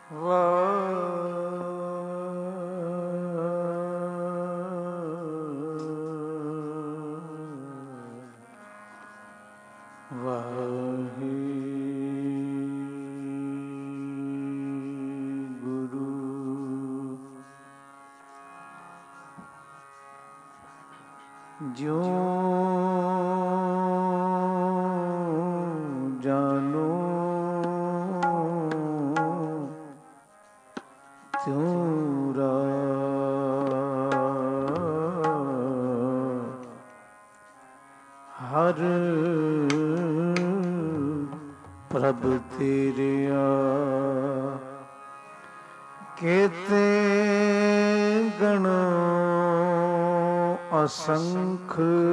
ज्यों जानो त्यों हर प्रभ तेरिया केते गण असंख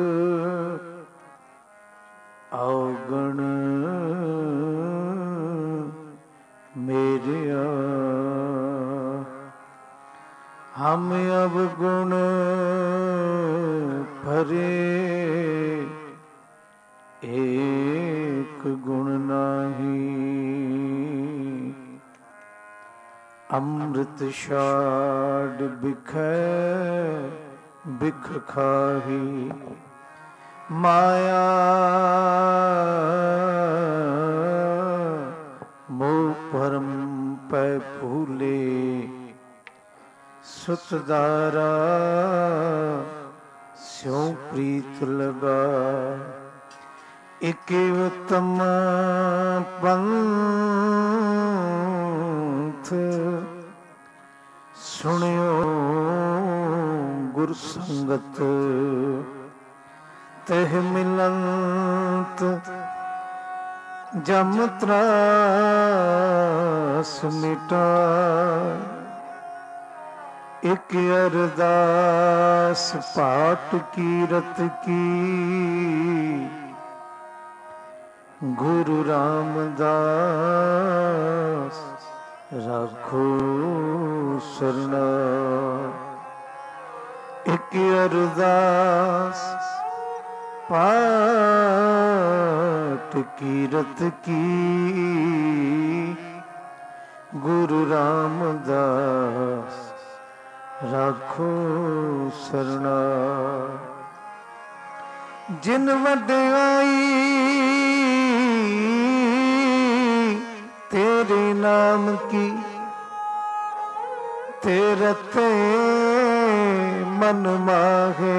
अवगण मेरिया हम अवगुण भरे एक गुण नाही अमृत छाड़ बिखै बिख खाही माया मोह भरम पै भूले सुतदारा स्यों प्रीत लगा एक उत्तम पंथ सुनियो गुर संगत तह मिलंत जम त्रास मिटा एक अरदास पाठ कीरत की गुरु रामदास राखो सरना एक अरदास पाठ कीरत की गुरु रामदास राखो सरना जिन वड्याई तेरे नाम की तेरे ते मन माहे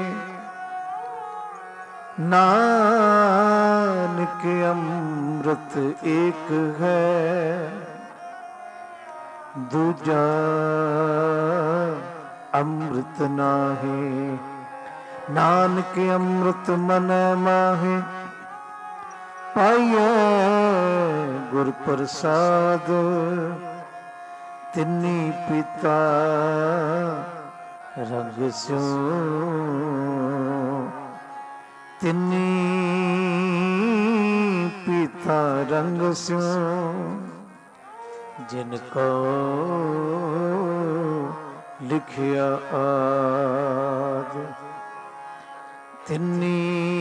नानक अमृत एक है दूजा अमृत नाहे नानक अमृत मन माहे पाइए गुर प्रसाद तिन्नी पिता रंग स्यों तिन्नी पिता रंग स्यों जिनको लिखिया आद तिन्नी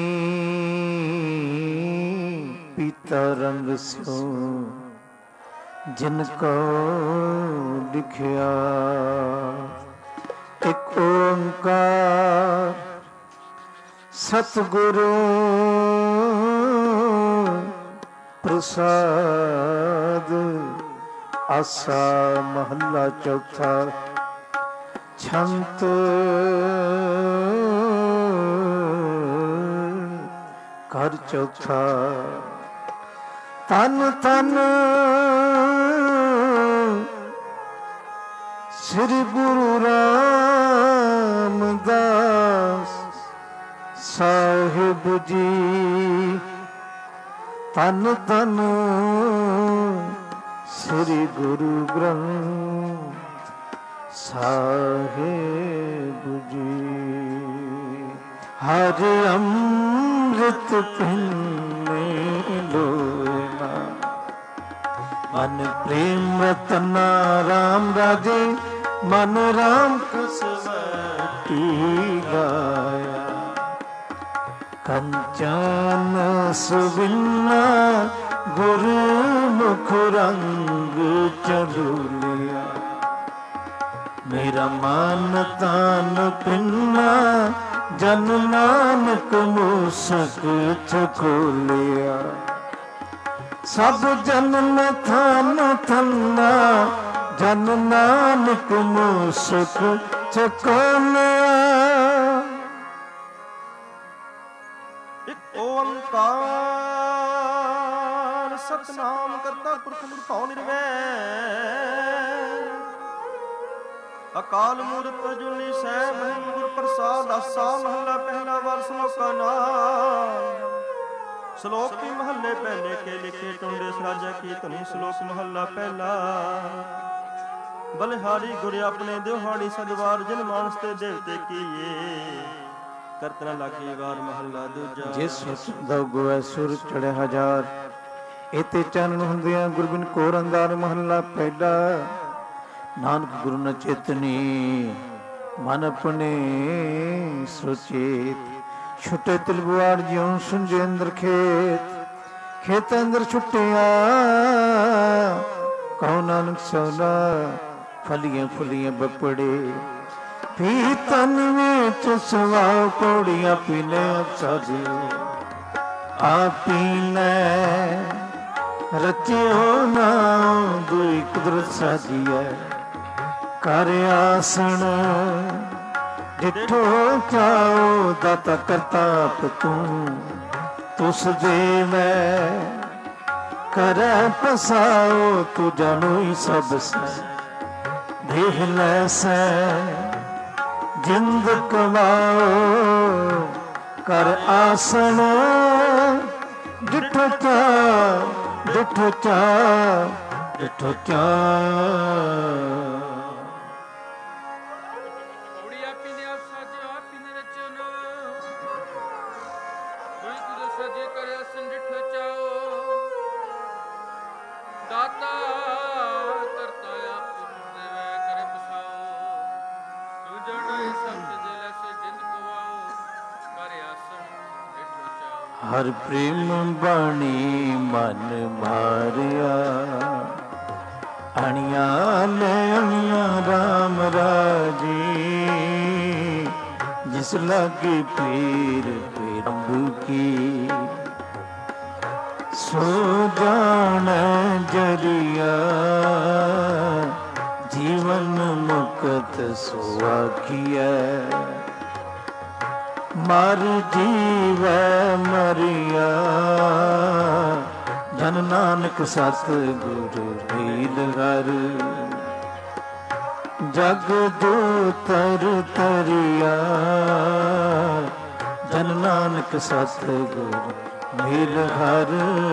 पिता रंग स्यों जिनको लिखिया एक ओंकार सतगुरु प्रसाद आसा महला चौथा छंत घर चौथा तन तन श्री गुरु रामदास साहिब जी तन तन श्री गुरु ग्रंथ साहिब जी हर अमृत पिन्ने लोना मन प्रेम रतना राम राजे मन राम कसवटी गाया कंचन सुबिन्ना गुरु मुख रंग ਚਲੂਲਿਆ। ਮੇਰਾ ਮਨ ਤਨ ਪਿੰਨਾ ਜਨ ਨਾਨਕ ਮੂਸਕ ਚਕੋਲਿਆ। ਸਭ ਜਨਮ ਥਨ ਥਨਾ ਜਨ ਨਾਨਕ ਮੂਸਕ ਚਕੋਲਿਆ। ਇੱਕ ਓੰਕਾਰ ਸਤਿਨਾਮ ਕਰਤਾ ਪੁਰਖ ਨਿਰਭਉ ਨਿਰਵੈਰ ਅਕਾਲ ਮੂਰਤ ਅਜੂਨੀ ਸੈਭੰ ਗੁਰ ਪ੍ਰਸਾਦ ਆਸਾ ਮਹੱਲਾ ਪਹਿਲਾ ਵਾਰ ਸ਼ਲੋਕਾ ਨਾਮ। ਸ਼ਲੋਕ ਕੀ ਮਹੱਲੇ ਪਹਿਲੇ ਕੇ ਲਿਖੇ ਟੁੰਡੇ ਸਰਾਜਾ ਕੀ ਧੁਨੀ। ਸ਼ਲੋਕ ਮਹੱਲਾ ਪਹਿਲਾ। ਬਲਿਹਾਰੀ ਗੁਰ ਆਪਣੇ ਦਿਵਹਾੜੀ ਸਦਵਾਰ ਜਿਨ ਮਾਨਸ ਤੇ ਦੇਵਤੇ ਕੀਏ ਕਰਤਨਾ ਲਾਗੀ ਵਾਰ ਮਹੱਲਾ ਦੂਜਾ। ਜਿਸ ਦਾ ਗੋਇ ਸੁਰ ਚੜਿਆ ਹਜ਼ਾਰ ਇਤੇ ਚਾਨਣ ਹੁੰਦਿਆਂ ਗੁਰਬਿਨ ਕੋ ਰੰਗਾਰ ਮਹੱਲਾ ਪਹਿਲਾ। ਨਾਨਕ ਗੁਰੂ ਨ ਚੇਤਨੀ ਮਨ ਆਪਣੇ ਸੁਚੇਤ। ਛੁੱਟੇ ਤਿਲਬੁਆੜ ਜਿਉ ਸੁੰਝੇ ਅੰਦਰ ਖੇਤ। ਖੇਤ ਅੰਦਰ ਛੁੱਟਿਆ ਕਹੋ ਨਾਨਕ ਸੋਨਾ ਫਲੀਆਂ ਫੁਲੀਆਂ ਬਪੜੇ। ਪੀ ਤਨ ਵਿੱਚ ਸਵਾ ਪੌੜੀਆਂ ਪੀਨੇ ਸਾਜੀ ਆਪੀਨੇ ਰਚਿਓ ਨਾਮ ਦੁਈ ਕੁਦਰਤ ਸਾਜੀਐ। ਕਰ ਆਸਣ ਡਿਠੋ ਚਾਓ ਦਾਤਾ ਕਰਤਾਪ ਤੂੰ ਤੁਸ ਦੇਵੈ। ਕਰੈ ਪਸਾਓ ਤੂੰ ਜਾਣੋਈ ਸਭ ਸੈ। ਦੇਹ ਲੈ ਸੈ ਜਿੰਦ ਕਮਾਓ ਕਰ ਆਸਣ ਡਿਠੋ ਚਾ ਡਿਠੋ ਚਾ ਡਿਠੋ ਚਾ। ਹਰ ਪ੍ਰੇਮ ਬਾਣੀ ਮਨ ਮਾਰਿਆ। ਅਣੀਆਂ ਲੈ ਅਣੀਆਂ ਰਾਮ ਰਾਜੀ ਜਿਸ ਲਾਗੇ ਪੀਰ ਪੀਰੰਭ ਕੀ। ਸੋ ਜਾਣ ਜਰੀਆ ਜੀਵਨ ਮੁਕਤ ਸੋ ਆਖੀਐ। ਮਰ ਜੀਵੈ ਮਰਿਆ ਜਨ ਨਾਨਕ ਸਤ ਗੁਰ ਲੀਲ ਹਰ। ਜਗ ਜੋ ਤਰ ਤਰਿਆ ਜਨ ਨਾਨਕ ਸਤ ਗੁਰ ਲੀਲ ਹਰ।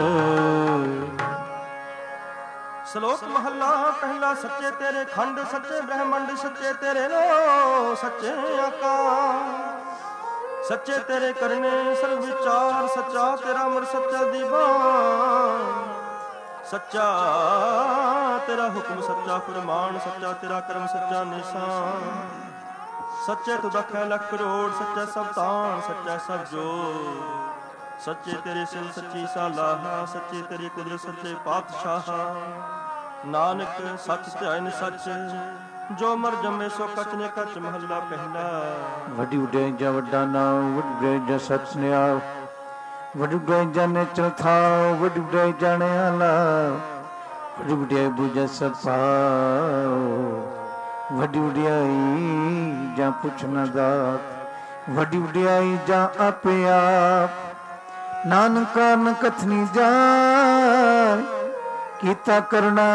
ਸ਼ਲੋਕ ਮਹੱਲਾ ਪਹਿਲਾ। ਸੱਚੇ ਤੇਰੇ ਖੰਡ ਸੱਚੇ ਬ੍ਰਹਮੰਡ ਸੱਚੇ ਤੇਰੇ ਲੋ ਸੱਚੇ ਆਕਾਸ਼। ਸੱਚੇ ਤੇਰੇ ਕਰਨੇ ਸਰਬ ਵਿਚਾਰ ਸੱਚਾ ਤੇਰਾ ਮਰ ਸੱਚਾ ਦੀਵਾਨ। ਸੱਚਾ ਤੇਰਾ ਹੁਕਮ ਸੱਚਾ ਫਰਮਾਨ ਸੱਚਾ ਤੇਰਾ ਕਰਮ ਸੱਚਾ ਨਿਸ਼ਾਨ। ਸੱਚੇ ਤੂੰ ਦਖੈ ਲੱਖ ਕਰੋੜ ਸੱਚਾ ਸਭ ਤਾਣ ਸੱਚਾ ਸਭ ਜੋੜ। ਸੱਚੇ ਤੇਰੇ ਸਿਲ ਸੱਚੀ ਸਾਲਾਹਾ ਸੱਚੇ ਤੇਰੀ ਕੁਦਰਤ ਸੱਚੇ ਪਾਤਸ਼ਾਹ। ਨਾਨਕ ਸੱਚ ਧਿਆਇਨ ਸੱਚ ਜੋ ਮਰ ਜੰਮੇ ਸੋ ਕਚ ਨੇ ਕਚ ਮਹੱਲਾ ਪਹਿਲਾ। ਵੱਡੀ ਉਡੇ ਜਾਂ ਵੱਡਾ ਨਾਮ ਵੱਡੇ ਜਾਂ ਸੱਚ ਨਿਆਵ। ਵੱਡੀ ਉਡੇ ਜਾਣੇ ਚੌਥਾਉ ਵੱਡੀ ਉਡੇ ਜਾਣੇ ਆਲਾ। ਵੱਡੀ ਉਡਿਆਈ ਬੁਝੈ ਸਭ ਪਾਉ। ਵੱਡੀ ਉਡਿਆਈ ਜਾਂ ਪੁੱਛਣਾ ਦਾਤ। ਵੱਡੀ ਉਡਿਆਈ ਜਾਂ ਆਪੇ ਆਪ। ਨਾਨਕਾ ਨ ਕਥਨੀ ਜਾਣ ਕੀਤਾ ਕਰਨਾ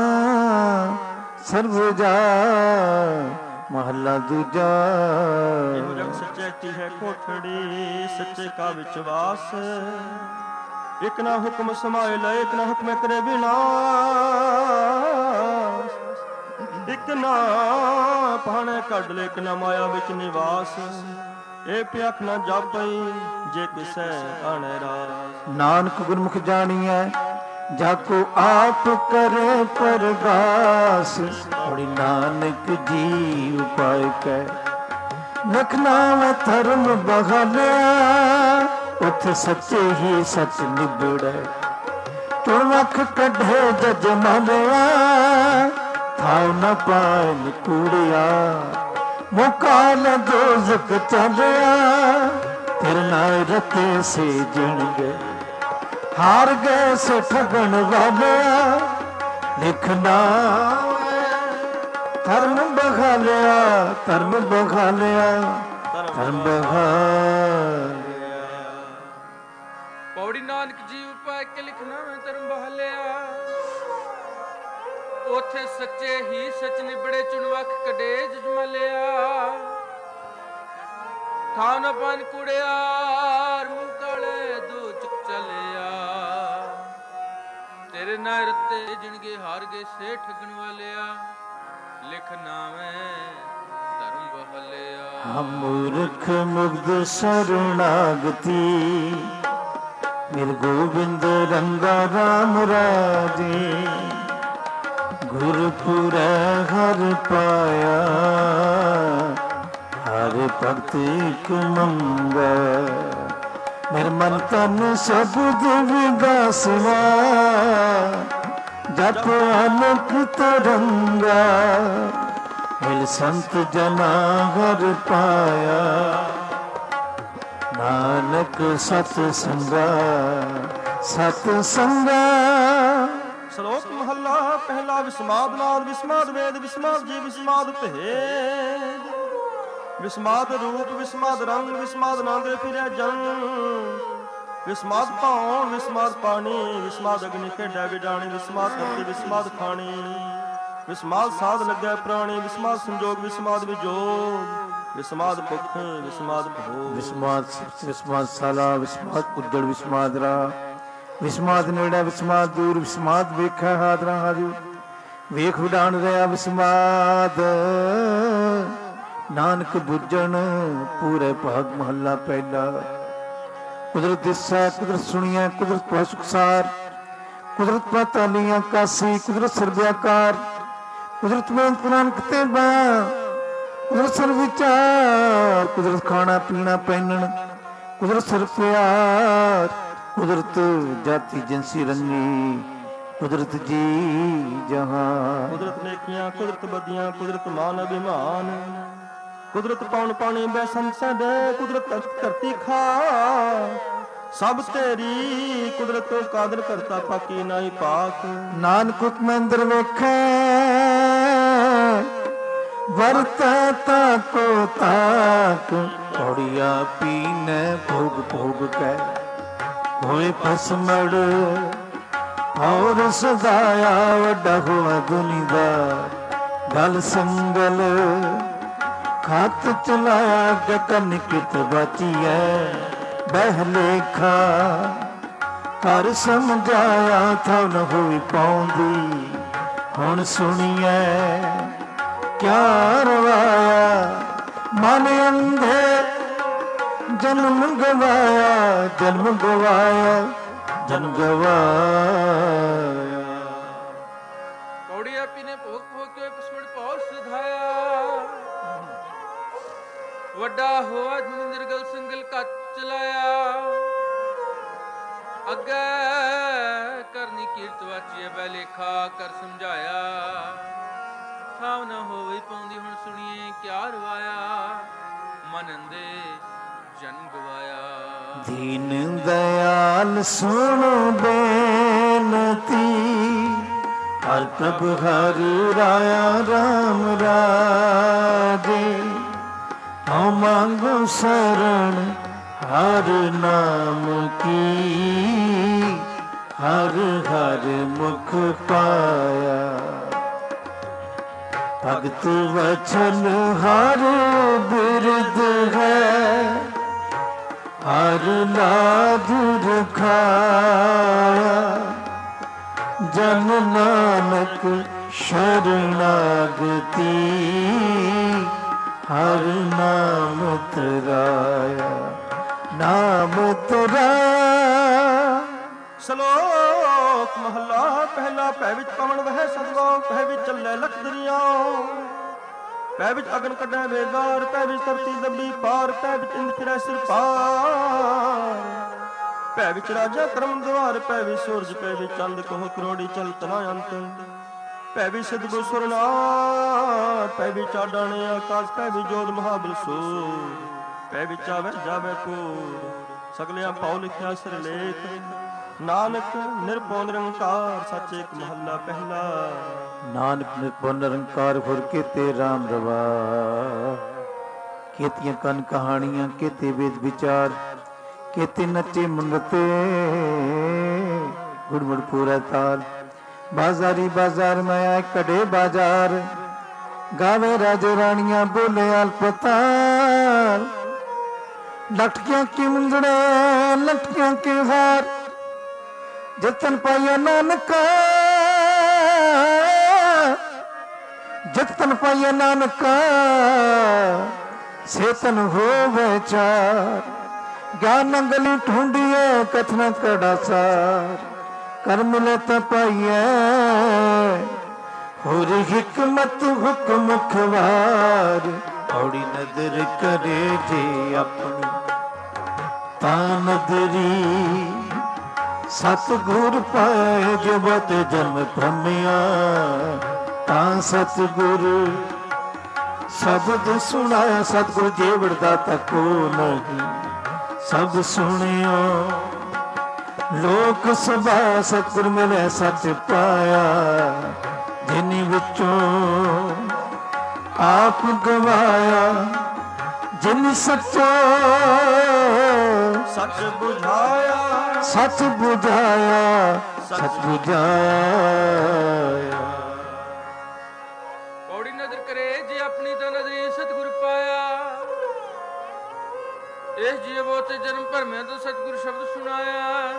ਸਰਬ ਜਾ ਮਹੱਲਾ ਦੂਜਾ। ਇਹੋ ਜਗ ਸੱਚੇ ਹੈ ਕੋਠੜੀ ਸੱਚੇ ਕਾ ਵਿਸ਼ਵਾਸ। ਇਕ ਨਾ ਹੁਕਮ ਸਮਾਏ ਲੈ ਇਕ ਨਾ ਹੁਕਮ ਕਰੇ ਵਿਨਾਸ਼। ਇਕ ਨਾ ਪਾਣੇ ਕੱਢ ਲੈ ਇਕ ਨਾ ਮਾਇਆ ਵਿੱਚ ਨਿਵਾਸ। ਇਹ ਪਿਆਖ ਨਾ ਜਾਪਈ ਜੇ ਕਿਸੈ ਆਣੇ ਰਾਸ। ਨਾਨਕ ਗੁਰਮੁਖ ਜਾਣੀਐ ਜਾਕੋ ਆਪ ਕਰੇ ਪਰਗਾਸ। ਔੜੀ ਨਾਨਕ ਜੀ ਉਪਾਇ ਕੈ ਨਖ ਨਾਮ ਧਰਮ ਬਹਾਲਿਆ। ਉਥੇ ਸੱਚੇ ਹੀ ਸੱਚ ਨਿਬੜੈ ਚੁਣਵਖ ਕੱਢੇ ਜਜ ਮਲਿਆ ਥਾਉ ਨ ਪਾਇਨ ਕੂੜਿਆ ਮੁਕਾਲ ਦੋਜ਼ਖ ਚਲਿਆ ਫਿਰ ਨਾ ਰਤੇ ਸੇ ਜਣਗੇ ਹਾਰ ਗਏ ਸੇ ਠਗਣ ਵਾਲਿਆ ਲਿਖਣਾ ਧਰਮ ਬਖਾਲਿਆ ਧਰਮ ਬਖਾਲਿਆ ਧਰਮ ਬਖਾਲਿਆ। ਪੌੜੀ ਨਾਨਕ ਜੀ ਉਪਾਇ ਕੇ ਲਿਖਣਾ ਮੈਂ ਧਰਮ ਬਹਾਲਿਆ ਉਥੇ ਸੱਚੇ ਹੀ ਸਚ ਨਿਬੜੇ ਚੁਣਵਖ ਕਢੇ ਜਜਮਲਿਆ ਥਾਉ ਨ ਪਾਨ ਕੁੜਿਆਰ ਮੂੰਹ ਕਾਲੇ ਦੋ ਚੁਕ ਚਲਿਆ ਤੇਰੇ ਨਾਲ ਰੱਤੇ ਜਿਣਗੇ ਹਾਰ ਗਏ ਸੇ ਠਗਣ ਵਾਲਿਆ ਲਿਖ ਨਾਵੇਂ ਧਰਮ ਬਹਲਿਆ। ਮੂਰਖ ਮੁਗਧ ਸ਼ਰਣਾਗਤੀ ਮਿਲ ਗੋਬਿੰਦ ਰੰਗਾ ਰਾਮ ਰਾਜੇ ਗੁਰਪੁਰ ਹਰ ਪਾਇਆ ਹਰ ਭਗਤ ਇਕ ਮੰਗਾ ਮੇਰ ਮਨ ਤਨ ਸ਼ਬਦ ਵਿਗਾਸਵਾ ਜਪ ਅਨਕ ਤਰੰਗਾ ਮਿਲ ਸੰਤ ਜਨਾ ਹਰ ਪਾਇਆ ਨਾਨਕ ਸਤ ਸੰਗਾ ਸਤ ਸੰਗਾ। ਸ਼ਲੋਕ ਮਹੱਲਾ ਪਹਿਲਾ ਵਿਸਮਾਦ ਨਾਦ ਵਿਸਮਾਦ ਵੇਦ ਵਿਸਮਾਦ ਜੀ ਵਿਸਮਾਦ ਭੇਦ ਵਿਸਮਾਦ ਰੂਪ ਵਿਸਮਾਦ ਰੰਗ ਵਿਸਮਾਦ ਨਾਂਦੇ ਫਿਰਿਆ ਜਨ ਵਿਸਮਾਦ ਧੌਣ ਵਿਸਮਾਦ ਪਾਣੀ ਵਿਸਮਾਦ ਅਗਨੀ ਖੇਡੈ ਵਿਡਾਣੀ ਵਿਸਮਾਦ ਧਰਤੀ ਵਿਸਮਾਦ ਖਾਣੀ ਵਿਸਮਾਦ ਸਾਧ ਲੱਗੈ ਪ੍ਰਾਣੀ ਵਿਸਮਾਦ ਸੰਜੋਗ ਵਿਸਮਾਦ ਵਿਜੋਗ ਵਿਸਮਾਦ ਭੁੱਖ ਵਿਸਮਾਦ ਭੋਗ ਵਿਸਮਾਦ ਸਾਲਾ ਵਿਸਮਾਦ ਉਜੜ ਵਿਸਮਾਦ ਰਾ ਵਿਸਮਾਦ ਨੇੜਾ ਵਿਸਮਾਦ ਦੂਰ ਵਿਸਮਾਦ ਵੇਖੈ ਹਾਦਰਾ ਹਾਜੂ ਵੇਖ ਵਿਡਾਣ ਰਿਹਾ ਵਿਸਮਾਦ ਨਾਨਕ ਬੁੱਝਣ ਪੂਰੇ ਭਾਗ ਮਹੱਲਾ ਪਹਿਲਾ। ਕੁਦਰਤ ਦਿਸੈ ਕੁਦਰਤ ਸੁਣੀਐ ਕੁਦਰਤ ਪਾ ਸੁਖਸਾਰ ਕੁਦਰਤ ਪਾ ਤਾਲੀਆਂ ਕਾਸੀ ਕੁਦਰਤ ਸਰਬਿਆਕਾਰ ਕੁਦਰਤ ਬੇਅੰਤ ਨਾਨਕ ਤੇ ਬਾ ਕੁਦਰਤ ਸਰ ਵਿਚਾਰ ਕੁਦਰਤ ਖਾਣਾ ਪੀਣਾ ਪਹਿਨਣ ਕੁਦਰਤ ਸਰ ਪਿਆਰ ਕੁਦਰਤ ਜਾਤੀ ਜਿੰਸੀ ਰੰਗੀ ਕੁਦਰਤ ਜੀ ਜਹਾਂ ਕੁਦਰਤ ਨੇਕੀਆਂ ਕੁਦਰਤ ਬਦੀਆਂ ਕੁਦਰਤ ਮਾਨ ਅਭਿਮਾਨ ਕੁਦਰਤ ਪੌਣ ਪਾਣੀ ਬੈਸਨ ਸਦੇ ਕੁਦਰਤ ਧਰਤੀ ਖਾ ਸਭ ਤੇਰੀ ਕੁਦਰਤ ਤੋਂ ਕਾਦਰ ਕਰਤਾ ਪਾਕੀ ਨਾਹੀ ਪਾਕ ਨਾਨਕ ਹੁਕਮ ਅੰਦਰ ਵੇਖੈ ਵਰਤੈ ਤਾਕੋ ਤਾਕ ਪੌੜੀਆ ਪੀਨੈ ਭੋਗ ਭੋਗ ਕੈ ਹੋਏ ਪਸਮੜ ਔਰ ਸਦਾਇਆ ਵੱਡਾ ਹੋਆ ਦੁਨੀ ਦਾ ਗਲ ਸੰਗਲ ਖਾਤ ਚਲਾਇਆ ਗਗਨ ਕਿਤ ਬਾਚੀਐ ਬਹਿ ਲੇਖਾ ਹਰ ਸਮਝਾਇਆ ਥਾਉ ਨ ਹੋਈ ਪਾਉਂਦੀ ਹੁਣ ਸੁਣੀਐ ਕਿਆ ਰਵਾਇਆ ਮਨ ਅੰਧੇ ਜਨਮ ਗਵਾਇਆ ਜਨਮ ਗਵਾਇਆ ਜਨਮ ਗਵਾਇਆ। ਪੌੜੀ ਆਪੀ ਨੇ ਭੋਗ ਭੋਗ ਕੇ ਪਸਮੜ ਪੌਲ ਸਿਧਾਇਆ ਵੱਡਾ ਹੋਆ ਨਿਰਗਲ ਸੰਗਲ ਕੱਚ ਚਲਾਇਆ ਅੱਗੇ ਕਰਨੀ ਕੀਰਤ ਵਾਚੀਏ ਬੈ ਲੇਖਾ ਕਰ ਸਮਝਾਇਆ ਥਾਵ ਨਾ ਹੋਵੇ ਪਾਉਂਦੀ ਹੁਣ ਸੁਣੀਏ ਕਿਆ ਰਵਾਇਆ ਮਨ ਅੰਦੇ ਜਨਮ ਗਵਾਇਆ। ਦੀਨ ਦਇਆਲ ਸੁਣ ਬੇਨਤੀ ਹਰ ਪ੍ਰਭ ਹਰਿ ਰਾਇਆ ਰਾਮ ਰਾਜੇ ਹਉ ਮੰਗੋ ਸ਼ਰਨ ਹਰ ਨਾਮ ਕੀ ਹਰ ਹਰ ਮੁਖ ਪਾਇਆ ਭਗਤ ਵਚਨ ਹਰ ਬਿਰਦ ਹੈ ਹਰ ਲਾਜ ਰਖਾਇਆ ਜਨ ਨਾਨਕ ਸ਼ਰਨਾਗਤੀ ਹਰ ਨਾਮ ਤਰਾਇਆ ਨਾਮ ਤਰਾਇਆ। ਸ਼ਲੋਕ ਮਹੱਲਾ ਪਹਿਲਾ ਭੈ ਵਿੱਚ ਪਵਨ ਵਹਿ ਸਦਵਾ ਭੈ ਵਿੱਚ ਚੱਲੇ ਲਖ ਦਰਿਆ ਪੈ ਵਿੱਚ ਅਗਨ ਕੱਢੈ ਵੇਗਾਰ ਪੈ ਵਿੱਚ ਧਰਤੀ ਦੱਬੀ ਪਾਰ ਪੈ ਵਿੱਚ ਇੰਦ ਫਿਰੈ ਸਿਰ ਪਾਰ ਭੈ ਵਿੱਚ ਰਾਜਾ ਕਰਮ ਦੁਆਰ, ਭੈ ਵਿੱਚ ਸੂਰਜ, ਭੈ ਵਿੱਚ ਚੰਦ, ਕਹੋ ਕਰੋੜੀ ਚਲਤ ਨਾ ਅੰਤ। ਭੈ ਵਿੱਚ ਸਤਿਗੁਰ ਸੁਰਨਾਥ, ਭੈ ਵਿੱਚ ਆਡਾਣੇ ਆਕਾਸ਼, ਭੈ ਵਿੱਚ ਜੋਤ ਮਹਾਬਲ ਸੂਰ, ਭੈ ਵਿੱਚ ਆਵੇ ਜਾਵੇ ਕੂੜ। ਸਗਲਿਆਂ ਭਾਉ ਲਿਖਿਆ ਸਿਰਲੇਖ, ਨਾਨਕ ਨਿਰਭਉ ਨਿਰੰਕਾਰ, ਸੱਚ ਏਕ ਮਹੱਲਾ ਪਹਿਲਾ। ਨਾਨਕ ਨਿਰਭਉ ਨਿਰੰਕਾਰ ਗੁਰ ਕੀਤੇ ਰਾਮ ਰਵਾ। ਕੀਤੀਆਂ ਕਨ ਕਹਾਣੀਆਂ, ਕੀਤੇ ਵੇਦ ਵਿਚਾਰ, ਕੀਤੇ ਨੱਚੇ ਮੰਗਤੇ ਗੁੜਮੁੜ ਪੂਰਾ ਤਾਲ। ਬਾਜ਼ਾਰੀ ਬਾਜ਼ਾਰ ਮੈਂ ਆਏ ਕੜੇ ਬਾਜ਼ਾਰ, ਗਾਵੇ ਰਾਜੇ ਰਾਣੀਆਂ ਬੋਲੇ ਅਲਪਤਾਲ। ਲਟਕਿਆਂ ਕੀ ਮੁੰਦੜੇ ਲਟਕਿਆਂ ਕੇ ਹਾਰ, ਜਤਨ ਪਾਇਆ ਨਾਨਕਾ, ਜਤਨ ਪਾਇਆ ਨਾਨਕਾ, ਸੇਤਨ ਹੋਵੇ ਚਾਰ। ਗਿਆਨ ਗਲੀ ਢੂੰਢੀਏ ਕਥਨਾ ਕੜਾ ਸਾਰ, ਕਰ ਮਿਲੇ ਤਾਂ ਪਾਈਏ ਹੋਰ ਹਿਕਮਤ ਹੁਕਮ ਖਵਾਰ। ਔੜੀ ਨਦਰ ਕਰੇ ਜੇ ਆਪਣੀ ਤਾਂ ਨਦਰੀ, ਸਤਿਗੁਰ ਪਾਏ ਜਬਤ ਜਨਮ ਭ੍ਰਮਿਆ ਤਾਂ ਸਤਿਗੁਰ। ਸ਼ਬਦ ਸੁਣਾਇਆ ਸਤਿਗੁਰ ਜੀਵੜ ਦਾਤਾ ਕੋ ਨਹੀਂ, ਸਭ ਸੁਣਿਓ ਲੋਕ ਸਭਾ। ਸਤਿਗੁਰ ਮਿਲੇ ਸੱਚ ਪਾਇਆ, ਜਿਨੀ ਵਿੱਚੋਂ ਆਪ ਗਵਾਇਆ। ਜਿਨ ਸੱਚੋ ਸੱਚ ਬੁਝਾਇਆ, ਸੱਚ ਬੁਝਾਇਆ, ਸੱਚ ਬੁਝਾਇਆ। ਔੜੀ ਨਦਰ ਕਰੇ ਜੇ ਆਪਣੀ ਤਾਂ ਨਦਰੀ, ਸਤਿਗੁਰ ਪਾਇਆ। ਇਸ ਜੀਵੋ ਤੇ ਜਨਮ ਭਰਮਿਆ ਤੋਂ ਸਤਿਗੁਰ ਸ਼ਬਦ ਸੁਣਾਇਆ।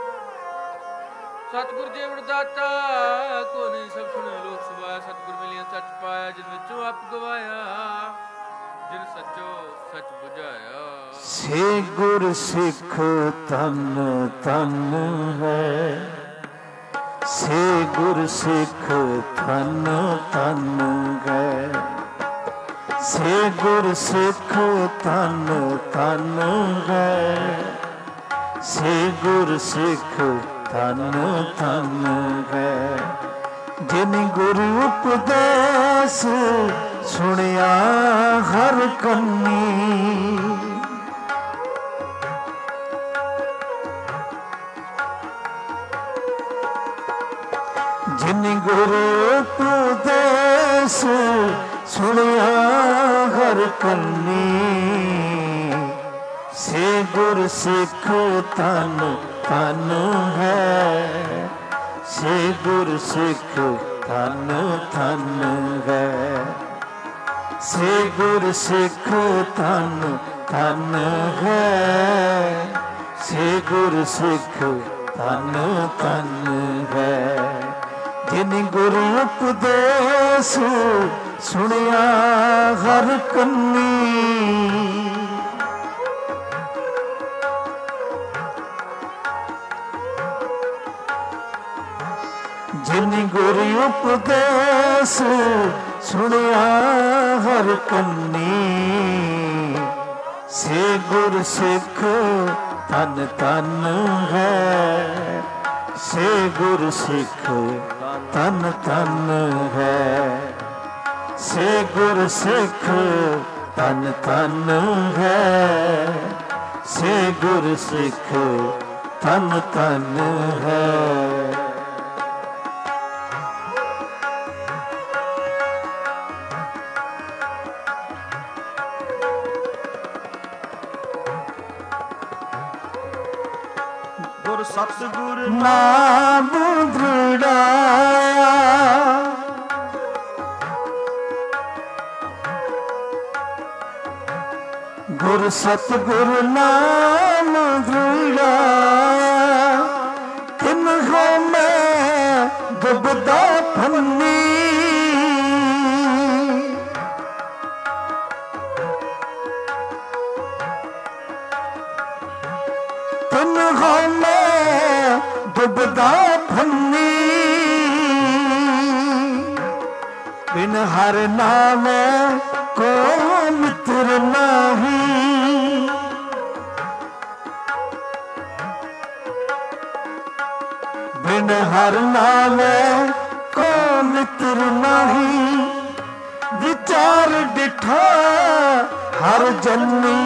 ਸਤਿਗੁਰ ਜੀਵੜ ਦਾਤਾ ਕੋ ਨਹੀਂ, ਸਭ ਸੁਣਿਆ ਲੋਕ ਸਭਾਇਆ। ਸਤਿਗੁਰ ਮਿਲਿਆ ਸੱਚ ਪਾਇਆ, ਜਿਨ ਵਿੱਚੋਂ ਆਪ ਗਵਾਇਆ। ਜਿਨ ਸੱਚੋ ਸੱਚ ਬੁਝਾਇਆ। ਸੇ ਗੁਰ ਸਿੱਖ ਤਨ ਤਨ ਹੈ, ਸੇ ਗੁਰ ਸਿੱਖ ਤਨ ਤਨ ਹੈ। ਸੇ ਗੁਰ ਸਿੱਖ ਤਨ ਤਨ ਹੈ, ਸੇ ਗੁਰ ਸਿੱਖ ਤਨ ਤਨ ਹੈ। ਜਿਨ ਗੁਰ ਉਪਦੇਸ ਸੁਣਿਆ ਹਰ ਕੰਨੀ, ਜਿਨ ਗੁਰ ਉਪਦੇਸ ਸੁਣਿਆ ਹਰ ਕੰਨੀ। ਸੇ ਗੁਰ ਸਿੱਖ ਤਨ ਤਨ ਹੈ, ਸੇ ਗੁਰ ਸਿੱਖ ਤਨ ਤਨ ਹੈ। ਸੇ ਗੁਰ ਸਿੱਖ ਤਨ ਤਨ ਹੈ, ਸੇ ਗੁਰ ਸਿੱਖ ਤਨ ਤਨ ਹੈ। ਜਿਨ ਗੁਰ ਉਪਦੇਸ ਸੁਣਿਆ ਹਰ ਕੰਨੀ। ਜਿਨ ਗੁਰ ਉਪਦੇਸ ਸੁਣਿਆ ਹਰ ਕੰਨੀ। ਸੇ ਗੁਰ ਸਿੱਖ ਤਨ ਤਨ ਹੈ, ਸੇ ਗੁਰ ਸਿੱਖ ਤਨ ਤਨ ਹੈ। ਸੇ ਗੁਰ ਸਿੱਖ ਤਨ ਤਨ ਹੈ, ਸੇ ਗੁਰ ਸਿੱਖ ਤਨ ਤਨ ਹੈ। ਗੁਰ ਸਤਿਗੁਰ ਨਾਮ ਦ੍ਰਿੜਾਇਆ, ਗੁਰ ਸਤਿਗੁਰ ਨਾਮ ਦ੍ਰਿੜਾਇਆ। ਤਿਨ ਹੋ ਮੈਂ ਦੁਬਦਾ ਫੰਨੀ, ਤਿਨ ਹੋ ਮੈਂ ਦੁਬਦਾ ਫੰਨੀ। ਬਿਨ ਹਰ ਨਾਮ ਕੋ ਮਿੱਤਰ ਨਾਹੀ, बिन हर नामे को मित्र नहीं, विचार डिठा हर जन्मी।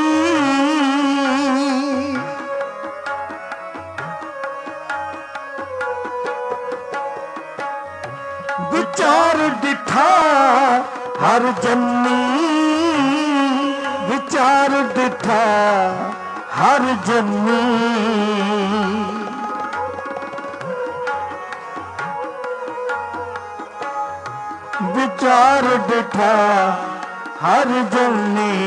विचार डिठा हर जन्मी, विचार डिठा हर जन्मी। विचार डिठा हर जन्मी,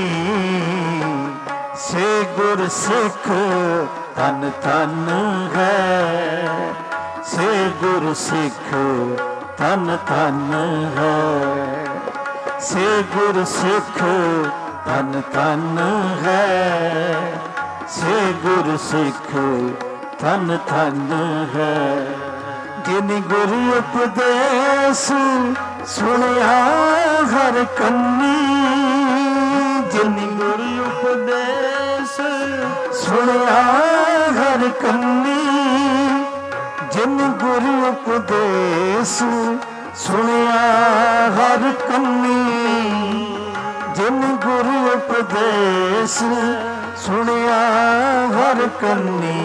से गुर सिख धन धन है, से गुर सिख धन धन है, से गुर सिख धन धन है, से गुर सिख धन धन है। जिन गुरु उपदेश सुनिया हर कन्नी, जिन गुरु उपदेश सुनिया हर कन्नी, जिन गुरु उपदेश सुनिया हर कन्नी, जिन गुरु उपदेश सुनिया हर कन्नी,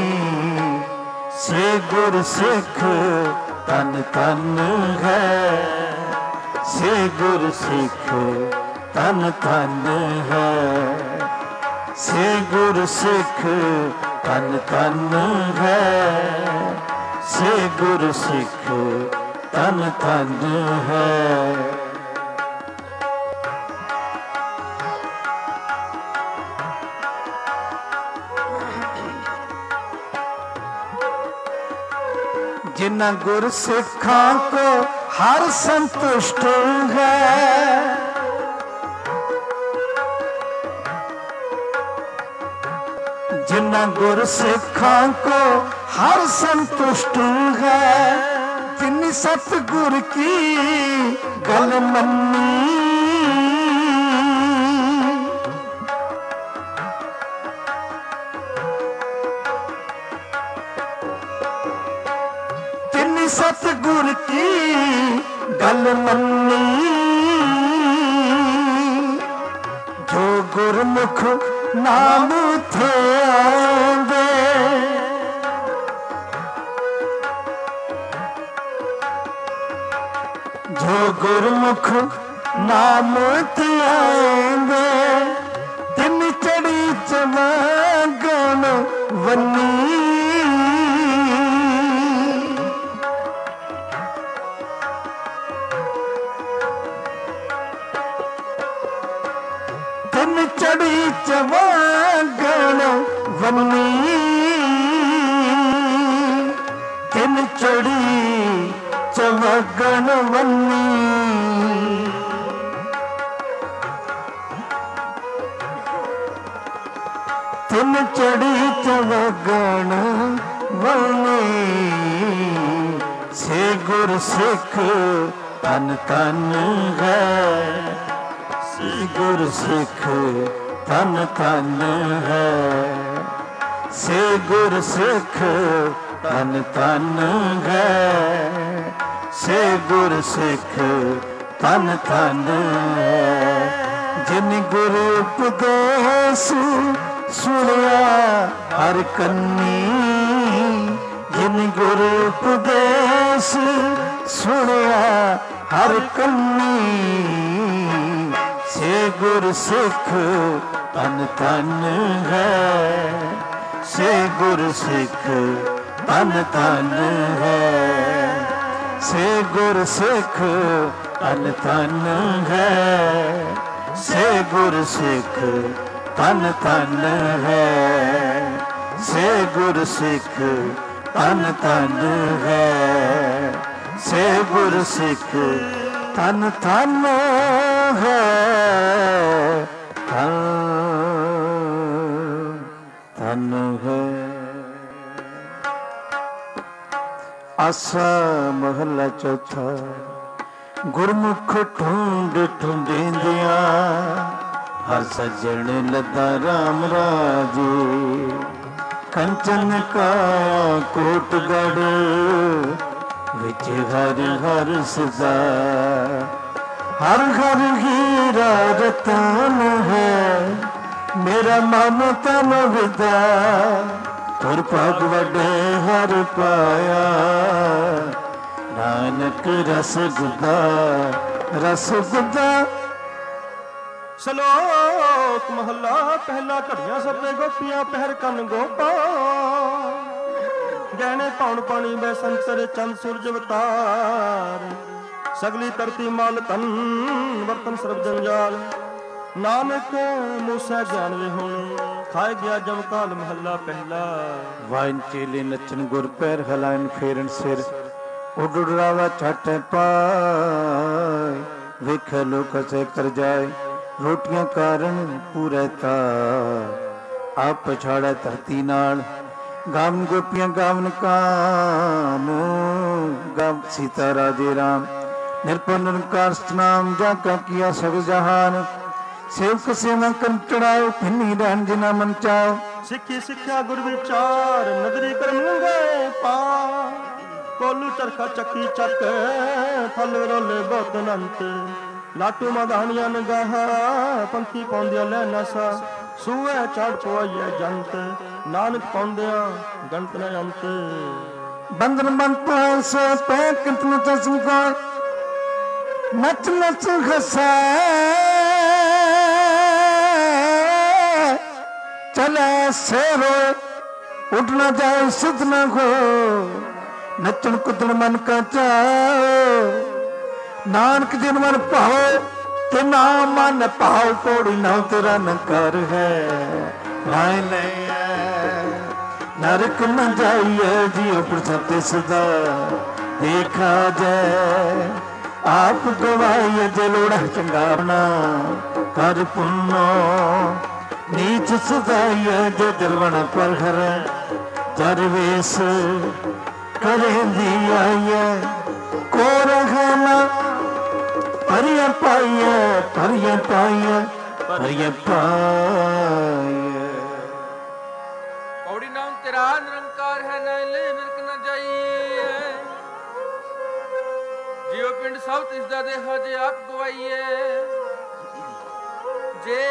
से गुर सिख धन धन है, से गुर सिख धन धन है, से गुर सिख धन धन है, से गुर सिख धन धन है। जिन्ना गुर सिखा को हर संतुष्ट है, जिन्ना गुर सिखा को हर संतुष्ट है, जिन सतगुर की गल मन्नी, जिन सतगुर की गल मन्नी, जो गुरमुख नाम थे आंदे, जो गुरमुख नाम थे आंदे, दिन चढ़ी चमागन वन्नी, दिन चढ़ी चमागन वन्नी, दिन चढ़ी चमागन वन्नी। दिन चढ़ी चमागन वन्नी, से गुर सिख धन धन है, गुर सिख धन धन है, से गुर सिख धन धन है, से गुर सिख धन धन है। जिन गुरु उपदेश सुनिया हर कन्नी, जिन गुरु उपदेश सुनिया हर कन्नी, से गुर सिख धन धन है, से गुर सिख धन धन है, से गुर सिख धन धन है, से गुर सिख धन धन है, से गुर सिख धन धन है, से गुर सिख धन धन है, धन धन है। आसा महला चौथा। गुरमुख ढूंढ ढूंढिंदिया हर सजण लदा राम राजे। कंचन का कोटगढ़ विच हर हर सदा, हर हर हीरा रतन है मेरा मन तन विदा, तुर पग वडे हर पाया नानक रस गुदा रस गुदा। ਸ਼ਲੋਕ ਮਹੱਲਾ ਪਹਿਲਾ। ਘੜੀਆਂ ਸੱਪੇ ਗੋਪੀਆਂ ਪਹਿਰ ਕੰਨ ਗੋਪਾਲ, ਗਹਿਣੇ ਪਾਉਣ ਪਾਣੀ ਬੈ ਸੰਤਰ ਚੰਦ ਸੂਰਜ ਅਵਤਾਰ, ਸਗਲੀ ਧਰਤੀ ਮਾਲ ਤਨ ਵਰਤਨ ਸਰਬ ਜੰਜਾਲ, ਨਾਨਕ ਮੂਸਾ ਗਿਆਨ ਵੇ ਹੋਣੇ ਖਾਏ ਗਿਆ ਜਮ ਕਾਲ। ਮਹੱਲਾ ਪਹਿਲਾ। ਵਾਇਨ ਚੇਲੇ ਨੱਚਨ ਗੁਰ ਪੈਰ ਹਲਾਇਨ ਫੇਰਨ ਸਿਰ, ਉੱਡ ਉਡਰਾਵਾ ਛੱਟ ਪਾਏ, ਵੇਖ ਲੋਕ ਸੇ ਕਰ ਜਾਏ ਰੋਟੀਆਂ ਕਾਰਨ ਪੂਰੇ ਤਾਰ, ਆਪ ਪਛਾੜੈ ਧਰਤੀ ਨਾਲ ਗਾਵਨ ਗੋਪੀਆਂ ਗਾਵਨ ਕਾਨ, ਗਾਵ ਸੀਤਾ ਰਾਜੇ ਰਾਮ ਨਿਰਪਉ ਨਿਰੰਕਾਰ ਸਤਨਾਮ, ਜਾ ਕਾ ਕੀਆ ਸਭ ਜਹਾਨ, ਸੇਵਕ ਸੇਵਾ ਕਰਨ ਚੜਾਓ ਫਿੰਨੀ ਰਹਿਣ ਜਿਨਾ ਮਨ ਚਾਓ, ਸਿੱਖੀ ਸਿੱਖਿਆ ਗੁਰ ਵਿਚਾਰ ਨਦਰੀ ਕਰਮ ਗਏ ਪਾ, ਕੋਲੂ ਚਰਖਾ ਚੱਕੀ ਚੱਕ ਫਲ ਰੋਲੇ ਬਹੁਤ ਅਨੰਤ, ਲਾਟੂ ਮਧਾਣੀਆਂ ਨਗਾਹਾ ਪੰਥੀ ਪਾਉਂਦਿਆਂ ਲੈ ਨਸਾ, ਸੂਏ ਚੜ ਪਵਾਈਏ ਜੰਤ ਨਾਨਕ ਪਾਉਂਦਿਆਂ ਗਣਤ ਨ ਅੰਤ, ਬੰਧਨ ਬੰਦ ਪਾਸ ਪੈ ਕੰਤਨ ਤਸਮ ਕਾ, ਨਚ ਨਚ ਹਸੈ ਚਲੇ ਸੇਰੋ, ਉੱਡ ਨਾ ਜਾਏ ਸਿੱਧ ਨਾ ਹੋ, ਨੱਚਣ ਕੁੱਦਣ ਮਨ ਕਾ ਚਾਓ, ਨਾਨਕ ਜਿਨ ਮਨ ਭਾਓ ਤੇ ਨਾ ਮਨ ਭਾਉ, ਕੋੜੀ ਨਾ ਤੇਰਾ ਨਕਾਰ ਹੈ ਰਾਇ ਲੈ ਨਰਕ ਨ ਜਾਈਏ ਜੀਉ ਪ੍ਰਸਤੇ ਸਦਾ, ਦੇਖਾ ਜੈ ਆਪ ਗਵਾਈਏ ਜੇ ਲੋੜਾ ਚੰਗਾਵਣਾ, ਕਰ ਪੁੰਨੋ ਨੀਚ ਸਦਾਈਏ ਜੇ ਦਿਲਵਣ ਪਰ ਹਰ, ਦਰਵੇਸ ਕਰੇਂਦੀ ਆਈਏ ਕੋ ਰਹਿਣਾ, ਪਰਿਆ ਪਾਈਏ ਪਰਿਆ ਪਾਈਏ ਪਰਿਆ ਪਾਈਏ। ਪੌੜੀ ਨਾਮ ਤੇਰਾ ਨਿਰੰਕਾਰ ਹੈ, ਨਾ ਲੈ ਨਰਕ ਨ ਜਾਈਏ, ਜਿਉ ਪਿੰਡ ਸਭ ਤਿਸ ਦਾ ਦੇਹਾ ਜੇ ਆਪ ਗਵਾਈਏ, ਜੇ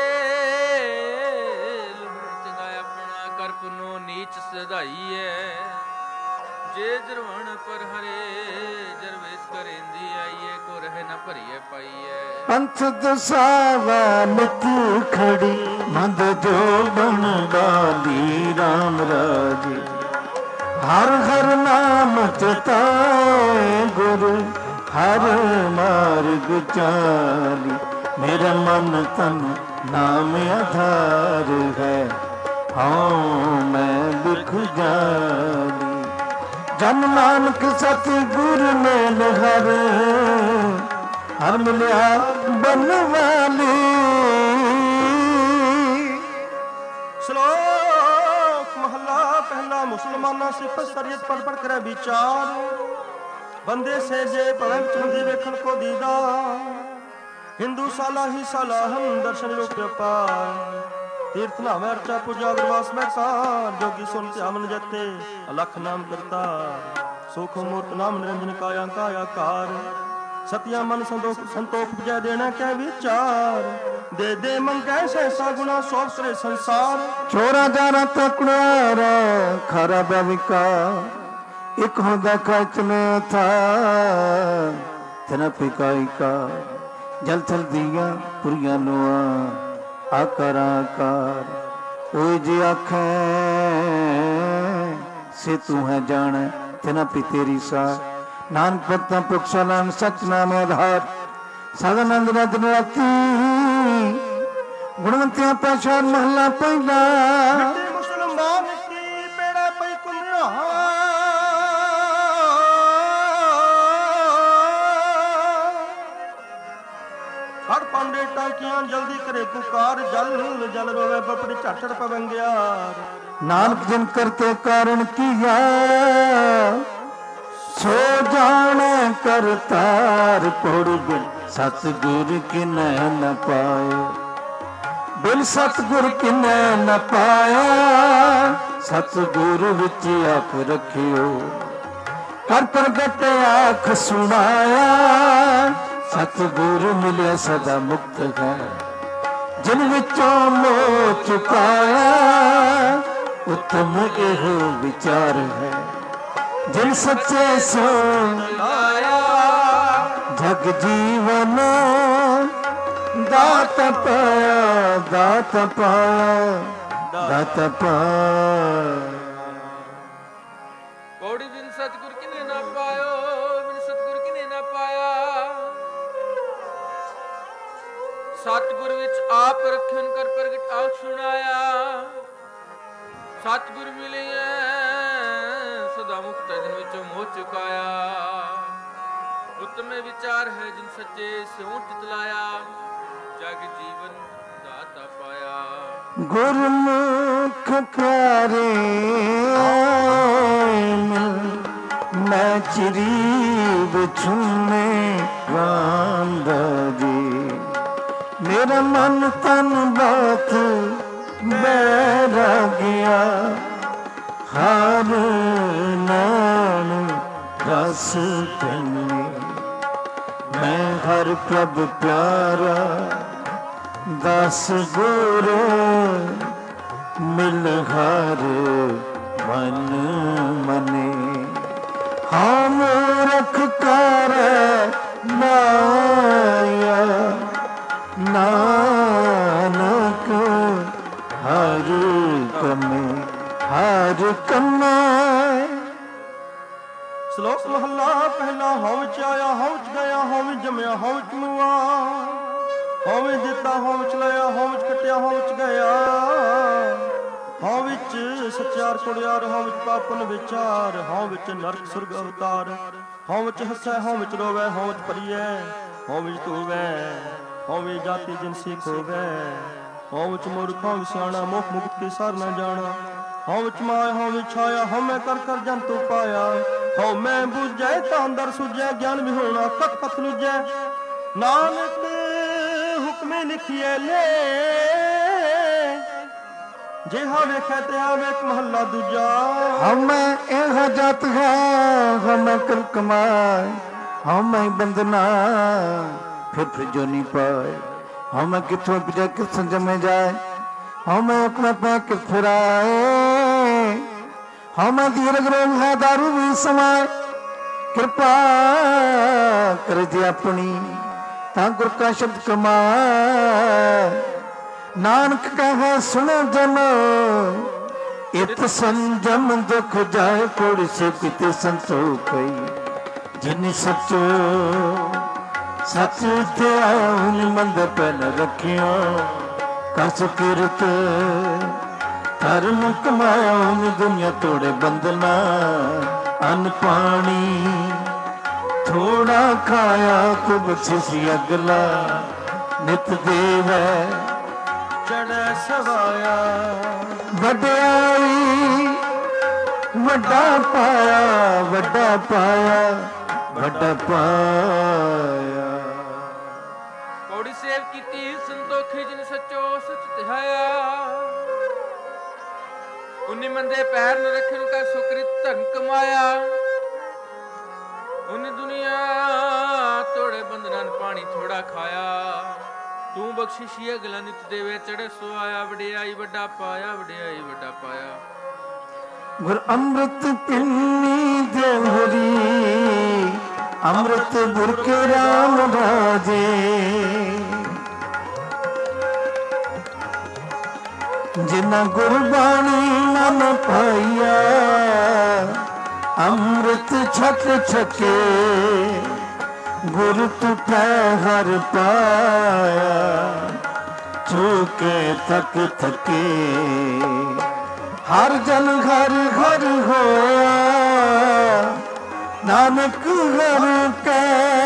ਚੰਗਾ ਆਪਣਾ ਕਰ ਪੁਨੋ ਨੀਚ ਸਦਾਈਏ, ਜੇ ਜਰਵਣ ਪਰ ਹਰੇ ਜਰਵੇਸ ਕਰੇਂਦੀ ਆਈਏ, ਕੋ ਰਹਿ ਨ ਭਰੀਏ ਪਾਈਏ, ਪੰਥ ਦਸਾਵਾ ਨਿਤ ਖੜੀ ਮੰਦ ਜੋ ਬਣ ਬਾਲੀ ਰਾਮ ਰਾਜੇ, ਹਰ ਹਰ ਨਾਮ ਚਿਤਾਏ ਗੁਰ ਹਰ ਮਾਰਗ ਚਾਲੀ, ਮੇਰਾ ਮਨ ਤਨ ਨਾਮ ਆਧਾਰ ਹੈ, ਹਾਂ ਮੈਂ ਦੁਖ ਜਾਲੀ, ਜਨ ਨਾਨਕ ਸਤਿਗੁਰ ਮੇਲ ਹਰ, ਹਰ ਮਿਲਿਆ ਬਨਵਾਲੀ। ਸ਼ਲੋਕ ਮਹੱਲਾ ਪਹਿਲਾ। ਮੁਸਲਮਾਨਾਂ ਸਿਫਤ ਸ਼ਰੀਅਤ ਪੜ ਪੜ ਕਰੇ ਵਿਚਾਰ, ਬੰਦੇ ਸੇ ਜੇ ਭਵੈ ਚੁੰਦੀ ਵੇਖਣ ਕੋ ਦੀਦਾ, ਹਿੰਦੂ ਸਾਲਾ ਹੀ ਸਾਲਾਹਨ ਦਰਸ਼ਨ ਰੂਪ ਅਪਾਰ, ਤੀਰਥ ਨਾਮੈ ਅਰਚਾ ਪੂਜਾ ਗੁਰਵਾਸ ਮਹਿਕਾਰ, ਜੋਗੀ ਸੁਨ ਧਿਆਨ ਜਤੇ ਅਲਖ ਨਾਮ ਕਰਤਾ, ਸੁਖ ਮੂਰਤ ਨਾਮ ਨਿਰੰਜਨ ਕਾਇਆ ਕਾਇਆ ਕਾਰ, ਸਤਿਆ ਮਨ ਸੰਤੋਖ ਬਜੈ ਦੇਣਾ ਕਹਿ ਵਿਚਾਰ, ਦੇ ਦੇ ਮੰਗੈ ਸੈਸਾ ਗੁਣਾ ਸੋਭ ਕਰੇ ਸੰਸਾਰ, ਚੋਰਾ ਜਾਰਾ ਤਕੜਾਰਾ ਖਰਾ ਬਵਿਕਾ, ਇੱਕ ਹੁੰਦਾ ਖਚਨੇ ਥਾ ਤਨ ਪਿਕਾਈ ਕਾ, ਜਲ ਥਲ ਦੀਆਂ ਪੁਰੀਆਂ ਨੋਆ ਆਕਾਰ ਆਕਾਰ, ਓਏ ਜੇ ਆਖੈ ਸੇ ਤੂੰ ਹੈ ਜਾਣੈ ਤੇਨਾ ਪੀ ਤੇਰੀ ਸਾ, ਨਾਨਕ ਭਗਤਾਂ ਪੁਰਖਸ਼ਾਲਾਨ ਸਚ ਨਾਮ ਆਧਾਰ, ਸਦਾਨੰਦ ਰਤਨ ਰਾਤੀ ਗੁਣਵੰਤਿਆਂ ਪਾਸ਼ਾਨ ਮਹੱਲਾ ਪਹਿਲਾ। ਮਿੱਟੀ ਮੁਸਲਮਾਨ ਕੀ ਬੇੜਾ ਪਈ ਕੁੰਮਿਆ, ਹੜ ਪਾਂਡੇ ਟਾਂਕੀਆਂ ਜਲਦੀ ਕਰੇ ਪੁਕਾਰ, ਜਲ ਜਲ ਰੋਵੇ ਬਪੜੀ ਝਾਟੜ ਪਵੰਗਿਆ, ਨਾਨਕ ਜਿਨ ਕਰਤੇ ਕਾਰਨ ਕੀਆ, ਸੋ ਜਾਣੈ ਕਰਤਾਰ ਪੁਰਬ, ਸਤਿਗੁਰ ਕਿਨੈ ਨ ਪਾਏ, ਬਿਨ ਸਤਿਗੁਰ ਕਿਨੈ ਨ ਪਾਇਆ, ਸਤਿਗੁਰ ਵਿੱਚ ਆਪ ਰਖਿਓ। ਕਰ ਪ੍ਰਗਟ ਆਖ ਸੁਣਾਇਆ, ਸਤਿਗੁਰ ਮਿਲਿਆ ਸਦਾ ਮੁਕਤ ਹੈ। ਜਿਨ ਵਿੱਚੋਂ ਮੋਹ ਚੁਕਾਇਆ, ਉਤਮ ਇਹੋ ਵਿਚਾਰ ਹੈ। ਜਿਨ ਸੱਚੇ ਸੋ ਲਾਇਆ, ਜਗ ਜੀਵਨ ਦਾਤ ਪਾਇਆ, ਦਾਤ ਪਾਇਆ, ਦਾਤ ਪਾਇਆ। ਪੌੜੀ ਬਿਨ ਸਤਿਗੁਰ ਕਿਨੇ ਨਾ ਪਾਇਓ, ਬਿਨ ਸਤਿਗੁਰ ਕਿਨੇ ਨਾ ਪਾਇਆ। ਸਤਿਗੁਰ ਵਿੱਚ ਆਪ ਰਖਨ ਕਰ ਪ੍ਰਗਟ ਆਖ ਸੁਣਾਇਆ। ਸਤਿਗੁਰ ਮਿਲਿਆ ਸਦਾ ਮੁਕਤ, ਜਿਨ ਵਿੱਚੋਂ ਮੋਹ ਚੁਕਾਇਆ। ਉਤਮੇ ਵਿਚਾਰ ਹੈ ਜਿਨ ਸੱਚੇ ਸਿਉ ਚਿਤਲਾਇਆ, ਜਗ ਜੀਵਨ ਦਾਤਾ ਪਾਇਆ। ਗੁਰਮੁਖ ਪਿਆਰੇ ਮੈਂ ਚਿਰੀ ਵਿਛੁਨੇ ਰਾਂਦਾ ਜੀ। ਮੇਰਾ ਮਨ ਤਨ ਬਾਤ ਬੈਰਾਗਿਆ, ਹਰ ਨਾਮ ਰਸ ਤਨੇ। ਮੈਂ ਹਰ ਪ੍ਰਭ ਪਿਆਰਾ, ਦਸ ਗੁਰ ਮਿਲ ਹਰ ਮਨ ਮਨੇ। ਹਾਂ ਮੂਰਖ ਕਰ ਮਾਇਆ, ਨਾਨਕ ਹਰ ਕਮੇ, ਹਰ ਕਮੇ। ਸ਼ਲੋਕ ਮਹੱਲਾ ਪਹਿਲਾ। ਹਉ ਵਿੱਚ ਆਇਆ, ਹਉ ਵਿੱਚ ਗਿਆ, ਹਉ ਵਿੱਚ ਜੰਮਿਆ, ਹਉ ਵਿੱਚ ਮੁਆ। ਹਉ ਵਿੱਚ ਦਿੱਤਾ, ਹਉ ਵਿੱਚ ਲਿਆ, ਹਉ ਵਿੱਚ ਕੱਟਿਆ, ਹਉ ਵਿੱਚ ਗਿਆ। ਹਉ ਵਿੱਚ ਸਚਿਆਰ ਕੁੜਿਆਰ, ਹਉ ਵਿੱਚ ਪਾਪਨ ਵਿਚਾਰ। ਹਉ ਵਿੱਚ ਨਰਕ ਸੁਰਗ ਅਵਤਾਰ। ਹਉ ਵਿੱਚ ਹੱਸੈ, ਹਉ ਵਿੱਚ ਰੋਵੈ, ਹਉ ਵਿੱਚ ਭਰੀਐ, ਹਉ ਵਿੱਚ ਧੂਵੈ। ਹਉ ਵਿੱਚ ਜਾਤੀ ਜਿਨਸੀ ਖੋਵੈ। ਹਉ ਵਿੱਚ ਮੂਰਖ, ਹਉ ਵਿੱਚ ਸਿਆਣਾ, ਮੁਖ ਮੁਕਤ ਕੀ ਸਾਰ ਨਾ ਜਾਣਾ। ਹਉ ਵਿੱਚ ਮਾਇਆ, ਹਉ ਵਿੱਚ ਛਾਇਆ, ਹਉ ਮੈਂ ਕਰ ਕਰ ਜੰਤੂ ਪਾਇਆ। ਹਉ ਮੈਂ ਬੁਝੈ ਤਾਂ ਅੰਦਰ ਸੁਝੈ, ਗਿਆਨ ਵਿਹੂਣਾ ਕਤ ਕਤ ਲੁਝੈ। ਨਾਨਕ ਹੁਕਮੇ ਲਿਖੀਐ ਲੈ, ਜਿਹਾ ਵੇਖੈ ਤਿਹਾ ਵੇਖ। ਮਹੱਲਾ ਦੂਜਾ। ਹਉਮੈ ਇਹ ਜਾਤ ਹੈ, ਹਉਮੈ ਕਰ ਕਮਾਏ। ਹਉਮੈ ਬੰਦਨਾ ਫਿਰ ਜੋਨੀ ਪਾਏ। ਹਉਮੈ ਕਿੱਥੋਂ ਉਪਜੈ, ਕਿੱਥੋਂ ਜੰਮੇ ਜਾਏ। ਹਉਮੈ ਆਪਣਾ ਪੈ ਕਿ ਫਿਰਾਏ। ਹਉਮੈ ਦੀਰਘ ਰੋਗ ਹੈ, ਦਾਰੂ ਵੀ ਸਮਾਏ। ਕਿਰਪਾ ਕਰ ਜੀ ਆਪਣੀ, ਤਾਂ ਗੁਰ ਕਾ ਸ਼ਬਦ ਕਮਾਏ। ਨਾਨਕ ਕਹੈ ਸੁਣ ਜਨ, ਇਤ ਸੰਜਮ ਦੁਖ ਜਾਏ। ਕੋੜਿ ਸੇ ਪਿਤੇ ਸੰਤੋਖਈ, ਜਿਨ ਸਚੋ ਸਚ ਧਿਆਨ ਮੰਦ ਪੈਨ ਰਖਿਓ। ਕਸ ਕਿਰਤ ਧਰਮ ਕਮਾਇਆ, ਦੁਨੀਆ ਤੋੜੇ ਬੰਦਨਾ। ਅੰਨ ਪਾਣੀ ਥੋੜਾ ਖਾਇਆ, ਕੁਬ ਛਿਸੀ ਅਗਲਾ। ਨਿਤ ਦੇਵੈ ਚੜੈ ਸਵਾਇਆ, ਵਡਿਆਈ ਵੱਡਾ ਪਾਇਆ, ਵੱਡਾ ਪਾਇਆ, ਵੱਡਾ ਪਾਇਆ। ਪੌੜੀ ਸੇਵ ਕੀਤੀ ਸੰਤੋਖੀ, ਜਿਨ ਸੱਚੋ ਸਚ ਧਿਆਇਆ। ਉਨੀ ਮੰਦੇ ਪੈਰ ਨ ਰੱਖਣ ਕਾ, ਸੁਕ੍ਰਿਤ ਧਨ ਕਮਾਇਆ। ਉਨੀ ਦੁਨੀਆ ਤੋੜੇ ਬੰਧਨਾਂ, ਪਾਣੀ ਥੋੜਾ ਖਾਇਆ। ਤੂੰ ਬਖਸ਼ਿਸ਼ੀ ਅਗਲਾ ਨਿਤ ਦੇਵੇ, ਚੜ੍ਹੇ ਸੁਆਇਆ। ਵਡਿਆਈ ਵੱਡਾ ਪਾਇਆ, ਵਡਿਆਈ ਵੱਡਾ ਪਾਇਆ। ਗੁਰ ਅੰਮ੍ਰਿਤ ਪਿੰਨੀ ਦੇਵਰੀ, ਅੰਮ੍ਰਿਤ ਗੁਰ ਕੇ ਰਾਮ ਰਾਜੇ। ਜਿਨਾ ਗੁਰਬਾਣੀ ਮਨ ਪਾਈਆ, ਅੰਮ੍ਰਿਤ ਛਕ ਛਕੇ। ਗੁਰ ਤੁਠੈ ਹਰ ਪਾਇਆ, ਛੂਕੇ ਥਕ ਥਕੇ। ਹਰ ਜਨ ਘਰ ਘਰ ਹੋਇਆ, ਨਾਨਕ ਹਰ ਕੈ।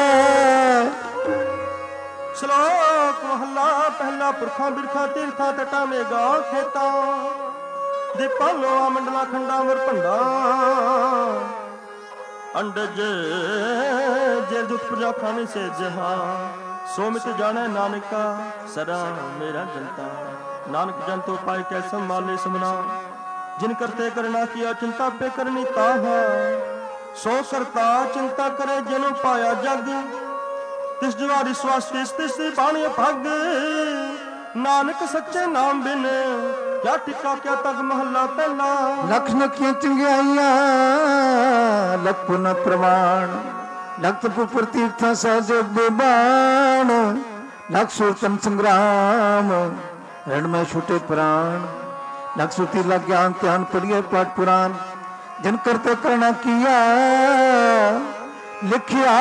ਸ਼ਲੋਕ ਮਹੱਲਾ ਪਹਿਲਾ। ਪੁਰਖਾਂ ਬਿਰਖਾਂ ਤੀਰਥਾਂ ਤਟਾਂ ਮੇਗਾ ਖੇਤਾਂ। ਦੀਪਾਂ ਲੋਆ ਮੰਡਲਾਂ ਖੰਡਾਂ ਵਰ ਭੰਡਾ। ਅੰਡਜ ਜੇ ਦੁਖ ਪ੍ਰਜਾ ਖਾਣੇ ਸੇ ਜਹਾਂ। ਸੋ ਮਿਤ ਜਾਣੈ ਨਾਨਕਾ, ਸਦਾ ਮੇਰਾ ਜਨਤਾ। नानक जन तो पाए कैसे माले समना, जिन करते करना किया चिंता पे करनी ताहा, सो करता चिंता करे जिन पाया जग, तिस जवारी स्वास्थ्य तिस बाणी भग, नानक सच्चे नाम बिन क्या टिका क्या तग महला पहला। लख नखियां चंगियाइयां लख पुन प्रमाण, लख पुपर तीर्था सहज बेबान, लख सुरतन संग्राम रण में छूटे प्राण, लख सुती लग ज्ञान त्यान पढ़िए पाठ पुराण, जिन करते करना किया लिखिया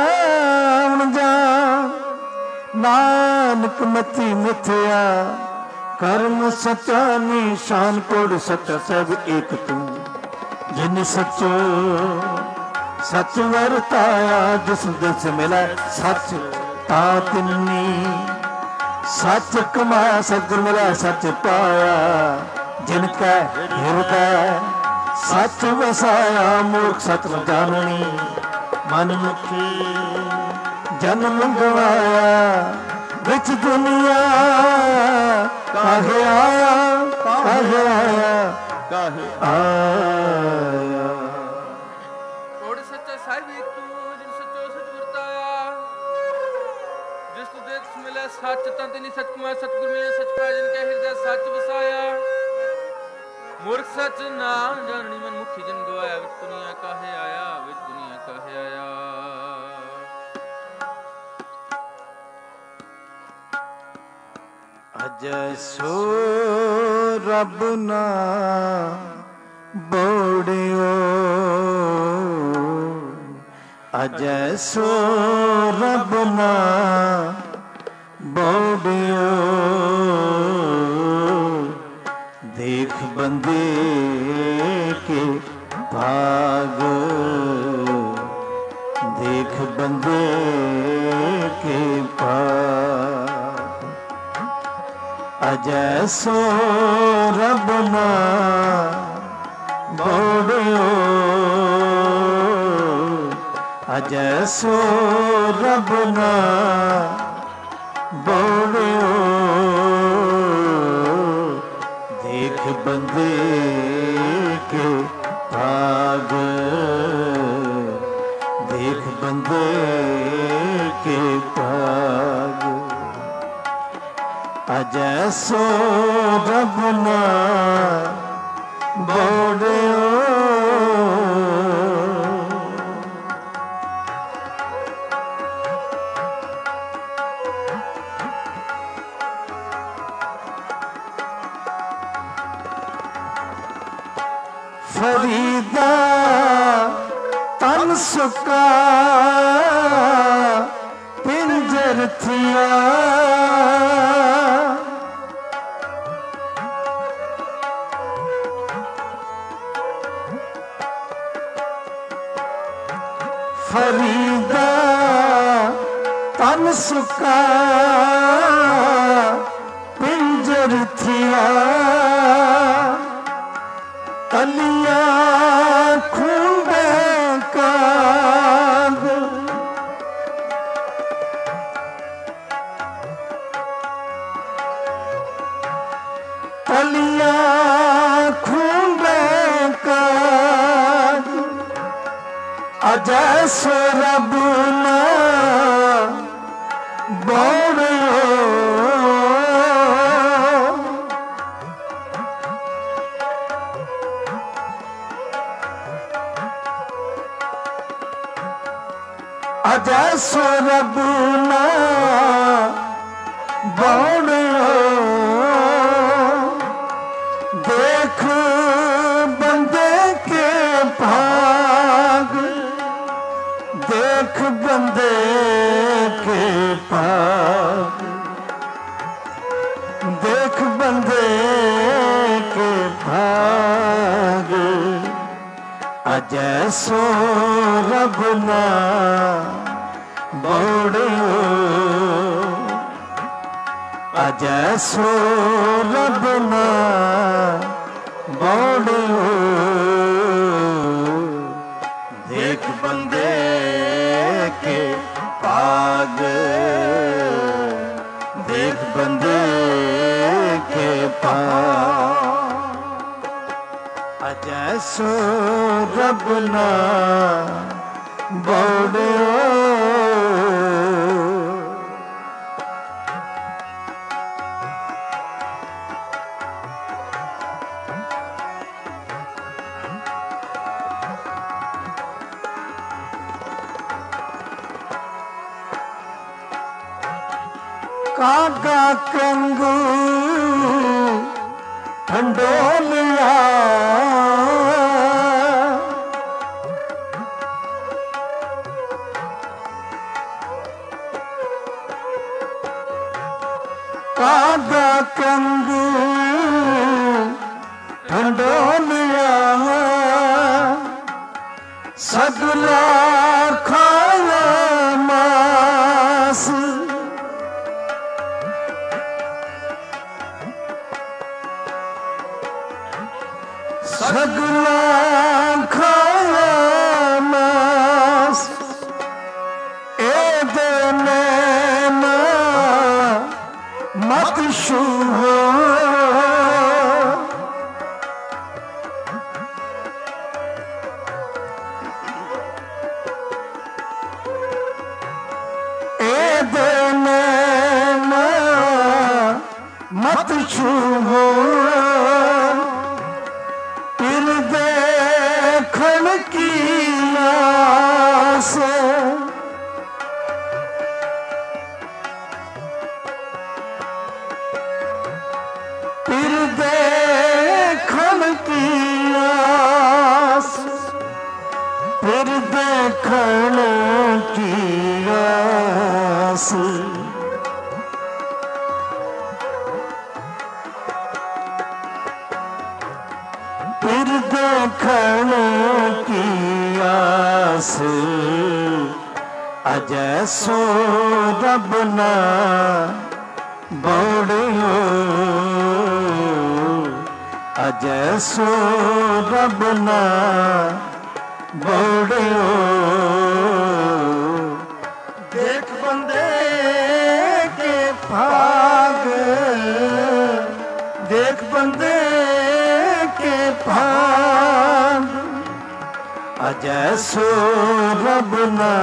जान, नानक मति मिथ्या कर्म सचा निशान, कोड सचा सब एक तू, जिन सचो सच वरताया, जिस दिल से मिला सच तातनी, सच कमाया सतगुर मिला सच पाया, जिनका हृदय सच वसाया, मूर्ख सच जाननी, मन मुखी जन्म गवाया, विच दुनिया काहे आया, काहे आया, काहे आया। कोड सच्चा साहिब एक तू, जिन सचो सच वरताया, जिस तू देख मिले सच तन तिनी सच कमाया, सतगुर मिले सच पाया, जिनके हृदय सच वसाया, मूर्ख सच नाम जाननी, मन मुखी जन गवाया, विच दुनिया काहे आया, विच दुनिया काहे आया। अजय सो रब ना बोड़ियो, अजय सो रब ना बोड़ियो, देख बंदे के भाग, देख बंदे के भाग, अजय सो रब ना बोड़ियो, अजय सो रब ना बोड़ियो, देख बंदे के भाग, देख बंदे के भाग, अजय सो रब ना बोड़ियो। फरीदा तन सुका पिंजर थिया, फरीदा तन सुका पिंजर थिया, कलिया खूंबे काग, कलिया खूंबे काग, अजय सो रब ना बोड़ियो, अजय सो रब ना बोड़ियो, देख बंदे के भाग, देख बंदे के भाग, देख बंदे के भाग, अजय सो रब ना बोड़ियो, अजय सो रब ना बोड़ियो, देख बंदे के भाग, देख बंदे के रब ना बोड़ियो। कागा कंगू ठंडोलिया कागा कंगू ठंडोलिया सगला खाया मास सगला खाया मास ए देने मत छूहो ए देने मत छूहो फिर देखण की आस फिर देखण की आस फिर देखण की आस फिर देखण की आस अजय सो रब ना बोड़ियो अजय सो रब ना बोड़ियो। देख बंदे के भाग देख बंदे के भाग अजय सो रब ना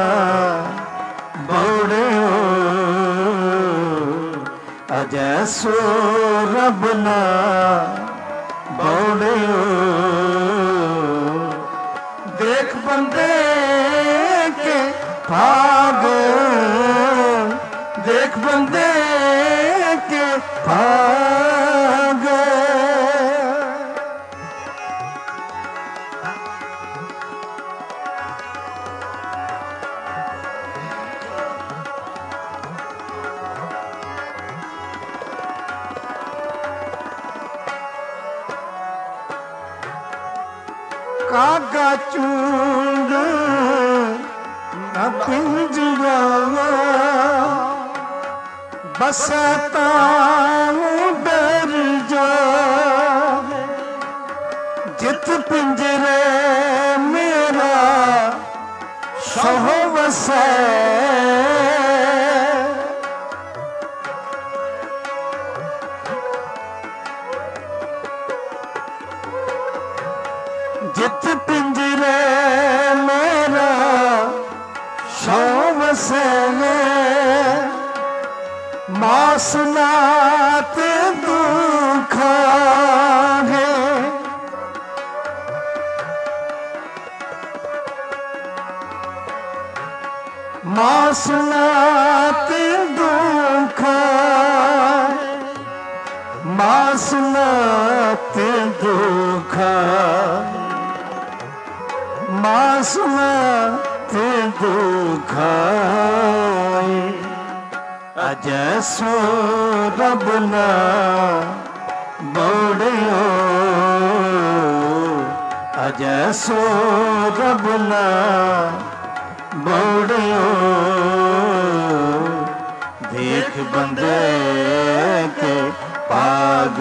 बोड़ियो अजय सो रब ना बोड़ियो। देख बंदे के भाग देख बंदे के भाग कागा चूंड न पिंजरा बसता डर जा जित पिंजरे मेरा सहो वसै जित पिंजरे मेरा शौम से मासनात दुखा है मासनात दुखा मासनात दुखा मासनात दुखा अजय सो रब ना बोड़ियो अजय सो रब ना बोड़ियो। देख बंदे के पाग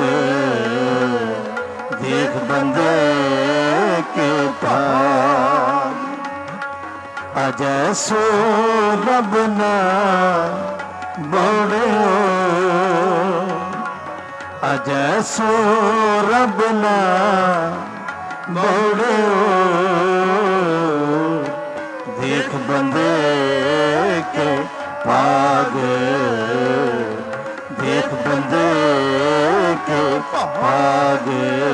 देख बंदे के पाग अजय सो रब ना बोड़ियो अजय सो रब ना बोड़ियो। बंदे के भाग, देख बंदे के भाग,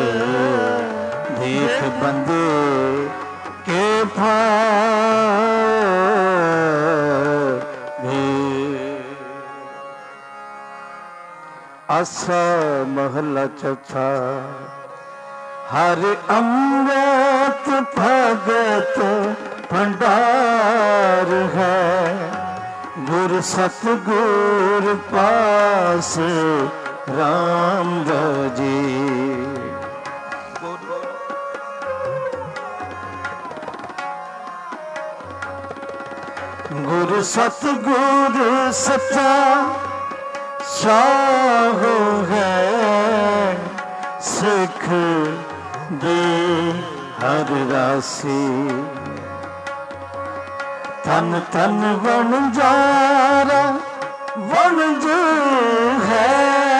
देख बंदे के भाग। आसा महला चौथा। हर अमृत भगत भंडार है, गुर सतगुर पास राम राजे। गुरु सतगुर सच्चा शाह है, सिख दे हर राशि। तन तन वणजारा वणज है,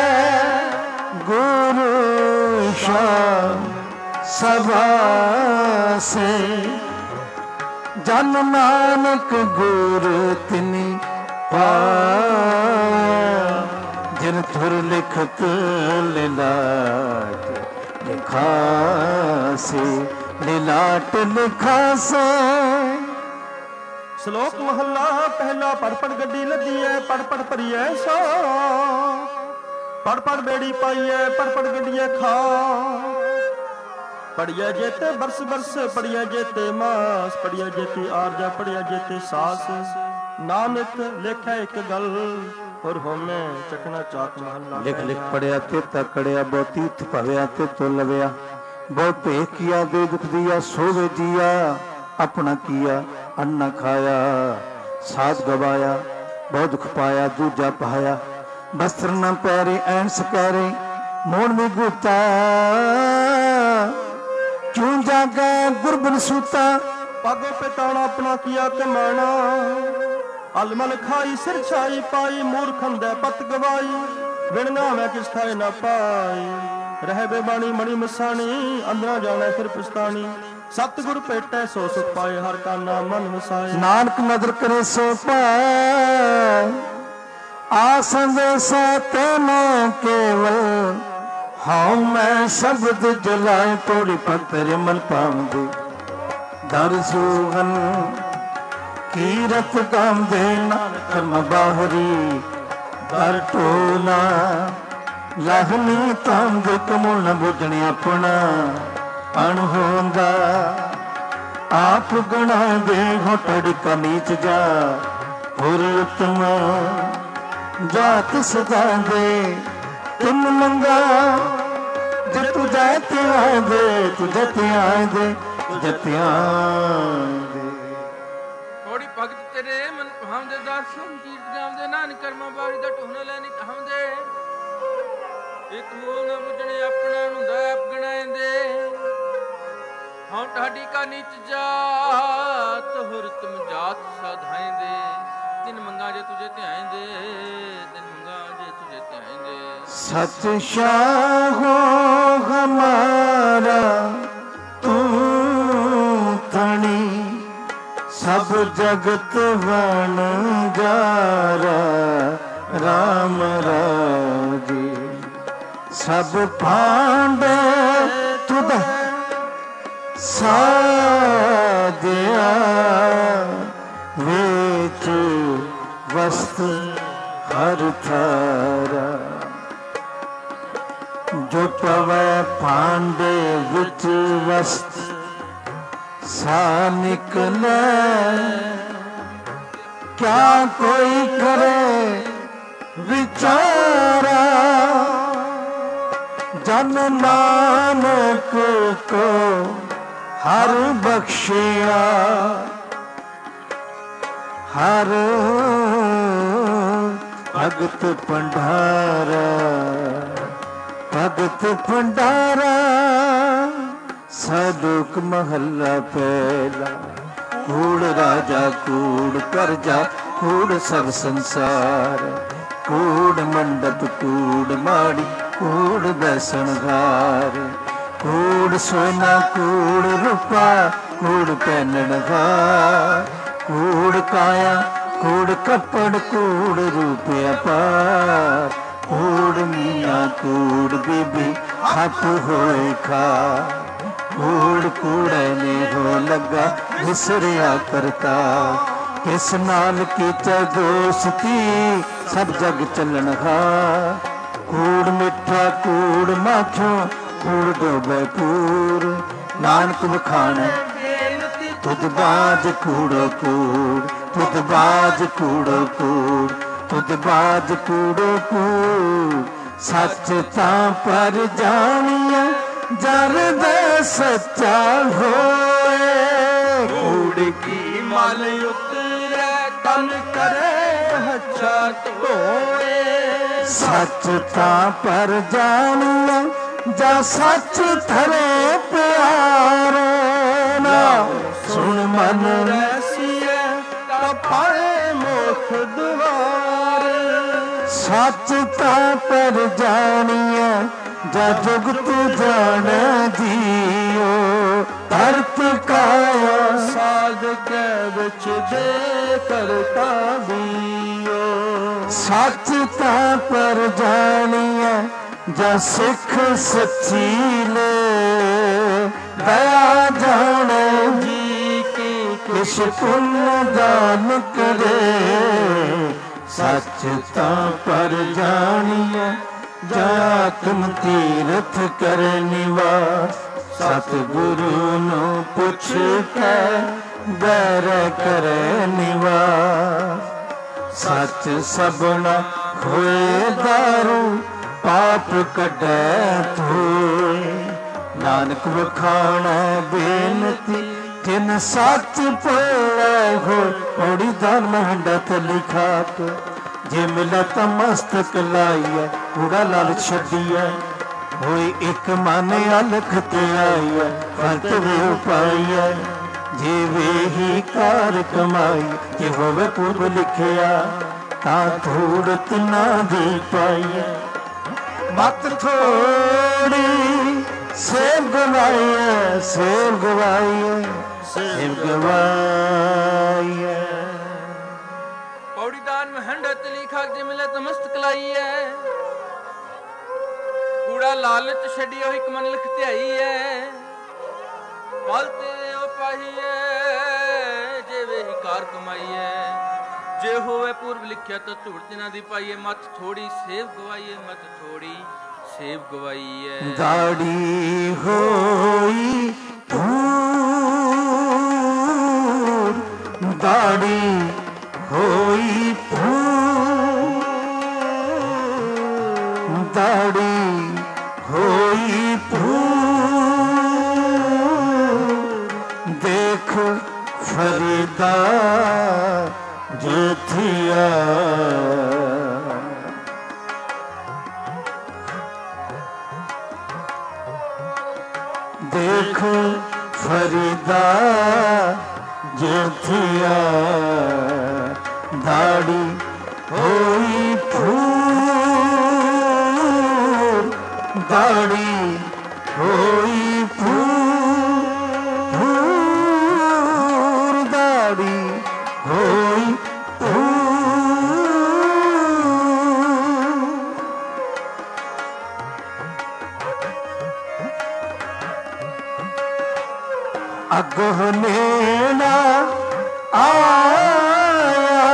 गुरु शाह सभा से। जन नानक गुर तिनी पाया, जिन थुर लिखत लिलाट लिखासे, लिलाट लिखासे। ਸ਼ਲੋਕ ਮਹੱਲਾ ਪਹਿਲਾ। ਪੜ ਪੜ ਗੱਡੀ ਲੱਦੀ ਐ, ਪੜ ਪੜ ਭਰੀਐ ਸੋ, ਪੜ ਪੜ ਬੇੜੀ ਪਾਈਐ, ਪੜ ਪੜ ਗੱਡੀਆਂ ਖਾ। ਪੜੀਐ ਜੇਤੇ ਬਰਸ ਬਰਸ, ਪੜੀਐ ਜੇਤੇ ਮਾਸ, ਪੜੀਐ ਜੇਤੀ ਆਰਜਾ, ਪੜੀਐ ਜੇਤੇ ਸਾਸ। ਨਾਨਕ ਲੇਖੈ ਇੱਕ ਗੱਲ, ਹੋਰ ਹੋਮੈ ਚਕਣਾ ਚਾਕ ਮਹੱਲਾ। ਲਿਖ ਲਿਖ ਪੜਿਆ ਤੇ ਤਕੜਿਆ, ਬਹੁਤੀ ਤੀਰਥ ਭਵਿਆ ਤੇ ਤੋ ਲਵਿਆ। ਬਹੁਤ ਭੇਖ ਕੀਆ ਦੇ ਦੁਖ ਦੀਆ, ਸੋਵੇ ਜੀਆ अपना किया अन्ना खाया। साथ गवाया बहुत दुख पाया, दूजा पाया। वस्त्र न पैरे ऐन सकैरे, मोड़ में गुता। क्यों जागा गुरबन सूता, पागो पिताना अपना किया कमाना। अलमल खाई सिर छाई पाई, मूर्ख अंधे पत गवाई। बिन नावे किस थाए न पाई, रह बेबानी मणि मसानी। अंदरा जाना फिर पछतानी, सतगुर भेटै सो सुख पाए। हर का नाम मन वसाए, नानक नदर करे सो पाए। आसंदेसा तेने केवल, हाँ मैं शब्द जलाए। तोड़ी पत्थर मन पाऊंगे दर सुहन, कीरत काम देना कर्म बाहरी। दर टोना लहनी ताम दे, कमोल न बुझने अपना अणहोंदा। आप गणा दे होटड़ का नीच जा, होर उत्तम जात सदा दे। तुम मंगा जे तू जाए ते आए दे, तुझे ते आए दे, तुझे ते आए दे। थोड़ी भगत तेरे मन हम दे दर्शन कीर्त गाम दे, नानक कर्मा बारी दा टोहना लेनी हम दे। एक मूल न बुझने अपना हुंदा आप गणाएंदे। हाँ ढाडी का नीच जात, होर तुम जात साधाएंदे। दिन मंगा जे तुझे ध्याएंदे, दिन मंगा जे तुझे ध्याएंदे। सच शाहो हमारा तू धनी, सब जगत वन जारा। राम राजे सब भांडे तुद सादिया। वेच वस्तु हर थारा, जो पवै भांडे विच वस्त सा निकले। क्या कोई करे विचारा, जन नानक को हर बख्शिया। हर भगत भंडारा, भगत भंडारा। सलोक महला पहला। कूड़ राजा कूड़ करजा, कूड़ सब संसार। कूड़ मंडप कूड़ माड़ी, कूड़ बैसणघार। कूड़ सोना कूड़ रूपा, कूड़ पहनणघार। कूड़ काया कूड़ कपड़ कूड़ रूप अपार, कूड़ मियाँ कूड़ बीबी हप होए खा, कूड़ कूड़े ने हो लगा विसरिया करता, किस नाल कीते दोस्ती सब जग चलन हार, कूड़ मिठा कूड़ माखों कूड़ डोबे पूर, नानक बखाने तुद बाज कूड़ो कूड़, तुद बाज कूड़ो कूड़, तुद बाज कूड़ो कूड़, सच तां पर जानिया जर दे सच्चा होए, कूड़ की मल उतरे तन करे हच्छा धोए, सच तां पर जानिया जा सच थरे प्यारे, ना सुन मन रसिए पाए मुख द्वार, सच तां पर जानिया जा जुगत जान जियो, धरत काया साध के बिच दे करता दियो, सच तां पर जानिया जा सिख सच्ची ले, दया जाने जी की किस पुण्य दान करे, सच तां पर जानिया जा तुम तीरथ कर निवास, सतगुरु नु पुछ के बैर करे निवास, सच सबना होए दारू पाप कढै धोए, नानक वखाणै बेनती जिन सच भोले हो, पौड़ी दान महंडा तली खाक, जे मिला तां मस्तक लाइए कूड़ा लालच छड्डिए, होई एक मन अलख ते आइए फलत वे उपाइए, जे वे ही कार कमाई जे होवे पूर्व लिखिया, तां थोड़त ना दी पाइए, मत थोड़ी सेव गवाइए, सेव गवाइए, सेव गवाइए। पौड़ी दान में हंडत लिखा जे मिले तो मस्तक लाइए, कूड़ा लालच छड़ियो एक मन लिख त्याई है, पालते ओ पाहिए जे वे ही कार कमाई है, जे होवे पूर्व लिखिया तो धूड़ती ना दी पाइए, मत थोड़ी सेव गवाइए, मत थोड़ी सेव गवाइए। दाढ़ी होई फूर, दाढ़ी होई फूर, दाढ़ी होई फूर, देख फरीदा जोथिया, देख फरीदा जोथिया, दाढ़ी होई फूर, दाढ़ी होई फूर, दाढ़ी होई अगोह नेना आया,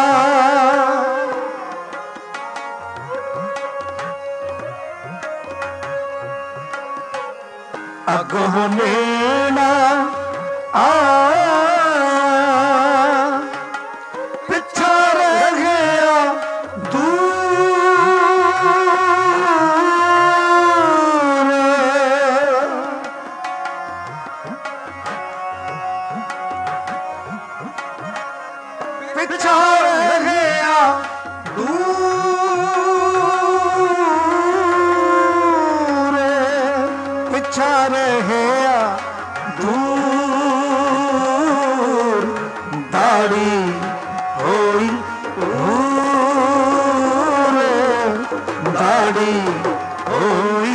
अगोह नेना आया, पिछा रह गया दूर, पिछा रह गया दूर, पिछा रह गया दूर, दाढ़ी होई फूर, दाढ़ी होई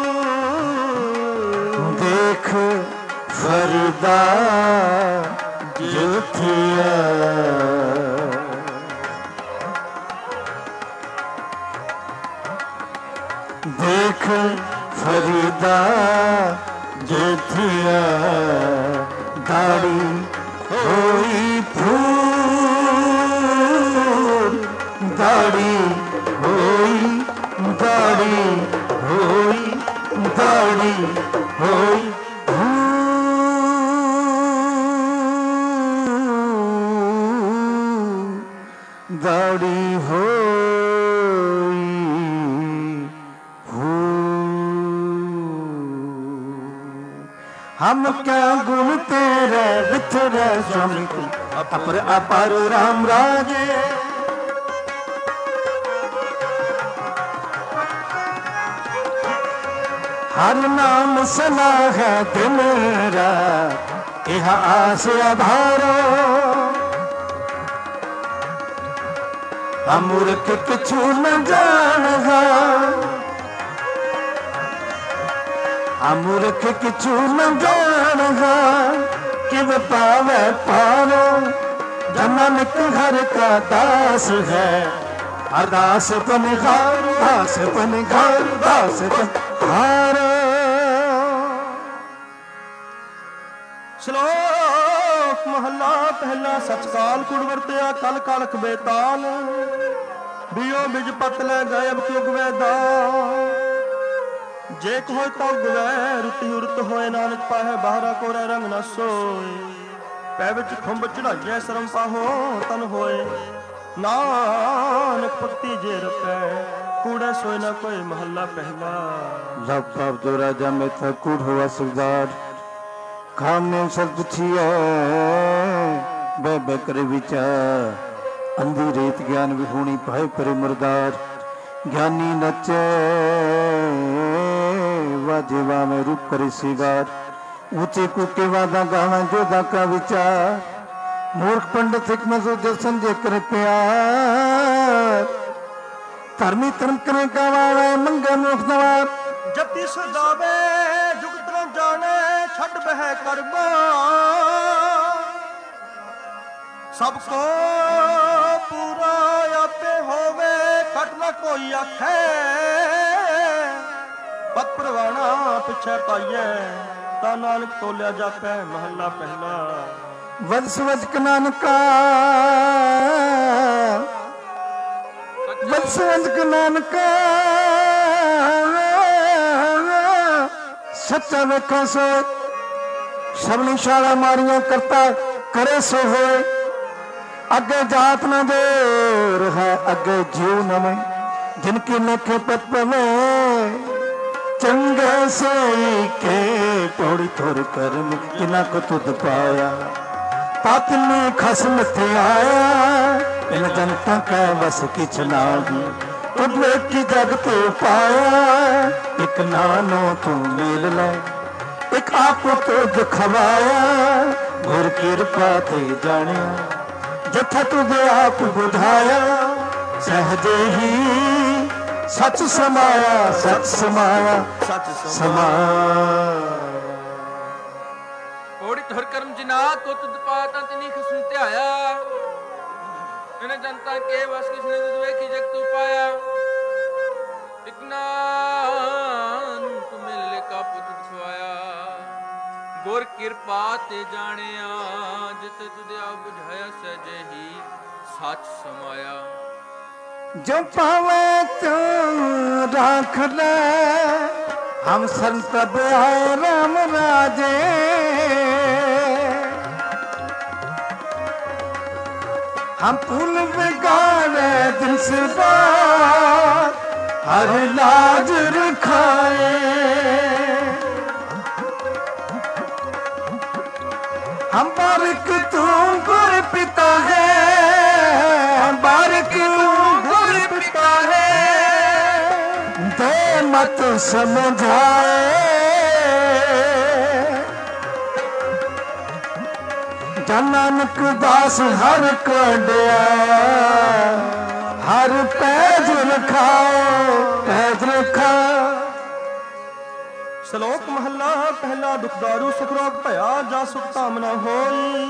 फूर, देख फरदा लख फरीदा जेठिया दाढ़ी होई फूल दाढ़ी होई दाढ़ी होई दाढ़ी होई दाढ़ी होई हम क्या गुण तेरे विथरे स्वामी अपर अपार राम राजे हर नाम सना है दिन रात यह आस आधारो हम मूर्ख किछु न जानहा हम मूर्ख किछु न जानहा किव पावे पारो जनक हर का दास है अरदास पन घर दास पन घर दास पन हार। श्लोक महला पहला सचकाल कुड़ वरत्या कल कालख बेताल बियो बिज पत ले गए अब क्यों गवैदा जे होए तो गवै रुति उरत होए नानक पाहे बाहरा कोरे रंग न सोए पै विच खुंब चढ़ाइए शरम पाहो तन होए नानक भक्ति जे रपै कूड़े सोए न कोई महला पहला। लब बाप दो राजा में था कूड़ हुआ सरदार खाने सर पुछिए बह करे विचार अंधी रेत ज्ञान विहूणी पाए परे मुरदार ज्ञानी नचे वाजेवा में रूप करे सिगार ऊंचे कूके वादा गावा जोधा का विचार मूर्ख पंडित एक मजो दर्शन जे करे प्यार धर्मी धर्म करे गावा मंगे मोख नवार जति सदावे जुगत न जाने छड़ बह करबा सबको पूरा आपे होवे कट न कोई आखे पत परवाना पिछे पाइए ता नानक तोलिया जापे महला पहला। वज सवज नानका वज सवज नानका सच्चा वेखा सो सबनी शाला मारिया करता करे सो होए अगे जात न देर है अगे जीव नवे जिनकी लेखे पत पवे चंगे से के थोड़ी थोड़ी कर्म जिना को तुद पाया पातनी खसम थे आया इन जनता का बस किछ नागी तुद की जग तो पाया एक नानो तू मिल ले एक आप तो दिखवाया गुर कृपा ते जानिया जथा तुझे आप बुधाया सहजे ही सच समाया सच समाया सच समाया। ਕੋੜੀ ਧੁਰ ਕਰਮ ਜਿਨਾ ਕੋ ਤੁਧ ਪਾਤਾ ਤਨੀ ਖਸਮ ਧਿਆਇਆ ਇਹਨੇ ਜਨਤਾ ਕੇ ਵਸ ਕਿਸਨੇ ਤੁਧ ਵੇਖੀ ਜਗ ਤੂੰ ਪਾਇਆ ਇਕਨਾਨ ਤੂੰ ਮਿਲ ਲੈ ਕਾ ਪੁੱਤ ਖਵਾਇਆ ਗੁਰ ਕਿਰਪਾ ਤੇ ਜਾਣਿਆ ਜਿਤ ਤੁਧ ਆ ਬੁਝਾਇਆ ਸਜੇ ਹੀ ਸੱਚ ਸਮਾਇਆ। जो पावे तू राख ले हम संत आए राम राजे हम फूल बिगाड़े दिल से बात हर लाज रखाए हम बारिक तू गुर पिता है बारिक मत समझाए नानक दास हर कड़िया हर पैज रखाओ पैज रखा। श्लोक महला पहला दुखदारू सुख रोग भया जा सुख कामना होई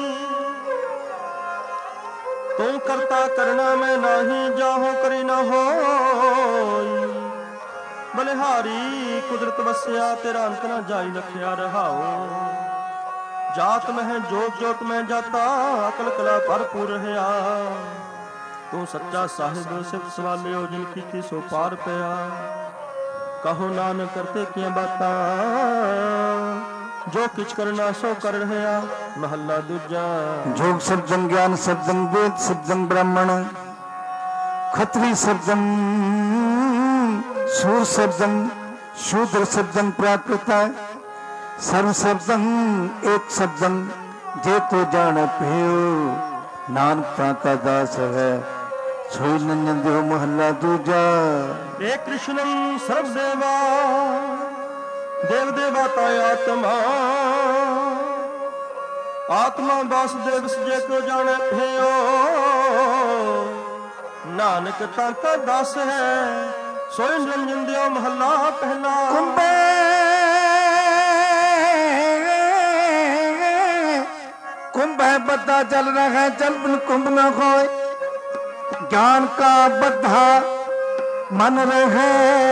तू करता करना में नाही जाहो करी न होई ਬਲਿਹਾਰੀ ਕੁਦਰਤ ਵਸਿਆ ਤੇਰਾ ਅੰਤ ਨਾ ਜਾਈ ਲਖਿਆ ਰਹਾਓ। ਜਾਤ ਮਹਿ ਜੋਤ ਜੋਤ ਮੈਂ ਜਾਤਾ ਅਕਲ ਕਲਾ ਭਰਪੂਰ ਰਹਾ। ਤੂੰ ਸੱਚਾ ਸਾਹਿਬ ਸਿਫਤ ਸਵਾਲਿਓ ਜਿਨ ਕੀਤੀ ਸੋ ਪਾਰ ਪਿਆ। ਕਹੋ ਨਾਨਕ ਕਰਤੇ ਕੀਆਂ ਬਾਤਾਂ ਜੋ ਕਿਛ ਕਰਨਾ ਸੋ ਕਰ ਰਿਹਾ। ਮਹੱਲਾ ਦੂਜਾ। जोग शब्दं ज्ञान शब्दं वेद शब्दं ब्राह्मण खत्री शब्दं सूर शब्दं शूद्र शब्दं प्राकृत सर्व शब्दं एक शब्दं जे तो जान पियो नानक का दास है सोई नंजन देव। महला दूजा। हे कृष्णं सर्वदेवा देव देवता आत्मा आत्मा वासुदेव सजे को जाने भयो। नानक ताका दास है सोई निरंजन दियो। महला पहला। कुंभे कुंभ है बद्धा चल रहा है चल बिन कुंभ न खोए। ज्ञान का बद्धा मन रहे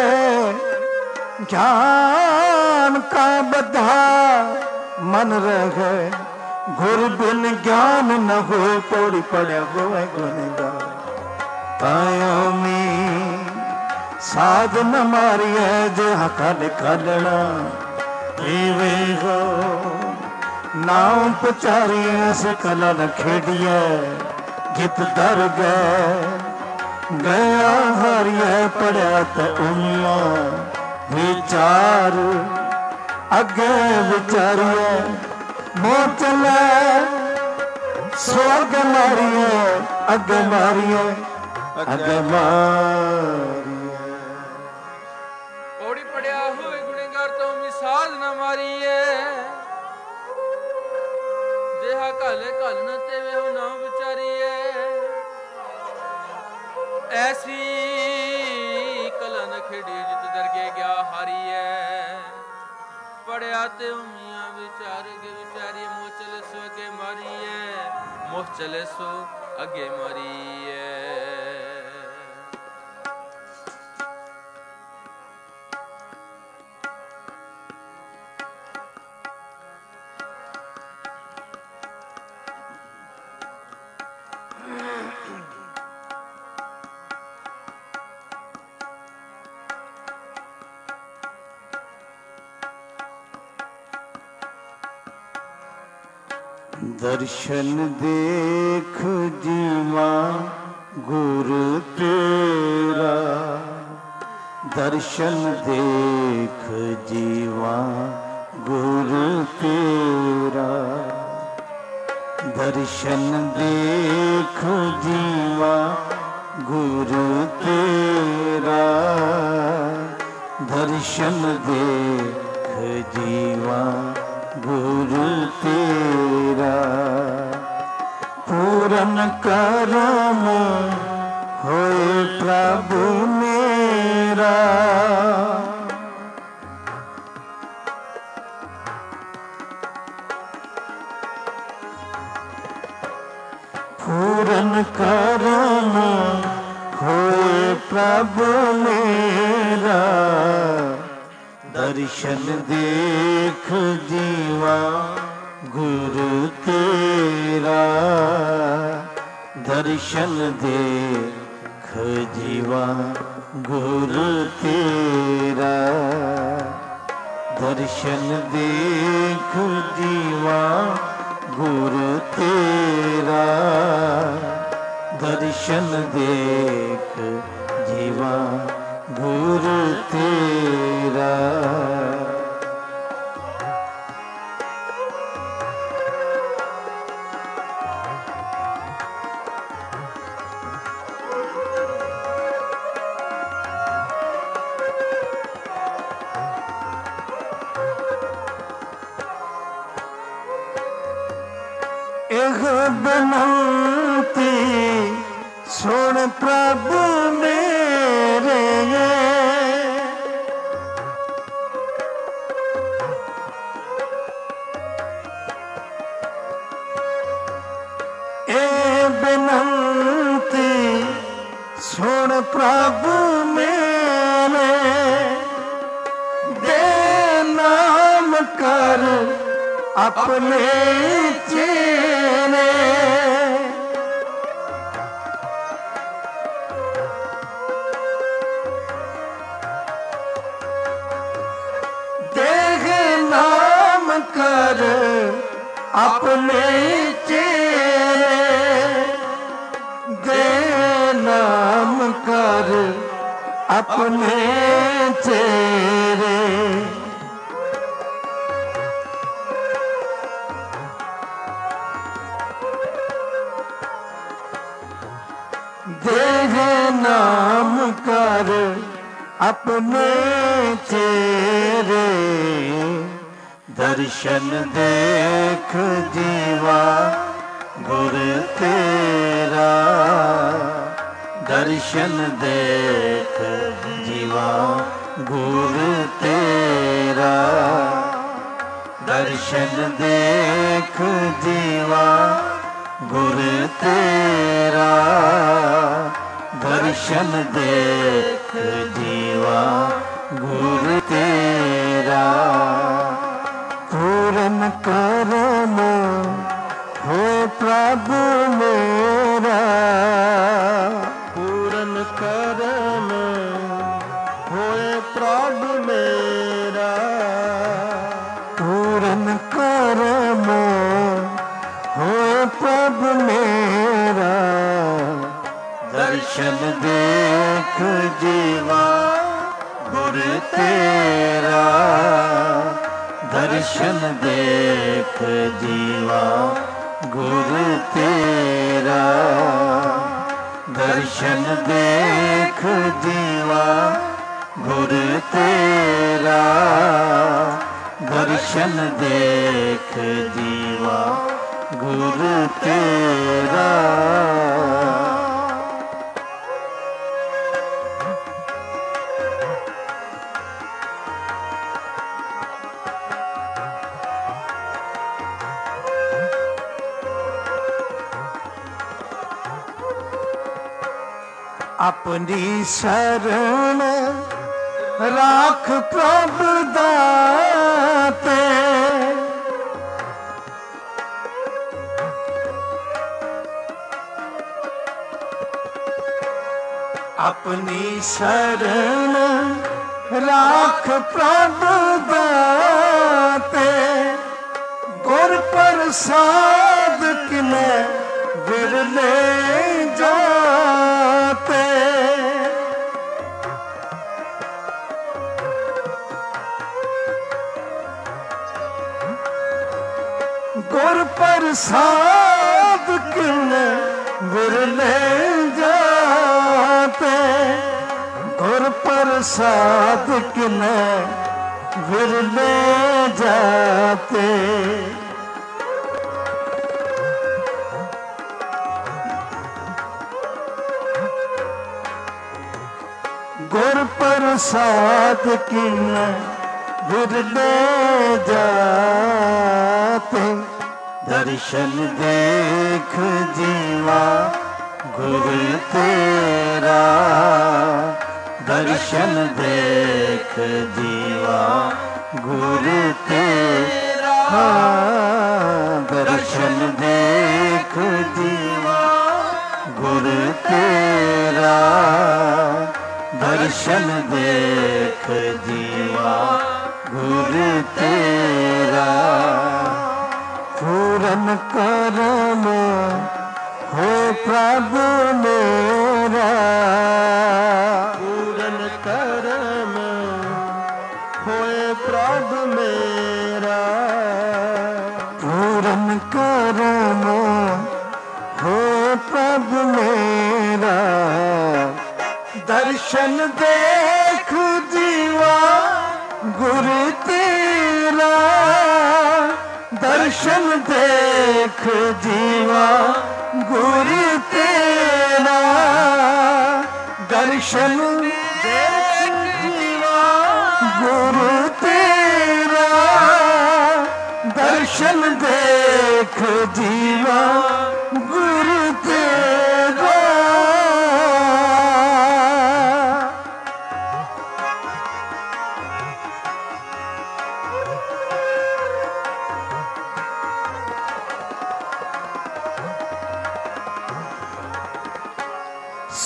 ज्ञान का बद्धा मन रहे। गुरु बिन ज्ञान न हो पौड़ी पड़े गोए गुनेगार। पायों में साध न मारिए जहाँ कल कलना एवे हो। नाम पचारिए से कला न खेड़िए जित दर गया हारिए पड़या तो उमिया विचार अगे विचारिए मोह चले स्वर्ग मारिए अगे मारिए अगे मारिए। पौड़ी पड़िया हुए गुनेगार तो मिसाल न मारिए। जेहा कल कल न तेवे हो ना विचारिए। ऐसी कला न खेड़ी जित दरगे गया हारिए। पड़िया ते उमिया विचार के विचारिए। मोह चले सो अगे मारिए मोह चले सो अगे मारिए। दर्शन देख जीवा गुरु तेरा। दर्शन देख जीवा गुरु तेरा। दर्शन देख जीवा गुरु तेरा। दर्शन देख जीवा गुरु तेरा। पूरन करम होए प्रभु मेरा। पूरन करम होए प्रभु मेरा। दर्शन देख जीवा गुरु तेरा। दर्शन देख जीवा गुरु तेरा। दर्शन देख जीवा गुरु तेरा। दर्शन देख जीवा गुरु तेरा। एह बनती सुन प्रभु मेरे। ए बिनती सुन प्रभु मेरे। ਕਰ ਆਪਣੇ ਚੇਰੇ, ਦੇਖ ਨਾਮ ਕਰ ਆਪਣੇ ਚੇਰੇ, ਦੇ ਨਾਮ ਕਰ ਆਪਣੇ ਚੇਰੇ। ਦੇਹ ਨਾਮ ਕਰ ਆਪਣੇ ਚੇਰੇ, ਦਰਸ਼ਨ ਦੇਖ ਜੀਵਾ ਗੁਰ ਤੇਰਾ, ਦਰਸ਼ਨ ਦੇਖ ਜੀਵਾ ਗੁਰ ਤੇਰਾ, ਦਰਸ਼ਨ ਦੇਖ ਜੀਵਾ ਗੁਰ ਤੇਰਾ, ਦਰਸ਼ਨ ਦੇਖ ਜੀਵਾ ਗੁਰ ਤੇਰਾ। ਪੂਰਨ ਕਰਮ ਹੋਏ ਪ੍ਰਭ ਮੇਰਾ, ਪੂਰਨ ਕਰਮ ਹੋਏ ਪ੍ਰਭ ਮੇਰਾ, ਪੂਰਨ ਕਰਮ ਹੋਏ ਪ੍ਰਭ ਮੇਰਾ, ਦਰਸ਼ਨ ਦੇਖ ਜੀਵਾ ਗੁਰ ਤੇਰਾ, ਦਰਸ਼ਨ ਦੇਖ ਜੀਵਾ ਗੁਰ ਤੇਰਾ, ਦਰਸ਼ਨ ਦੇਖ ਜੀਵਾ ਗੁਰ ਤੇਰਾ, ਦਰਸ਼ਨ ਦੇਖ ਜੀਵਾ ਗੁਰ ਤੇਰਾ। ਆਪਣੀ ਸ਼ਰਨ ਰਾਖ ਪ੍ਰਭ ਦਾਤੇ, ਆਪਣੀ ਸ਼ਰਨ ਰਾਖ ਪ੍ਰਭ ਦਾਤੇ, ਗੁਰ ਪ੍ਰਸਾਦ ਕਿਨੇ ਵਿਰਲੇ ਜਾਤੇ, ਗੁਰ ਪ੍ਰਸਾਦ ਕਿਨੇ ਵਿਰਲੇ ਜਾਤੇ, ਗੁਰ ਪ੍ਰਸਾਦ ਕਿਨੇ ਵਿਰਲੇ ਜਾਤੇ। ਗੁਰ ਪ੍ਰਸਾਦ ਕਿਨੇ ਵਿਰਲੇ ਜਾਤੇ, ਦਰਸ਼ਨ ਦੇਖ ਜੀਵਾ ਗੁਰ ਤੇਰਾ, ਦਰਸ਼ਨ ਦੇਖ ਜੀਵਾ ਗੁਰ ਤੇਰਾ, ਦਰਸ਼ਨ ਦੇਖ ਜੀਵਾ ਗੁਰ ਤੇਰਾ, ਦਰਸ਼ਨ ਦੇਖ ਜੀਵਾ ਗੁਰ ਤੇਰਾ। ਪੂਰਨ ਕਰਮ ਹੋਏ ਪ੍ਰਭ ਮੇਰਾ, ਪੂਰਨ ਕਰਮ ਹੋਏ ਪ੍ਰਭ ਮੇਰਾ, ਪੂਰਨ ਕਰਮ ਹੋਏ ਪ੍ਰਭ ਮੇਰਾ, ਦਰਸ਼ਨ ਦੇਖ ਜੀਵਾ ਗੁਰ ਤੇਰਾ, ਦਰਸ਼ਨ ਦੇਖ ਜੀਵਾ ਗੁਰ ਤੇਰਾ, ਦਰਸ਼ਨ ਦੇਖ ਜੀਵਾ ਗੁਰ ਤੇਰਾ, ਦਰਸ਼ਨ ਦੇਖ ਜੀਵਾ ਗੁਰ ਤੇਰਾ।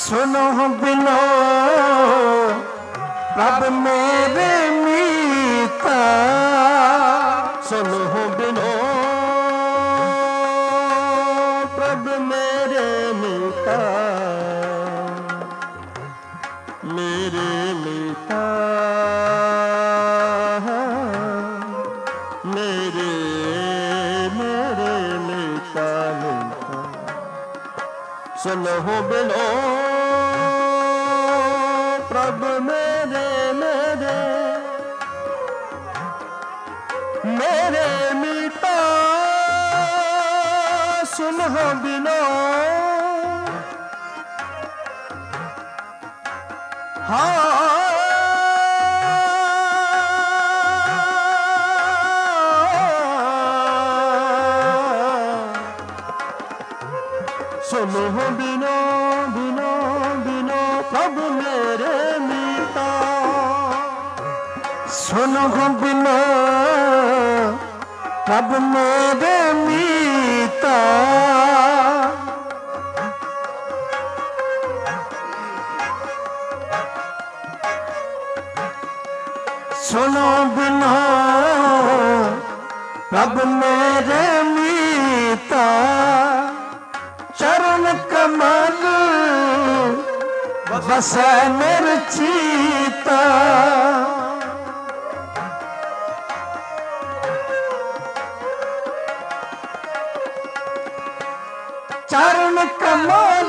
सुनो बिनो प्रभ मेरे मीता, सुनो बिनो प्रभ मेरे मीता, मेरे मीता, मेरे मेरे मीता मीता। सुनो बिनो प्रभ मेरे मेरे मेरे मीता, सुनो बिनो सुनो बिनो बिनो बिनो प्रभु मेरे मीता, सुनो बिनो प्रभ मेरे मीता। सुनो बिनो प्रभ मेरे मीता, चरण कमल बसै मेरे चीता। चरण कमल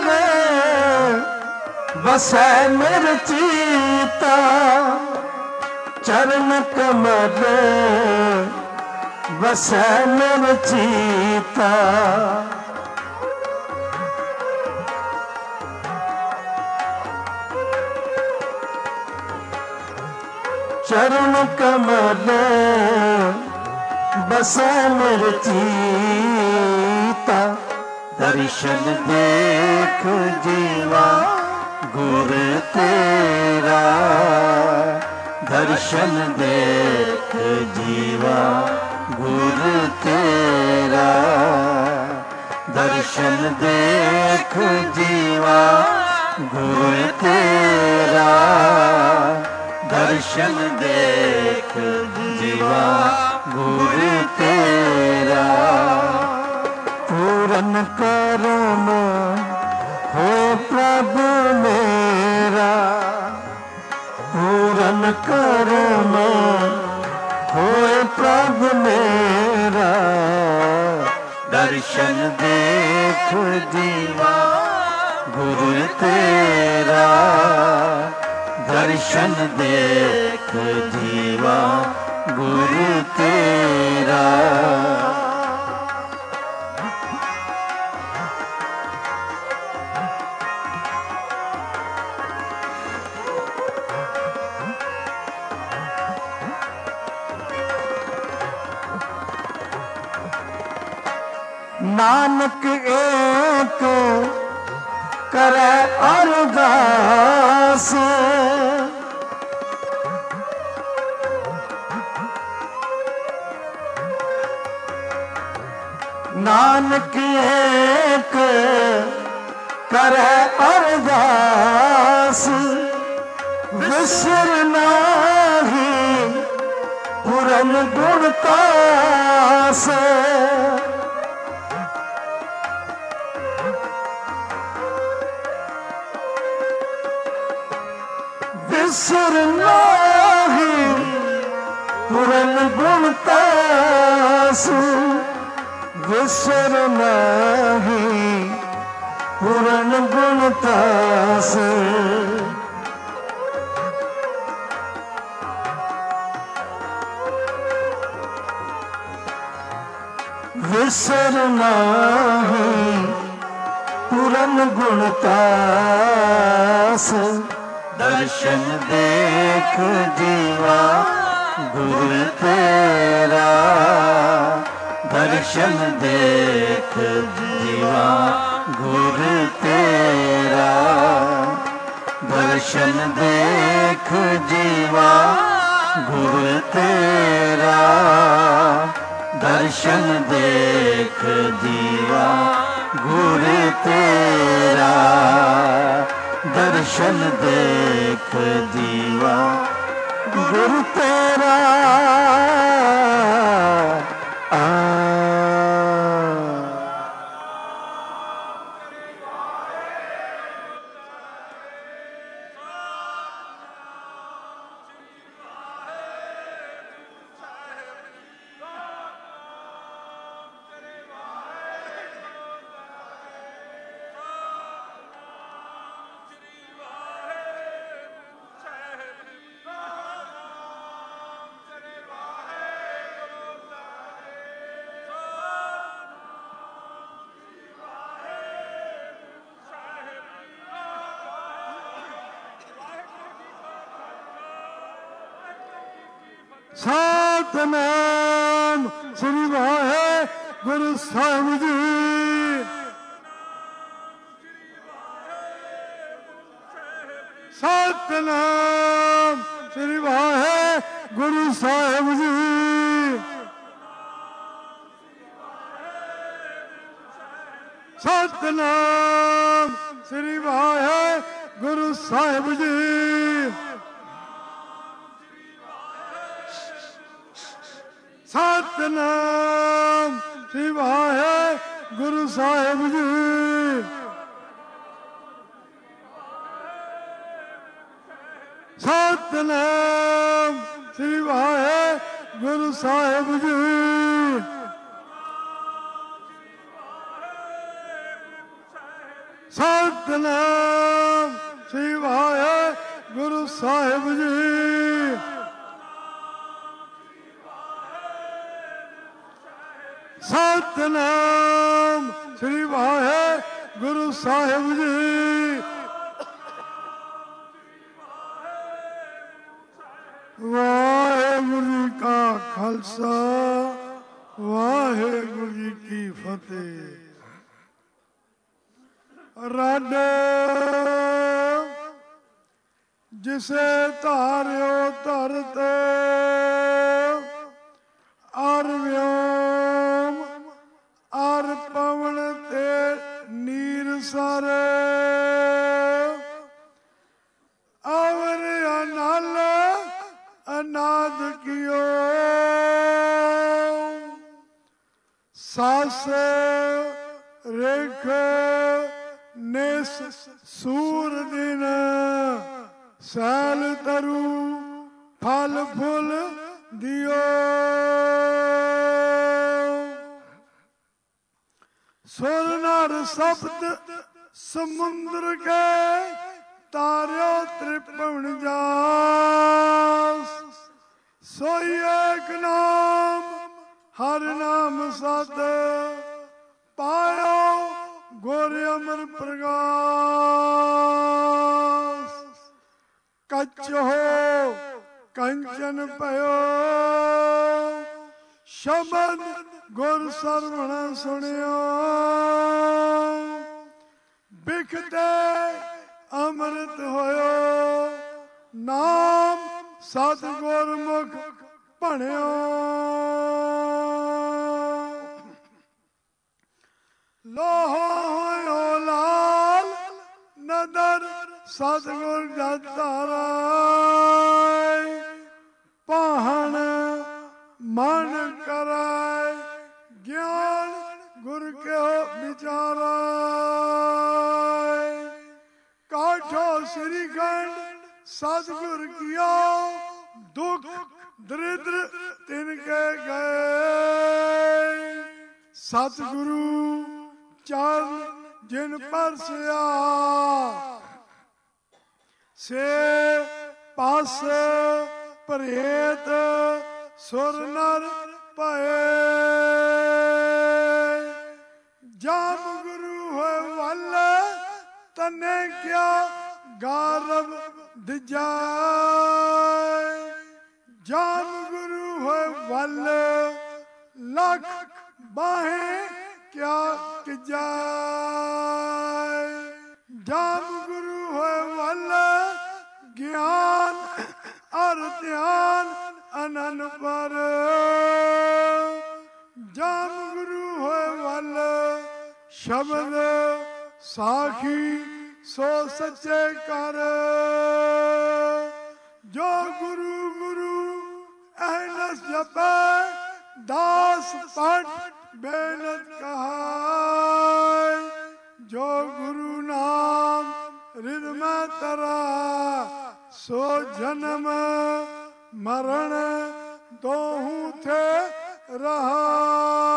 बसै मेरे चीता, चरण कमल बसै मेरे चीता। चरण कमल बसै मेरे चीता। दर्शन देख जीवा गुर तेरा, दर्शन देख जीवा गुर तेरा, दर्शन देख जीवा गुर तेरा, दर्शन देख जीवा गुर तेरा। पूरन करम हो प्रभु मेरा, पूरन करम होए प्रभु मेरा, दर्शन देख जीवा गुरु तेरा, दर्शन देख जीवा गुरु तेरा। नानक एक करे अरदास, नानक एक करे अरदास, विसर नाही पूरन गुण तास। विसर नाही पूरन गुण तास, विसर नाही पूरन गुण तास। विसर नाही पूरन गुण तास। दर्शन देख जीवा गुरु तेरा, दर्शन देख जीवा गुरु तेरा, दर्शन देख जीवा गुरु तेरा, दर्शन देख जीवा गुरु तेरा, दर्शन देख दीवा गुरु तेरा सतनाम श्री वाहेगुरु साहिब जी। सतनाम श्री वाहेगुरु साहिब जी। सतनाम श्री वाहेगुरु साहिब जी। सतनाम श्री वाहेगुरु साहिब जी। सतनाम श्री वाहेगुरु साहिब जी। सतनाम श्री वाहेगुरु साहिब जी। सतनाम श्री वाहेगुरु साहिब जी। वाहेगुरु जी का खालसा वाहेगुरु जी की फतेह। रड जिसे धारियो धरत अर व्योम अर पवन ते नीर सर अवर अनल अनाद कियो सास रेख निस सूर दिन सैल तरु फल फुल दियो सुर नर सप्त समुद्र के तार्यो त्रिपवन जास सोई एक नाम हर नाम सत पायो गोर अमर प्रगास कच्च हो कंचन पयो शब्द गुर सरवण सुनियो बिखते अमृत होयो नाम सतगुर मुख भणियो लोहो होयो लाल नदर सतगुर जतारा पाहन मन कराय ज्ञान गुर के विचारा काठो श्रीखंड सतगुर किया दुख दरिद्र तिनके गए सतगुरु चरण जिन परसिया से पास प्रेत सुर नर पए जाम गुरु है वल तने क्या गारव दिजाए जाम गुरु है वल लख बाहें क्या जाए जाम गुरु है वल ज्ञान और ध्यान अनन पर जाम गुरु है वल शब्द साखी ਸੋ ਸੱਚੇ ਕਰ। ਜੋ ਗੁਰੂ ਗੁਰੂ ਅਹਨਸ ਜਪੈ ਦਾਸ ਪਟ ਬੇਨਤ ਕਹਾਇ। ਜੋ ਗੁਰੂ ਨਾਮ ਰਿਦ ਮੈਂ ਤਰਾ ਸੋ ਜਨਮ ਮਰਨ ਦੋਹੂ ਥੇ ਰਹਾਇ।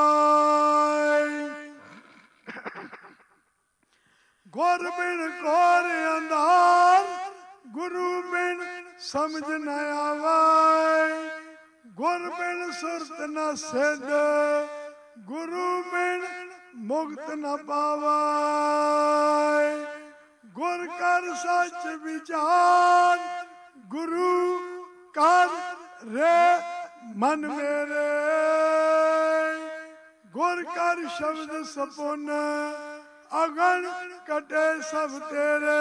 ਗੁਰ ਬਿਨ ਘੋਰ ਅੰਧਾਰ ਗੁਰੂ ਬਿਨ ਸਮਝ ਨ ਆਵੈ। ਗੁਰ ਬਿਨ ਸੁਰਤ ਨ ਸਿਧ ਗੁਰੂ ਬਿਨ ਮੁਕਤ ਨ ਪਾਵੈ। ਗੁਰ ਕਰ ਸੱਚ ਵਿਚਾਰ ਗੁਰੂ ਕਰ ਰੇ ਮਨ ਮੇਰੇ। ਗੁਰ ਕਰ ਸ਼ਬਦ ਸਪੁਨ ਅਗਨ ਕਟੇ ਸਭ ਤੇਰੇ।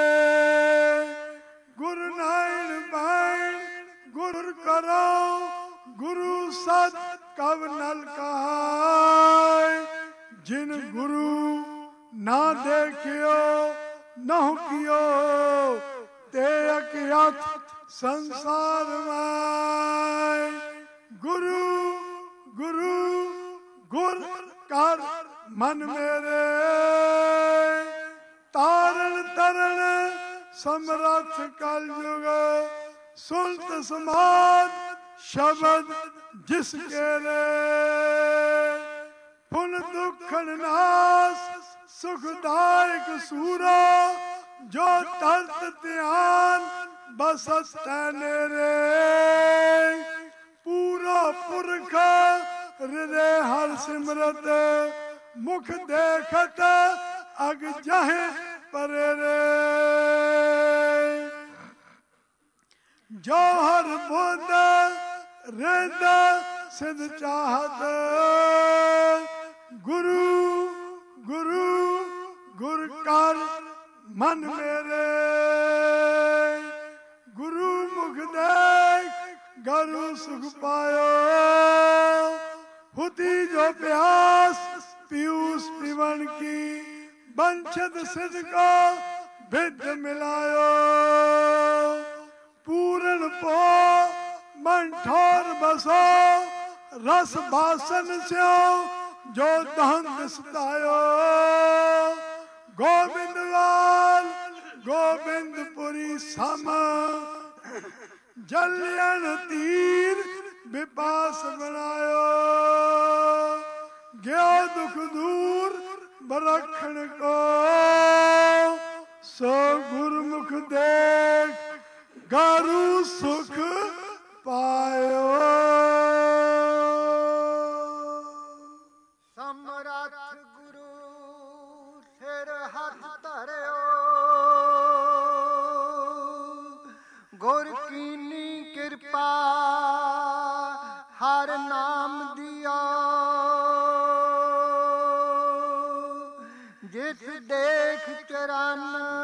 ਗੁਰ ਨਾਇਣ ਬਾਇਣ ਗੁਰ ਕਰੋ ਗੁਰੂ ਸਤ ਕਵ ਨਲ ਕਹਾਇ। ਜਿਨ ਗੁਰੂ ਨਾ ਦੇਖਿਓ ਨਹੁ ਕਿਓ ਤੇ ਅਕਿਆਤ ਸੰਸਾਰ ਮਾਇ। ਗੁਰੂ ਗੁਰੂ ਗੁਰ ਕਰ ਮਨ ਮੇਰੇ। ਤਾਰਨ ਤਰਨ ਸਮਰੱਥ ਕਲਯੁਗ ਸੁਲਤ ਸਮਾਦ ਸ਼ਬਦ ਜਿਸ ਕੇਰੇ। ਪੁਨ ਦੁਖਨ ਨਾਸ ਸੁਖਦਾਇਕ ਸੂਰਾ ਜੋ ਤਰਤ ਧਿਆਨ ਬਸਤ ਨੇਰੇ। ਪੂਰਾ ਪੁਰਖ ਹਿਰਦੇ ਹਰ ਸਿਮਰਤ ਮੁਖ ਦੇਖਤ ਅਗ ਜਹੇ ਪਰੇਰੇ। ਜੋ ਹਰ ਬੁੱਧ ਰਹਿੰਦਾ ਸਿਧ ਚਾਹਤ ਗੁਰੂ ਗੁਰੂ ਗੁਰ ਕਰ ਮਨ ਮੇਰੇ। ਗੁਰੂ ਮੁਖ ਦੇਖ ਗਰੂ ਸੁਖ ਪਾਇਓ। ਹੁਤੀ ਜੋ ਪਿਆਸ ਪੀਊਸ ਪੀਵਨ ਕੀ ਬੰਛਦ ਸਿਧ ਕੋ ਵਿਦ ਮਿਲਾਇਓ। ਪੂਰਨ ਪੋ ਮਨ ਠੋਰ ਬਸੋ ਰਸ ਬਾਸਨ ਸਿਓ ਜੋ ਦਹੰਦ ਸਤਾਇਓ। ਗੋਬਿੰਦਵਾਲ ਗੋਬਿੰਦਪੁਰੀ ਸਮ ਜਲਿਆਣ ਤੀਰ ਵਿਪਾਸ ਬਣਾਇਓ। ਗਿਓ ਦੁਖ ਦੂਰ ਬਰਖਣ ਕੋ ਸੋ ਗੁਰਮੁਖ ਦੇਖ ਗਾਰੂ ਸੁਖ ਪਾਇਓ। ਸਮਰੱਥ ਗੁਰੂ ਸਿਰ ਹੱਥ ਧਰਿਓ। ਗੁਰ ਕੀਨੀ ਕਿਰਪਾ ਹਰ ਨਾਮ ਦਿਓ। ਜਿਸ ਦੇਖ ਚਰਨ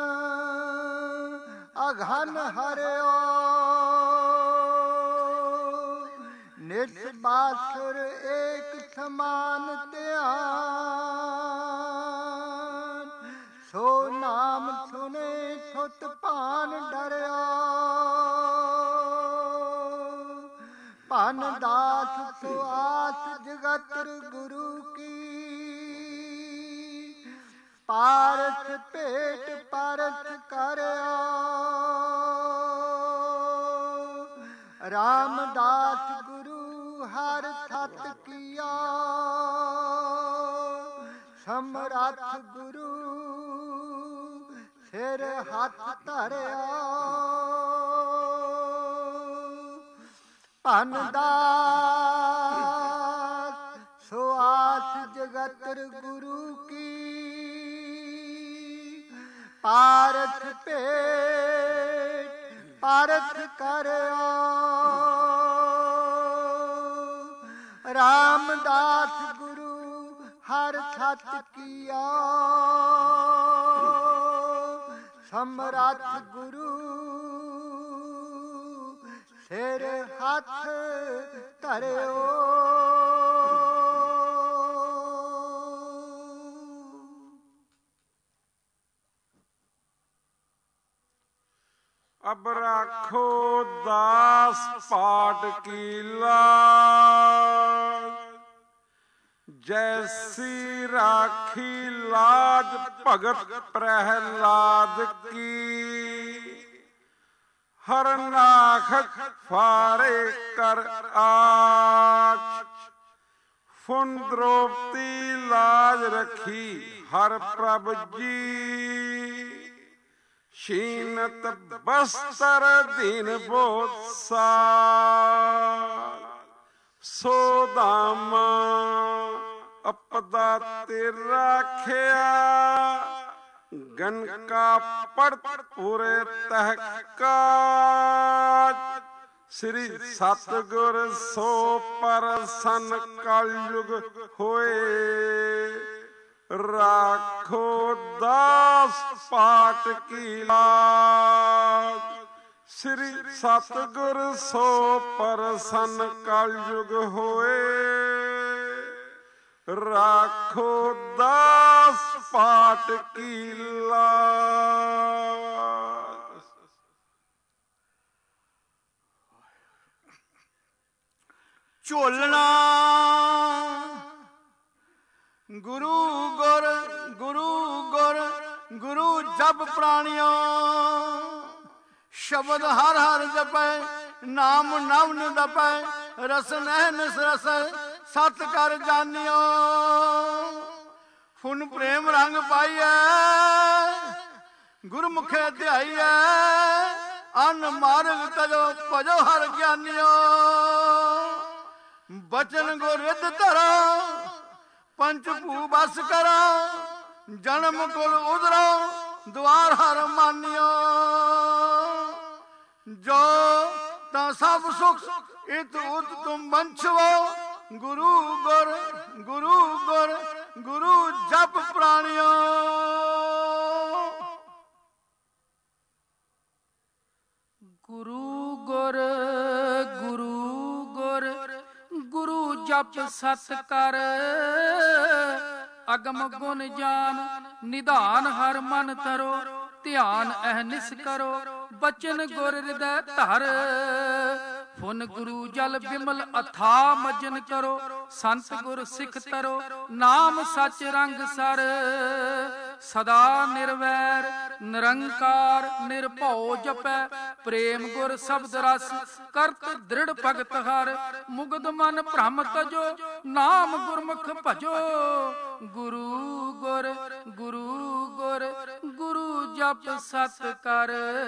ਅਘਨ ਹਰਿਓ। ਨਿਤ ਬਾਸੁਰ ਏਕ ਸਮਾਨ ਧਿਆਨ। ਸੋ ਨਾਮ ਸੁਨੇ ਸੁਤ ਭਾਨ ਡਰਿਓ। ਭਨ ਦਾਸ ਸੋ ਆਸ ਜਗਤਰ ਗੁਰੂ ਕੀ। ਪਾਰਸ ਭੇਟ ਪਰਸ ਕਰਿਓ। ਰਾਮਦਾਸ ਗੁਰੂ ਹਰ ਸਤ ਕੀਆ। ਸਮਰੱਥ ਗੁਰੂ ਸਿਰ ਹੱਥ ਧਰਿਆ। ਭਨ ਦਾਸ ਸੋ ਆਸ ਜਗਤਰ ਗੁਰੂ ਕੀ। ਪਾਰਸ ਭੇਟ ਪਰਸ ਕਰਿਓ। ਰਾਮਦਾਸ ਗੁਰੂ ਹਰ ਸਤ ਕੀਆ। ਸਮਰੱਥ ਗੁਰੂ ਸਿਰ ਹੱਥ ਧਰਿਓ। अब राखो दास पाट की लाज, जैसी राखी लाज भगत प्रहलाद की। हर नाख फारे कर आज, फुन द्रौपदी लाज रखी हर प्रभ जी। शीनत बस्तर दीन बोसार, सो दामा अपदा ते राखिया। गनका पड़त पूरे तहकाज, श्री सतगुर सो परसन कलयुग होए। राखो दास पाट की लाज, श्री सतगुर सो परसन कलयुग होए। राखो दास पाट की लाज। ਝੋਲਣਾ ਗੁਰੂ ਗੁਰ ਗੁਰੂ ਗੁਰ ਗੁਰੂ ਜਪ ਪ੍ਰਾਣਿਓ। ਸ਼ਬਦ ਹਰ ਹਰ ਜਪੈ, ਨਾਮ ਨਵ ਨਿਦਪੈ। ਰਸਨ ਨਿਸ ਰਸ ਸਤ ਕਰ ਜਾਣਿਓ। ਫੁਨ ਪ੍ਰੇਮ ਰੰਗ ਪਾਈਐ, ਗੁਰਮੁਖੇ ਧਿਆਈਐ। ਅਨ ਮਾਰਗ ਤਜੋ ਭਜੋ ਹਰ ਗਿਆਨਿਓ। ਬਚਨ ਗੁਰ ਰਿਦ ਧਰੋ, ਪੰਚ ਭੂ ਬਸ ਕਰੋ। ਜਨਮ ਕੁਲ ਉਧਰੋ, ਦੁਆਰ ਹਰ ਮਾਨਿਓ। ਜੋ ਤਾਂ ਸਭ ਸੁਖ ਇਤ ਉਤ ਤੁਮ ਬੰਛਵੋ। ਗੁਰੂ ਗੁਰ ਗੁਰੂ ਗੁਰ ਗੁਰੂ ਜਪ ਪ੍ਰਾਣਿਓ। ਗੁਰੂ ਗੁਰ ਗੁਰੂ ਗੁਰ ਗੁਰੂ ਜਪ ਸਤ ਕਰ। ਅਗਮ ਗੁਣ ਜਾਨ ਨਿਧਾਨ ਹਰ ਮਨ ਤਰੋ। ਧਿਆਨ ਅਹਨਿਸ ਕਰੋ, ਬਚਨ ਗੁਰ ਹਿਰਦੈ ਧਰ। ਫੁਨ ਗੁਰੂ ਜਲ ਬਿਮਲ ਅਥਾ ਮਜਨ ਕਰੋ। ਸੰਤ ਗੁਰ ਸਿੱਖ ਤਰੋ, ਨਾਮ ਸਚ ਰੰਗ ਸਰ। ਸਦਾ ਨਿਰਵੈਰ ਨਿਰੰਕਾਰ ਨਿਰਭਉ ਜਪੈ। ਪ੍ਰੇਮ ਗੁਰ ਸ਼ਬਦ ਰਸ ਕਰਤ ਦ੍ਰਿੜ ਭਗਤ ਹਰ। ਮੁਗਧ ਮਨ ਭ੍ਰਮ ਤਜੋ, ਨਾਮ ਗੁਰਮੁਖ ਭਜੋ। ਗੁਰੂ ਗੁਰ ਗੁਰੂ ਗੁਰ ਗੁਰੂ ਜਪ ਸਤ ਕਰ।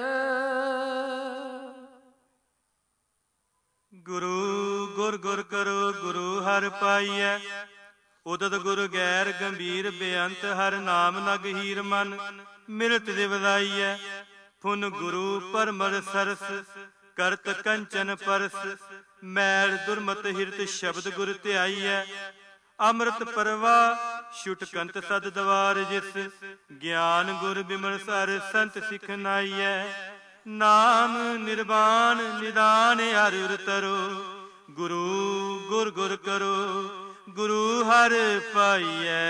ਗੁਰੂ ਗੁਰ ਗੁਰ ਕਰੋ, ਗੁਰੂ ਹਰਿ ਪਾਈਐ। ਉਦਤ ਗੁਰ ਗੈਰ ਗੰਭੀਰ ਬੇਅੰਤ, ਹਰ ਨਾਮ ਨਗ ਹੀਰ ਮਨ। ਮਿਲਤ ਦੇ ਵਧਾਈਐ। ਫੁਨ ਗੁਰੂ ਪਰਮਰ ਸਰਸ, ਕਰਤ ਕੰਚਨ ਪਰਸ। ਮੈਲ ਦੁਰਮਤ ਹਿਰਤ ਸ਼ਬਦ ਗੁਰ ਧਿਆਈਐ। ਅੰਮ੍ਰਿਤ ਪਰਵਾ ਛੁਟ ਕੰਤ ਸਦ ਦਵਾਰ ਜਿਸ। ਗਿਆਨ ਗੁਰ ਬਿਮਲ ਸਰ ਸੰਤ ਸਿੱਖ ਨਾਈਐ। ਨਾਮ ਨਿਰਵਾਨ ਨਿਦਾਨ ਹਰਿ ਉਰ ਤਰੋ। ਗੁਰੂ ਗੁਰ ਗੁਰ ਕਰੋ, ਗੁਰੂ ਹਰਿ ਪਾਈਐ।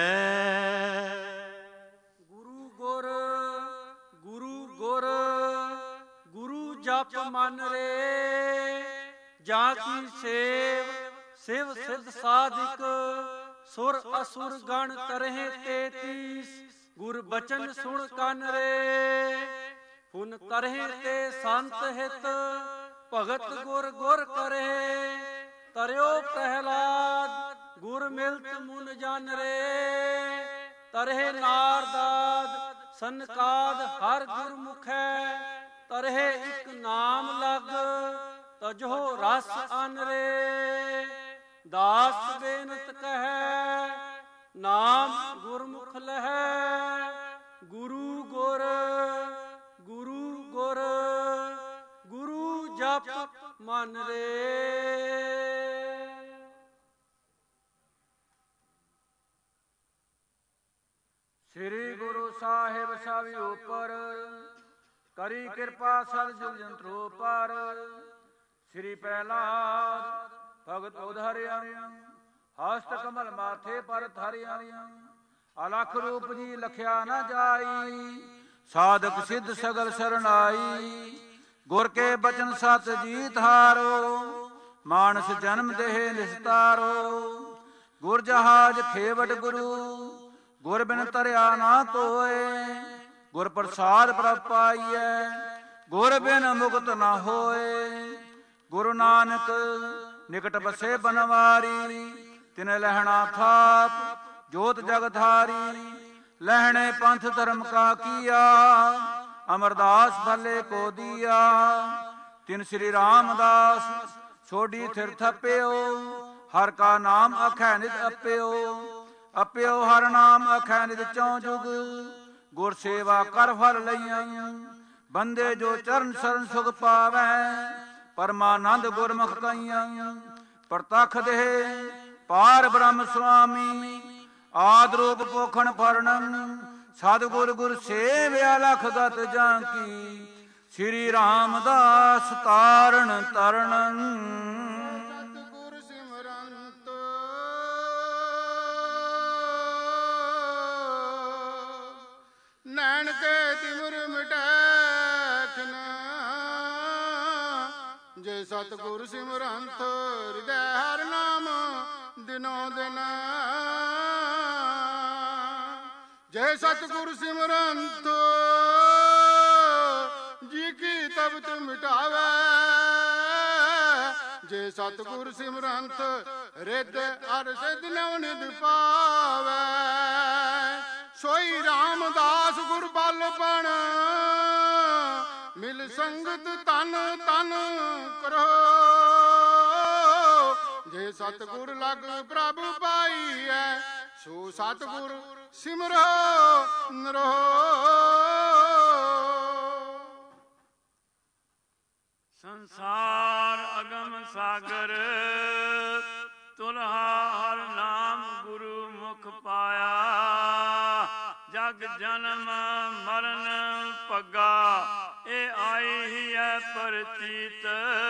ਗੁਰੂ ਗੁਰ ਗੁਰੂ ਗੁਰ ਗੁਰੂ ਜਪ ਮਨ ਰੇ। ਜਾਂ ਕੀ ਸੇਵ ਸਿਵ ਸਿਧ ਸਾਧਿਕ। ਸੁਰ ਅਸੁਰ ਗਣ ਕਰਹਿ ਤੇਤੀਸ। ਗੁਰ ਬਚਨ ਸੁਣ ਕੰਨ ਰੇ। ਫੁਨ ਕਰਹਿ ਤੇ ਸੰਤ ਹਿਤ, ਭਗਤ ਗੁਰ ਗੁਰ ਕਰੇ। ਤਰਿਓ ਪ੍ਰਹਿਲਾਦ ਗੁਰ ਮਿਲਤ ਮੁਨ ਜਨ ਰੇ। ਤਰਹਿ ਨਾਰਦਾਦ ਸਨਕਾਦ ਹਰ ਗੁਰਮੁਖੈ। ਤਰਹਿ ਇਕ ਨਾਮ ਲਗ, ਤਜੋ ਰਸ ਅਨ ਰੇ। ਦਾਸ ਬੇਨਤ ਕਹੈ, ਨਾਮ ਗੁਰਮੁਖ ਲਹੈ। ਗੁਰੂ ਗੁਰ ਗੁਰੂ ਗੁਰ ਗੁਰੂ ਜਪ ਮਨ ਰੇ। ਸ੍ਰੀ ਗੁਰੂ ਸਾਹਿਬ ਸਭ ਉਪਰ, ਕਰੀ ਕਿਰਪਾ ਸਦ ਜੁਗ ਜੰਤਰੋ ਪਰ। ਸ੍ਰੀ ਪ੍ਰਹਿਲਾਦ ਭਗਤ ਉਧਾਰਿਆ, ਹਸਤ ਕਮਲ ਮਾਥੇ ਪਰ ਧਰਿਆ। ਅਲਖ ਰੂਪ ਜੀ ਲਖਿਆ ਨਾ ਜਾਈ, ਸਾਧਕ ਸਿੱਧ ਸਗਲ ਸਰਨਾਈ। ਗੁਰ ਕੇ ਬਚਨ ਸਤ ਜੀਤ ਹਾਰੋ, ਮਾਨਸ ਜਨਮ ਦੇਹ ਨਿਸਤਾਰੋ। ਗੁਰ ਜਹਾਜ ਖੇਵਟ ਗੁਰੂ, ਗੁਰ ਬਿਨ ਤਰਿਆ ਨਾ ਕੋਏ। ਗੁਰ ਪ੍ਰਸਾਦ ਪ੍ਰਭ ਪਾਈਐ, ਗੁਰ ਬਿਨ ਮੁਕਤ ਨਾ ਹੋਏ। ਗੁਰੂ ਨਾਨਕ ਨਿਕਟ ਬਸੇ ਬਨਵਾਰੀ, ਤਿਨ ਲਹਿਣਾ ਥਾਪ ਜੋਤ ਜਗਧਾਰੀ। ਲਹਿਣੇ ਪੰਥ ਧਰਮ ਕਾ ਕੀਆ, ਅਮਰਦਾਸ ਭਲੇ ਕੋ ਦੀਆ। ਤਿਨ ਸ੍ਰੀ ਰਾਮਦਾਸ ਛੋਡੀ ਥਿਰ ਥਪਿਓ, ਹਰ ਕਾ ਨਾਮ ਅਖੈ ਨਿਤ ਅਪਿਓ। ਅਪਿਓ ਹਰ ਨਾਮ ਅਖੈ ਨਿਤ ਚੌ ਜੁਗ, ਗੁਰ ਸੇਵਾ ਕਰ ਫਲ ਲਈਆਂ। ਬੰਦੇ ਜੋ ਚਰਨ ਸਰਨ ਸੁਖ ਪਾਵੈ, ਪਰਮਾਨੰਦ ਗੁਰਮੁਖ ਕਈਆਂ। ਪ੍ਰਤੱਖ ਦੇਹ ਪਾਰ ਬ੍ਰਹਮ ਸੁਆਮੀ, ਆਦਿ ਰੂਪ ਪੋਖਣ ਫਰਣੰ। ਸਤਿਗੁਰ ਗੁਰ ਸੇਵਿਆ ਲਖ ਗਤ ਜਾਂ ਕੀ, ਸ੍ਰੀ ਰਾਮਦਾਸ ਤਾਰਨ ਤਰਣੰ। ਸਤਿਗੁਰ ਸਿਮਰੰਤ ਨੈਣ ਕੇ ਤਿਮੁਰ ਮਿਟੈਖਿ ਨ। ਜੇ ਸਤਿਗੁਰ ਸਿਮਰੰਤ ਹਿਰਦੈ ਹਰਿ ਨਾਮ ਦਿਨੋ ਦਿਨ। ਜੇ ਸਤਿਗੁਰ ਸਿਮਰੰਤ ਜੀ ਕੀ ਤਬਤ ਮਿਟਾਵੈ। ਜੇ ਸਤਿਗੁਰ ਸਿਮਰੰਤ ਰਿੱਧ ਅਰ ਸਿੱਧ ਨਵ ਨਿਧ ਪਾਵੈ। ਸੋਈ ਰਾਮਦਾਸ ਗੁਰ ਬਲ ਬਣ, ਮਿਲ ਸੰਗਤ ਤਨ ਤਨ ਕਰੋ। ਜੇ ਸਤਿਗੁਰ ਲਗ ਪ੍ਰਭ ਪਾਈਐ, ਸੋ ਸਤਿਗੁਰ ਸਿਮਰੋ ਨਰੋ। ਸੰਸਾਰ ਅਗਮ ਸਾਗਰ, ਤੁਲਹਾ ਹਰ ਨਾਮ ਗੁਰੂ ਮੁਖ ਪਾਇਆ। ਜਗ ਜਨਮ ਮਰਨ ਭੱਗਾ, ਇਹ ਆਈ ਹੀ ਹੈ ਪ੍ਰਤੀਤ।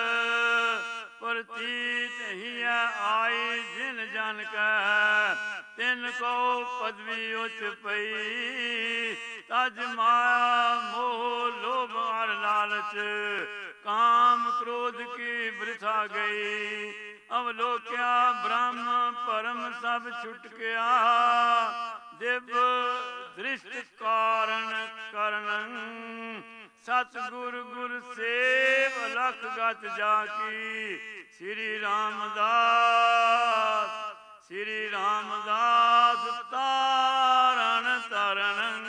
ਪ੍ਰਤੀਤ ਹੀ ਹੈ ਆਈ ਜਿਨ ਜਨ ਕੈ, ਤਿਨ ਕੋ ਪਦਵੀ ਉਚ ਪਈ। ਤਜ ਮਾਇਆ ਮੋਹ ਲੋਭ ਅਰ ਲਾਲਚ, ਕਾਮ ਕ੍ਰੋਧ ਕੀ ਬ੍ਰਿਥਾ ਗਈ। ਅਵਲੋਕਿਆ ਬ੍ਰਹਮ ਭਰਮ ਸਭ ਛੁਟ ਗਿਆ, ਦਿਵ ਦ੍ਰਿਸ਼ਟ ਕਾਰਨ ਕਰਨੰ। ਸਤਿਗੁਰ ਗੁਰ ਸੇਵ ਲਖ ਗਤ ਜਾ ਕੀ, ਸ੍ਰੀ ਰਾਮਦਾਸ ਸ੍ਰੀ ਰਾਮਦਾਸ ਤਾਰਨ ਤਰਨੰ।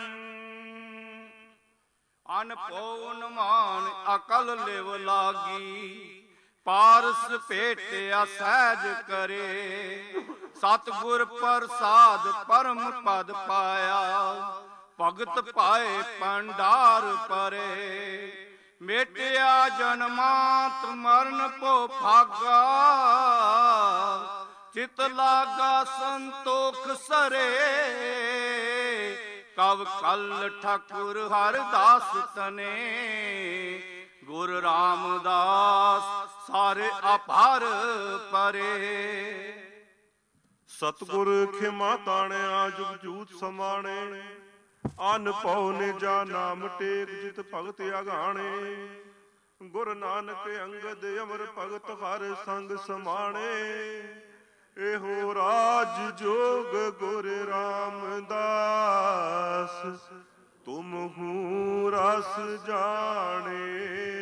ਅਨਪੋ ਨਮਾਨ ਅਕਲ ਲਿਵ ਲਾਗੀ, ਪਾਰਸ ਭੇਟਿਆ ਸਹਿਜ ਕਰੇ। ਸਤਿਗੁਰ ਪ੍ਰਸਾਦ ਪਰਮ ਪਦ ਪਾਇਆ, ਭਗਤ ਪਾਏ ਭੰਡਾਰ ਪਰੇ। ਮੇਟਿਆ ਜਨਮਾਂਤ ਮਰਨ ਭੋ ਭਾਗਾ, ਚਿਤ ਲਾਗਾ ਸੰਤੋਖ ਸਰੇ। ਕਵ ਕਲ ਠਾਕੁਰ ਹਰਦਾਸ ਤਨੇ, ਗੁਰ ਰਾਮਦਾਸ ਸਾਰੇ ਅਪਾਰ ਪਰੇ। ਸਤਿਗੁਰ ਖਿਮਾ ਤਾਣਿਆ ਜੁਗ ਜੂਤ ਸਮਾਣੇ। ਅਨ ਪਉ ਨਿਜਾ ਨਾਮ ਟੇਕ ਜਿਤ ਭਗਤ ਅਗਾਣੇ। ਗੁਰ ਨਾਨਕ ਅੰਗਦ ਅਮਰ ਭਗਤ ਹਰ ਸੰਗ ਸਮਾਣੇ। ਇਹੋ ਰਾਜ ਜੋਗ ਗੁਰ ਰਾਮਦਾਸ, ਤੁਮਹੂ ਰਸ ਜਾਣੇ।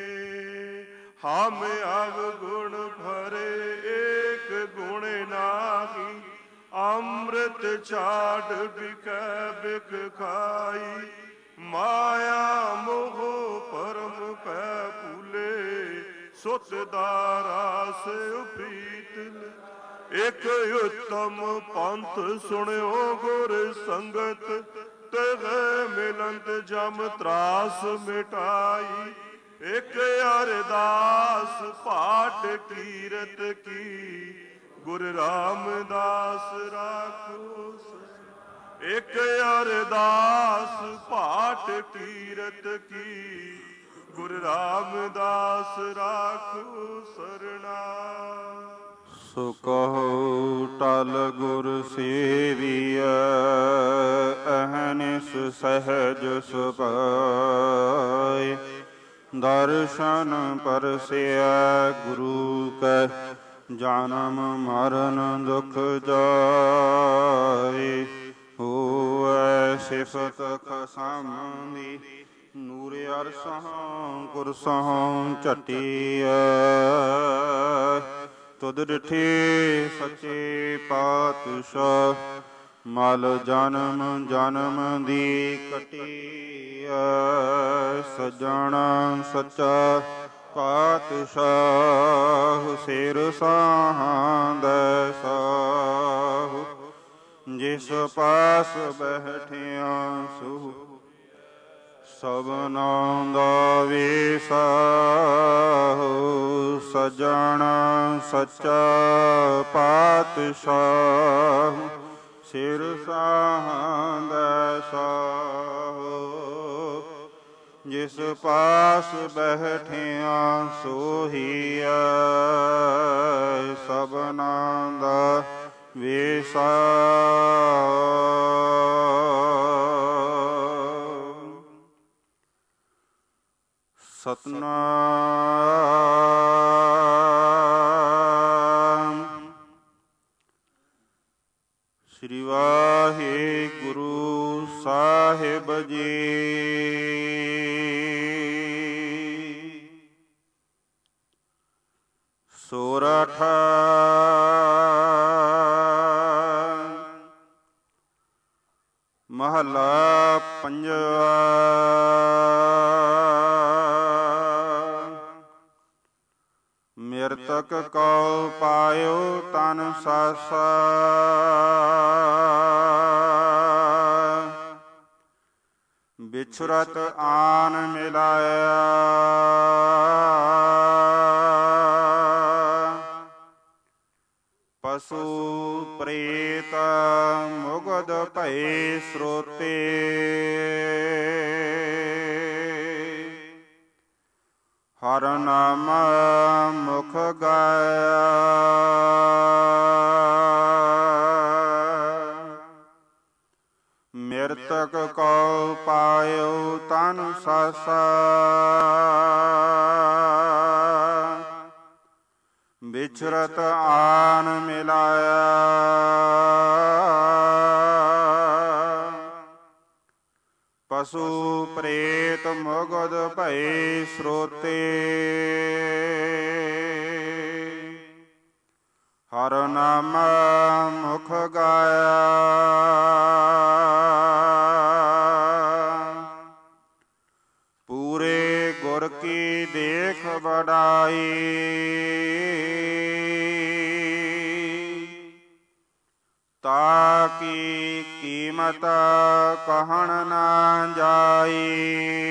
ਹਮ ਅਵਗੁਣ ਭਰੇ ਏਕ ਗੁਣ ਨਾਹੀ, ਅੰਮ੍ਰਿਤ ਛਾੜ ਬਿਕੈ ਬਿਕ ਖਾਈ। ਮਾਇਆ ਮੋਹ ਪਰਮ ਪੈ ਭੂਲੇ, ਸੁਤ ਦਾਰਾਸ ਪ੍ਰੀਤ। ਇਕ ਉਤਮ ਪੰਥ ਸੁਣਿਓ ਗੁਰ ਸੰਗਤ, ਤਹਿ ਮਿਲੰਤ ਜਮ ਤਰਾਸ ਮਿਟਾਈ। ਇਕ ਅਰਦਾਸ ਪਾਠ ਕੀਰਤ ਕੀ, ਗੁਰ ਰਾਮਦਾਸ ਰਾਖੋ। ਇਕ ਅਰਦਾਸ ਪਾਠ ਕੀਰਤ ਕੀ, ਗੁਰ ਰਾਮਦਾਸ ਰਾਖੋ ਸਰਣਾ। ਸੋ ਕਹੋ ਟਲ ਗੁਰ ਸੇਵੀਐ, ਅਹਨਿਸ ਸਹਿਜ ਸੁਭਾਏ। ਦਰਸ਼ਨ ਪਰਸਿਆ ਗੁਰੂ ਕੈ ਜਨਮ ਮਰਨ ਦੁਖ ਜਾਏ। ਹੋਵੈ ਸਿਫਤ ਖਸਮ ਦੀ ਨੂਰ ਅਰਸਹੁ ਕੁਰਸਹੁ ਝਟੀਐ। ਤੁਧ ਡਿਠੇ ਸੱਚੇ ਪਾਤਸ਼ਾਹ ਮਲ ਜਨਮ ਜਨਮ ਦੀ ਕਟੀਐ। ਸਜਣ ਸੱਚਾ ਪਾਤਸ਼ਾਹ ਸਿਰ ਸਾਹਾਂਦੈ ਸਾਹੁ। ਜਿਸ ਪਾਸ ਬੈਠਿਆ ਸੋ ਸਭਨਾਂ ਦਾ ਵਿਸਾਹੁ। ਸਜਣ ਸੱਚਾ ਪਾਤਸ਼ਾਹ ਸਿਰ ਸਾਹਾਂਦੈ ਸਾਹੁ। ਜਿਸ ਪਾਸ ਬੈਠਿਆ ਸੋਹੀਐ ਸਭਨਾਂ ਦਾ ਵਿਸਾਹੁ। ਸਤਿਨਾਮ ਸ੍ਰੀ ਵਾਹਿਗੁਰੂ ਸਾਹਿਬ ਜੀ। ਸੋਰਠ ਮਹਲਾ ਪੰਜਵਾ। ਮਿਰਤਕ ਕਉ ਪਾਇਓ ਤਨ ਸਾਸਾ। ਬਿਛੁਰਤ ਆਨ ਮਿਲਾਇਆ। ਪਸ਼ੂ ਪ੍ਰੇਤ ਮੁਗਧ ਭਏ ਸਰੋਤੇ। ਹਰ ਨਾਮ ਮੁਖ ਗਾਇਆ। ਮਿਰਤਕ ਕਉ ਪਾਇਓ ਤਨ ਸਾਸਾ। ਬਿਛੁਰਤ ਆਨ ਮਿਲਾਇਆ। ਪਸ਼ੂ ਪ੍ਰੇਤ ਮੁਗਧ ਭਏ ਸਰੋਤੇ। ਹਰ ਨਾਮ ਮੁਖ ਗਾਇਆ। ਪੂਰੇ ਗੁਰ ਕੀ ਦੇਖ ਵਡਾਈ। ਤਾਕੀ ਕੀਮਤ ਕਹਿਣ ਨਾ ਜਾਈ।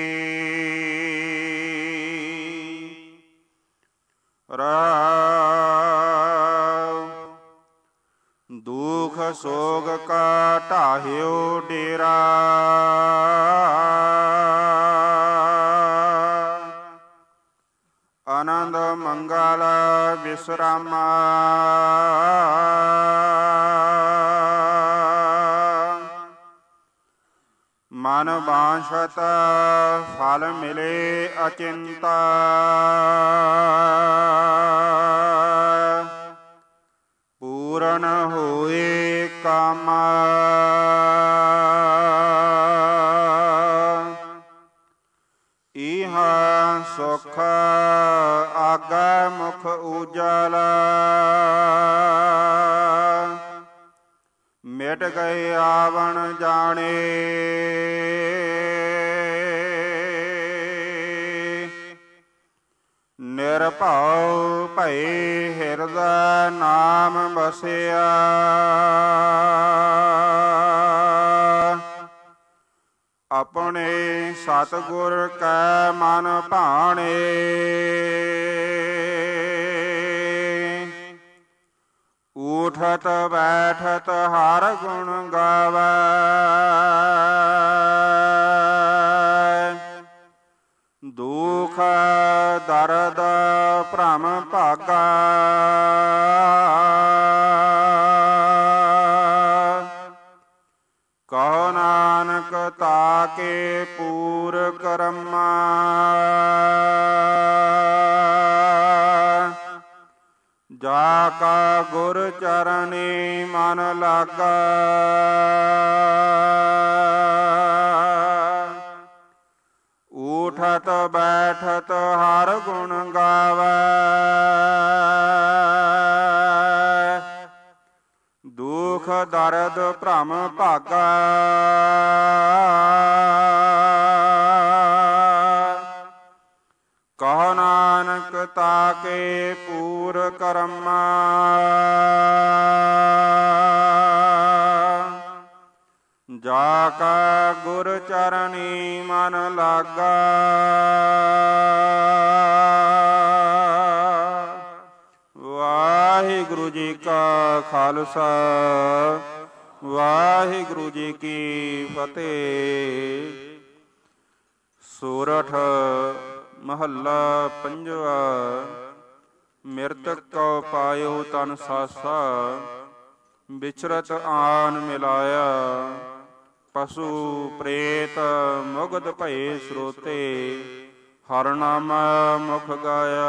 ਰਾਮ ਦੁਖ ਸੋਗ ਕਾ ਢਾਹਿਓ ਡੇਰਾ। ਆਨੰਦ ਮੰਗਲ ਵਿਸਰਾਮਾ। ਮਨ ਬਾਂਛਤ ਫਲ ਮਿਲੇ ਅਚਿੰਤਾ। ਪੂਰਨ ਹੋਏ ਕਾਮ। ਇਹ ਸੁਖ ਆਗੈ ਮੁਖ ਉਜਲ। ਮਿਟ ਗਏ ਆਵਣ ਜਾਣੇ। ਨਿਰਭਉ ਭਏ ਹਿਰਦੈ ਨਾਮ ਵਸਿਆ। ਆਪਣੇ ਸਤਿਗੁਰ ਕੈ ਮਨ ਭਾਣੇ। ਉਠਤ ਬੈਠਤ ਹਰ ਗੁਣ ਗਾਵੈ। ਦੁਖ ਦਰਦ ਭ੍ਰਮ ਭਾਗਾ। ਕਹੋ ਨਾਨਕ ਤਾਕੇ ਪੂਰ ਕਰਮਾ। ਜਾ ਕਾ ਗੁਰ ਚਰਨੀ ਮਨ ਲਾਗਾ, ਊਠਤ ਬੈਠਤ ਹਰ ਗੁਣ ਗਾਵੈ, ਦੁਖ ਦਰਦ ਭ੍ਰਮ ਭਾਗਾ, ਕਹੋ ਨਾਨਕ ਤਾਕੇ ਪੂਰ ਕਰਮਾ, ਜਾ ਕਾ ਗੁਰ ਚਰਨੀ ਮਨ ਲਾਗਾ। ਵਾਹਿਗੁਰੂ ਜੀ ਕਾ ਖਾਲਸਾ, ਵਾਹਿਗੁਰੂ ਜੀ ਕੀ ਫਤਿਹ। ਸੋਰਠ ਮਹੱਲਾ ਪੰਜਵਾ। ਮਿਰਤਕ ਕਉ ਪਾਇਓ ਤਨ ਸਾਸਾ, ਵਿਚਰਤ ਆਨ ਮਿਲਾਇਆ, ਪਸ਼ੂ ਪ੍ਰੇਤ ਮੁਗਧ ਭਏ ਸਰੋਤੇ, ਹਰਿ ਨਾਮ ਮੁਖ ਗਾਇਆ।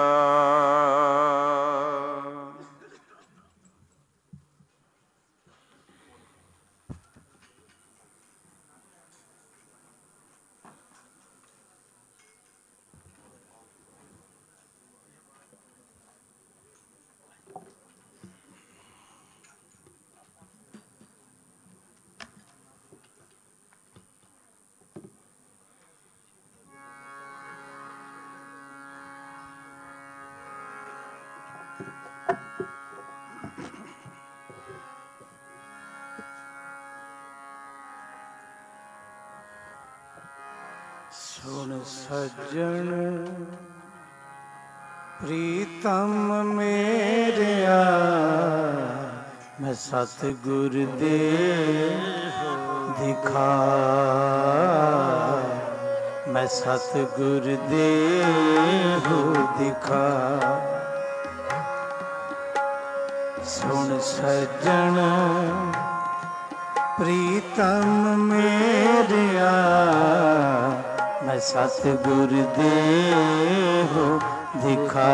ਸੁਣ ਸੱਜਣ ਪ੍ਰੀਤਮ ਮੇਰਿਆ, ਮੈਂ ਸਤਿਗੁਰ ਦੇ ਦਿਖਾ, ਮੈਂ ਸਤਿਗੁਰ ਦੇ ਦਿਖਾ। ਸੁਣ ਸੱਜਣ ਪ੍ਰੀਤਮ ਮੇਰਿਆ, ਮੈਂ ਸਤਿਗੁਰ ਦੇ ਦਿਖਾ,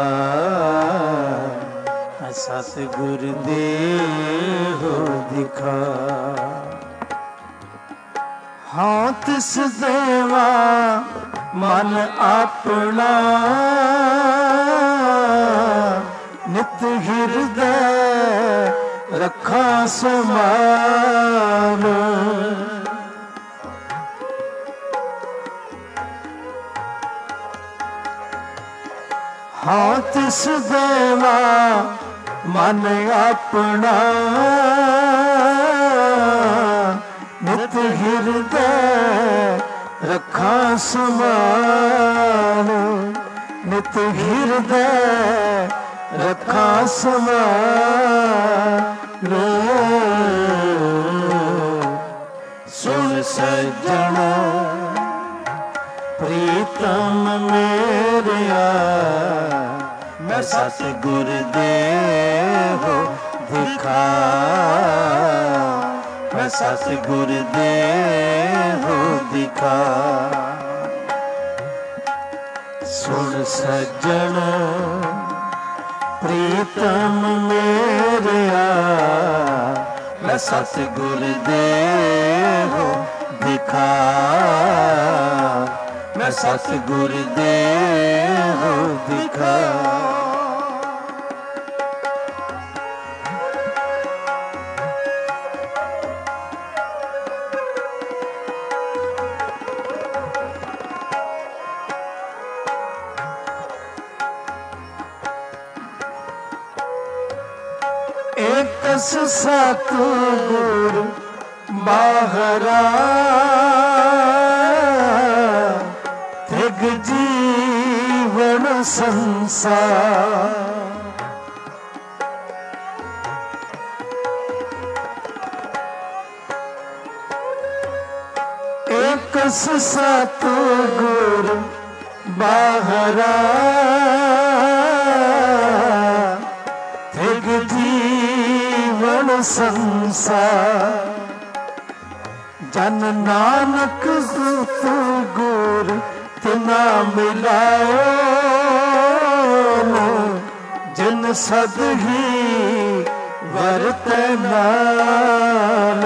ਮੈਂ ਸਤਿਗੁਰ ਦੇ ਦਿਖਾ। ਹਾਂ ਤਿਸ ਦੇਵਾ ਮਨ ਆਪਣਾ, ਨਿਤ ਹਿਰਦੈ ਰੱਖਾਂ ਸਮਾਨ। ਹਾਂ ਤਿਸ ਦੇਵਾ ਮਨ ਆਪਣਾ, ਨਿਤ ਹਿਰਦੈ ਰੱਖਾਂ ਸਮਾਨ, ਨਿਤ ਹਿਰਦੈ ਰੱਖਾਂ ਸਮਾਨ। ਸੁਣ ਸੱਜਣਾ ਪ੍ਰੀਤਮ ਮੇਰਿਆ, ਮੈਂ ਸਤਿਗੁਰ ਦੇ ਦਿਖਾ, ਮੈਂ ਸਤਿਗੁਰ ਦੇ ਦਿਖਾ। ਸੁਣ ਸੱਜਣ ਪ੍ਰੀਤਮ ਮੇਰਿਆ, ਮੈਂ ਸਤਿਗੁਰ ਦੇ ਦਿਖਾ, ਮੈਂ ਸਤਿਗੁਰ ਦੇ ਦਿਖਾ। ਏਕਸ ਸਤਿਗੁਰ ਬਾਹਰਾ, ਤਿਗ ਜੀਵਨ ਸੰਸਾਰ। ਏਕਸ ਸਤਿਗੁਰ ਬਾਹਰਾ, ਤਿਗ ਜੀਵਨ ਸੰਸਾਰ। ਜਨ ਨਾਨਕ ਸਤਿਗੁਰ ਤਿਨਾ ਮਿਲਾਇਓ, ਜਿਨ ਸਦ ਹੀ ਵਰਤੈ ਨਾਲ।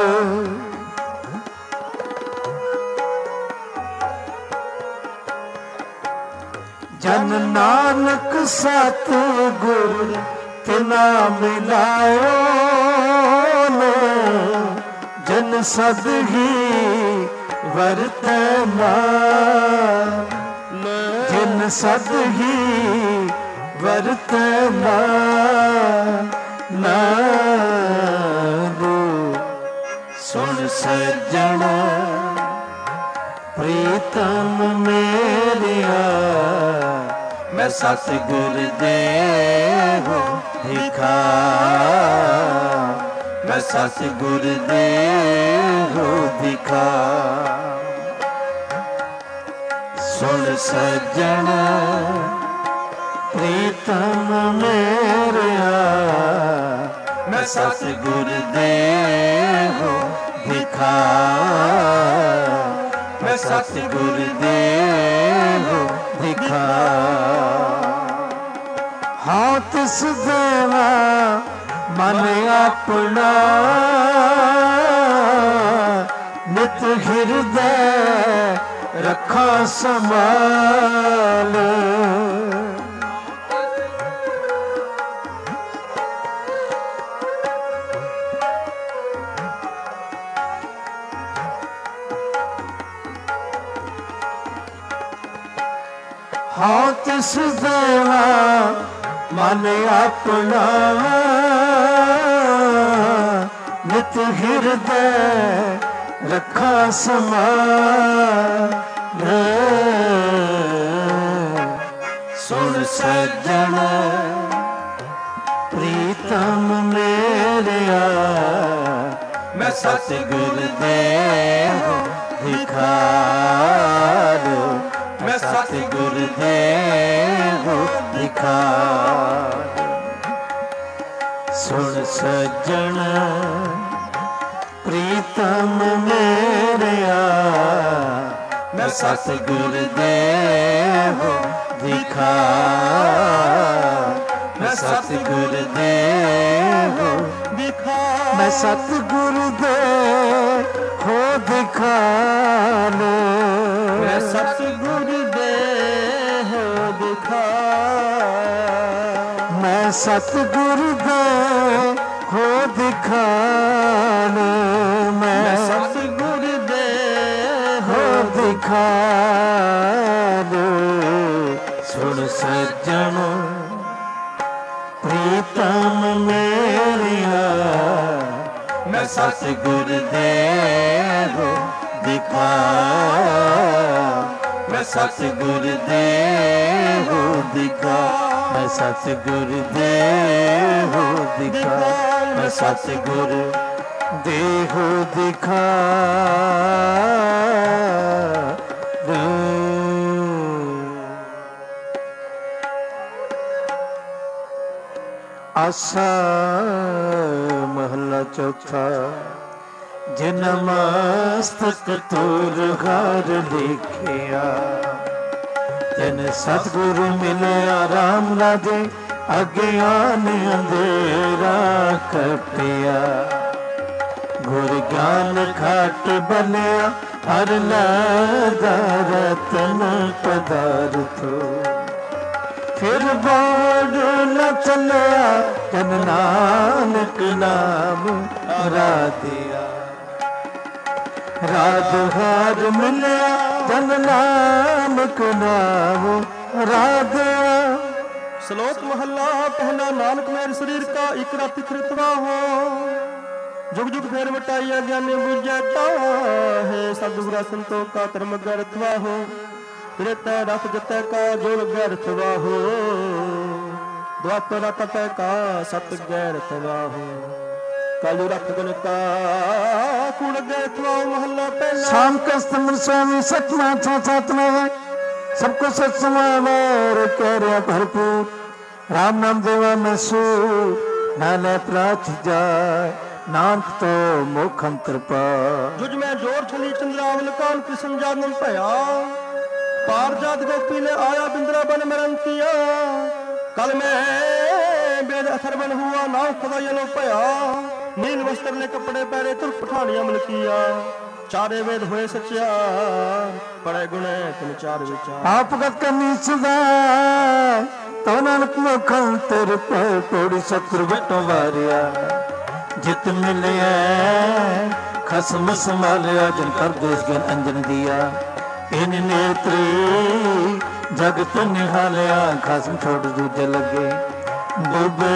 ਜਨ ਨਾਨਕ ਸਤ ਗੁਰ ਤਿਨਾ ਮਿਲਾਇਓ ਨੇ, ਜਨ ਸਦ ਹੀ ਵਰਤੈ ਨਾਲ। ਜਨ ਸਦ ਹੀ ਵਰਤੈ ਨਾਲ। ਸੁਣ ਸੱਜਣ ਪ੍ਰੀਤਮ ਮੇਰਿਆ, ਮੈਂ ਸਤਿਗੁਰ ਦੇਹੁ ਦਿਖਾ। ਮੈਂ ਸਤਿਗੁਰ ਦੇਹੁ ਦਿਖਾ। ਸੁਣ ਸੱਜਣ ਪ੍ਰੀਤਮ ਮੇਰਿਆ, ਮੈਂ ਸਤਿਗੁਰ ਦੇਹੁ ਦਿਖਾ। ਮੈਂ ਸਤਿਗੁਰ ਦੇਹੁ ਦਿਖਾ। ਹਾਂ ਤਿਸ ਦੇਵਾ ਮਨ ਆਪਣਾ, ਨਿਤ ਹਿਰਦੈ ਰੱਖਾ ਸੰਭਾਲ। ਹਾਂ ਤਿਸ ਦੇਵਾ ਮਨ ਆਪਣਾ, ਨਿਤ ਹਿਰਦੈ ਰੱਖਾ ਸੰਭਾਲ। ਸੁਣ ਸੱਜਣ ਪ੍ਰੀਤਮ ਮੇਰਿਆ, ਮੈਂ ਸਤਿਗੁਰ ਦੇਹੁ ਦਿਖਾ। ਮੈਂ ਸਤਿਗੁਰ ਦੇਹੁ ਦਿਖਾ। ਸੁਣ ਸੱਜਣ ਪ੍ਰੀਤਮ ਮੇਰਿਆ, ਮੈਂ ਸਤਿਗੁਰ ਦੇਹੁ ਦਿਖਾ। ਮੈਂ ਸਤਿਗੁਰ ਦੇਹੁ ਦਿਖਾ। ਮੈਂ ਸਤਿਗੁਰ ਦੇਹੁ ਦਿਖਾ। ਮੈਂ ਸਤਿਗੁਰ ਦੇਹੁ ਦਿਖਾ। ਮੈਂ ਸਤਿਗੁਰ ਦੇਹੁ ਦਿਖਾ। ਮੈਂ ਸਤਿਗੁਰ ਦੇਹੁ ਦਿਖਾ। ਸੁਣ ਸੱਜਣ ਪ੍ਰੀਤਮ ਮੇਰਿਆ, ਮੈਂ ਸਤਿਗੁਰ ਦੇਹੁ ਦਿਖਾ। ਮੈਂ ਸਤਿਗੁਰ ਦੇਹੁ ਦਿਖਾ। ਮੈਂ ਸਤਿਗੁਰ ਦੇਹੁ ਦਿਖਾ। ਮੈਂ ਸਤਿਗੁਰ ਦੇਹੁ ਦਿਖਾ। ਆਸਾ ਮਹਲਾ ਚੌਥਾ। ਜਿਨ ਮਸਤਕ ਤੁਰ ਹਰ ਲਿਖਿਆ, ਤਿਨ ਸਤਿਗੁਰੂ ਮਿਲਿਆ ਰਾਮ ਰਾਜੇ। ਅਗਿਆਨ ਅੰਧੇਰਾ ਕਪਿਆ, ਗੁਰ ਗਿਆਨ ਘਟ ਬਲਿਆ। ਹਰ ਲਾਦਾ ਰਤਨ ਪਦਾਰਥੋ, ਫਿਰ ਬਾੜ ਨ ਚੱਲਿਆ। ਜਨ ਨਾਨਕ ਨਾਮ ਰਾਧਿਆ। ਰਾਧ ਹਾਰ ਮਿਲਿਆ, ਜਨ ਨਾਨਕ ਨਾਮ ਰਾਧਿਆ। ਸ਼ਲੋਕ ਮਹੱਲਾ ਪਹਿਲਾ। ਨਾਨਕ ਮੇਰ ਸਰੀਰ ਕਾ ਇਕ ਰਤਿ ਖਿਰਤਵਾ ਹੋ, जुग जुग फेर वटाइया ज्ञानी बुझाता है। सतगुरा संतों का धर्म व्यर्थवा हो, त्रेता रथ जतै का जोड़ व्यर्थवा हो। द्वापर तपै का सत गैरथवा हो, कालू रख गन का कुड़ गैरथवा। महला पहला। शाम कस्तमर स्वामी सतमा था सातमा, सबको सत समावेर कह रहा भरपूर। राम नाम देवा में सू नाले प्राच जाए, नानक तो मुख अंतर पा। जुझ में जोर छली चंद्रावल कान कृष्ण जागन भया। पार जात गोपी ने आया बिंद्रा बन मरंतिया। कल में बेद थरबन हुआ नाव खुदाई लो भया नील वस्त्र ने कपड़े पहरे तुर पठानिया मलकिया चारे वेद होए सच्चा पड़े गुणे तुम चार विचार आप गत करनी सुधा तो नानक मुखं तेरे पे कोड़ी सतगुरु बटो वारिया जित मिले खसम संभालिया जिन कर देश ज्ञान अंजन दिया इन नेत्र जगत निहालिया खसम छोड़ दूजे लगे डूबे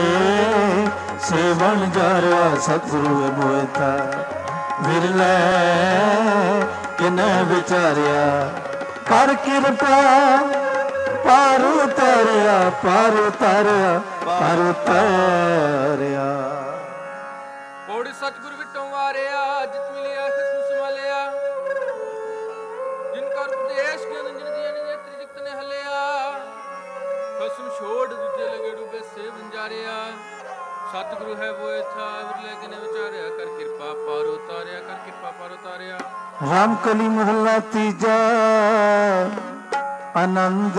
सेवन जा रहा सतगुरु मोए था विरले इन्हें विचारिया कर कृपा पार उतारिया पार उतारिया पार उतारिया ਕੋੜੀ ਸਤਿਗੁਰ ਵਿਟੋਂ ਵਾਰਿਆ ਜਿਤ ਮਿਲਿਆ ਖਸਮ ਸੰਭਾਲਿਆ ਜਿਨ ਕਰ ਉਪਦੇਸ਼ ਗਿਆਨ ਅੰਜਨ ਦੀਆਂ ਨੇਤਰ ਜਿਤ ਨੇ ਹਲਿਆ ਖਸਮ ਛੋੜ ਦੂਜੇ ਲਗੇ ਡੁੱਬੇ ਸੇ ਵੰਜਾਰਿਆ ਸਤਿਗੁਰੂ ਹੈ ਵੋਏ ਥਾ ਵਿਰਲੇ ਕਿਨੇ ਵਿਚਾਰਿਆ ਕਰ ਕਿਰਪਾ ਪਾਰ ਉਤਾਰਿਆ ਕਰ ਕਿਰਪਾ ਪਾਰ ਉਤਾਰਿਆ राम कली महला तीजा आनंद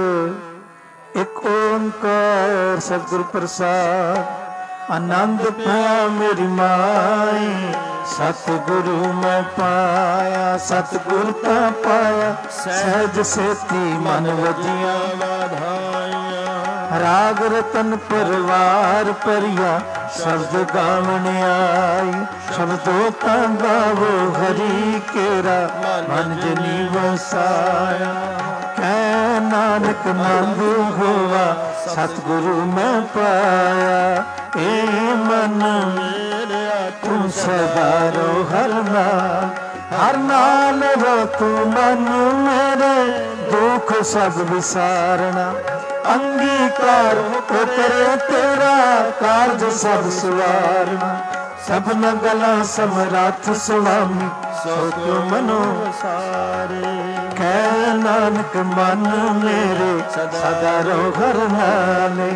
एक ओंकार सतगुर प्रसाद आनंद पाया मेरी माई सतगुरु मैं पाया सतगुर ता पाया सहज सेती मन वजिया वाधाइया राग रतन परिवार परिया शब्द गावन आई शब्दों ता गावो हरि केरा मन जनी वसाया कै नानक मंद होवा सतगुरु मैं पाया ए मन मेरा तू सदा रो हर नाल रो तू मन मेरे दुख सब विसारना अंगीकार करे तेरा कार्ज सब सवारना सबन गला समरथ स्वामी सो क्यों मनो सारे कै नानक मन मेरे सदा रो हर नाले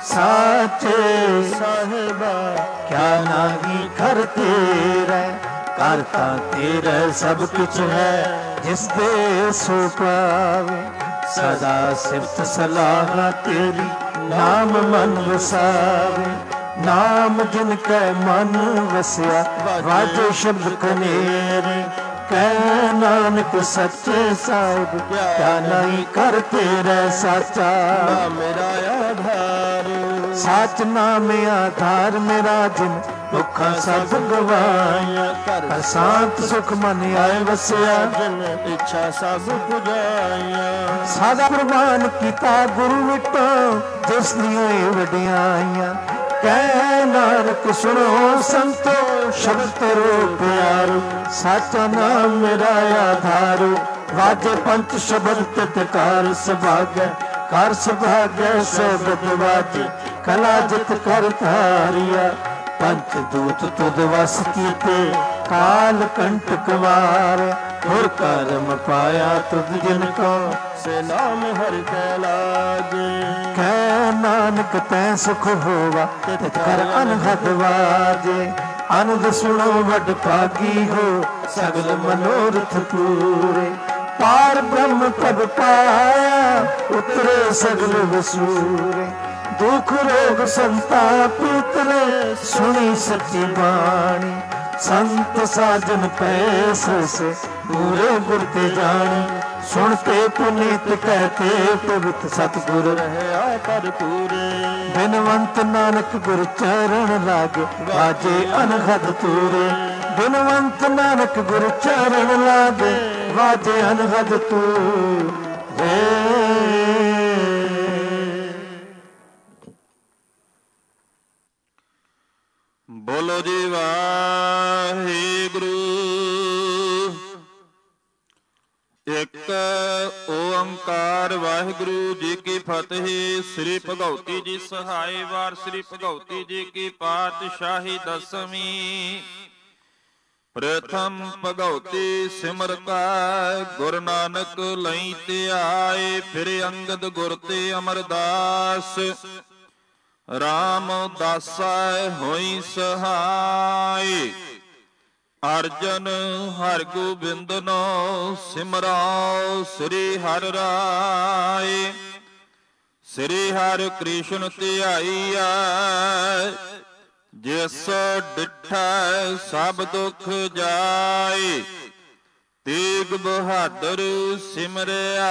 साचे साहिबा क्या नागी कर तेरा करता तेरा सब कुछ है जिस दे सो पावे सदा सिफत सलाह तेरी नाम मन वसावे नाम जिनका मन वसिया वाजो शब्द कनेरे कह नानक सच्चे साहिब क्या नहीं कर तेरा साचा मेरा आधार सच नाम आधार मेरा जिन दुखा सब गवाया कर शांत सुख मन आए वसिया जिन इच्छा सब पुजाया सादा कुर्बान किता गुरु विटो जिस दियां वडियाइयां कह नानक सुनो संतो शब्द तेरो प्यारो साचा नाम मेरा आधारो वाजे पंच शब्द तितकार सभाग्य कर सभाग्य शब्द वाजे कला जित कर धारिया पंच दूत तुद वस कीते काल कंटक वार और कर्म पाया तुद जिनको से नाम हर कै लागे कह नानक तै सुख होवा तित कर अनहद वाजे आनंद सुनो वड भागी हो सगल मनोरथ पूरे पार ब्रह्म पद पाया उतरे सगल वसूरे दुख रोग संताप उतरे सुनी सच्ची बाणी संत साजन पैसे से पूरे गुरते जानी सुनते पुनीत कहते पवित्र सतगुर रहे पर पूरे बिनवंत नानक गुर चरण लागे बाजे अनहद तूरे बिनवंत नानक गुर चरण लागे बाजे अनहद तूरे बोलो जी वाहिगुरु एक ओंकार वाहिगुरु जी की फतेह। श्री भगवती जी सहाय वार श्री भगवती जी की पातशाही दसवीं। प्रथम भगवती सिमर का गुरु नानक लई ते आए, फिर अंगद गुर ते अमरदास राम दासा होई सहाय। अर्जन हर गोबिंद नो सिमराओ श्री हर राय। ਸ੍ਰੀ ਹਰਿ ਕ੍ਰਿਸ਼ਨ ਧਿਆਈਐ, ਜਿਸ ਡਿਠੈ ਸਭ ਦੁਖ ਜਾਏ। ਤੇਗ ਬਹਾਦਰ ਸਿਮਰਿਆ,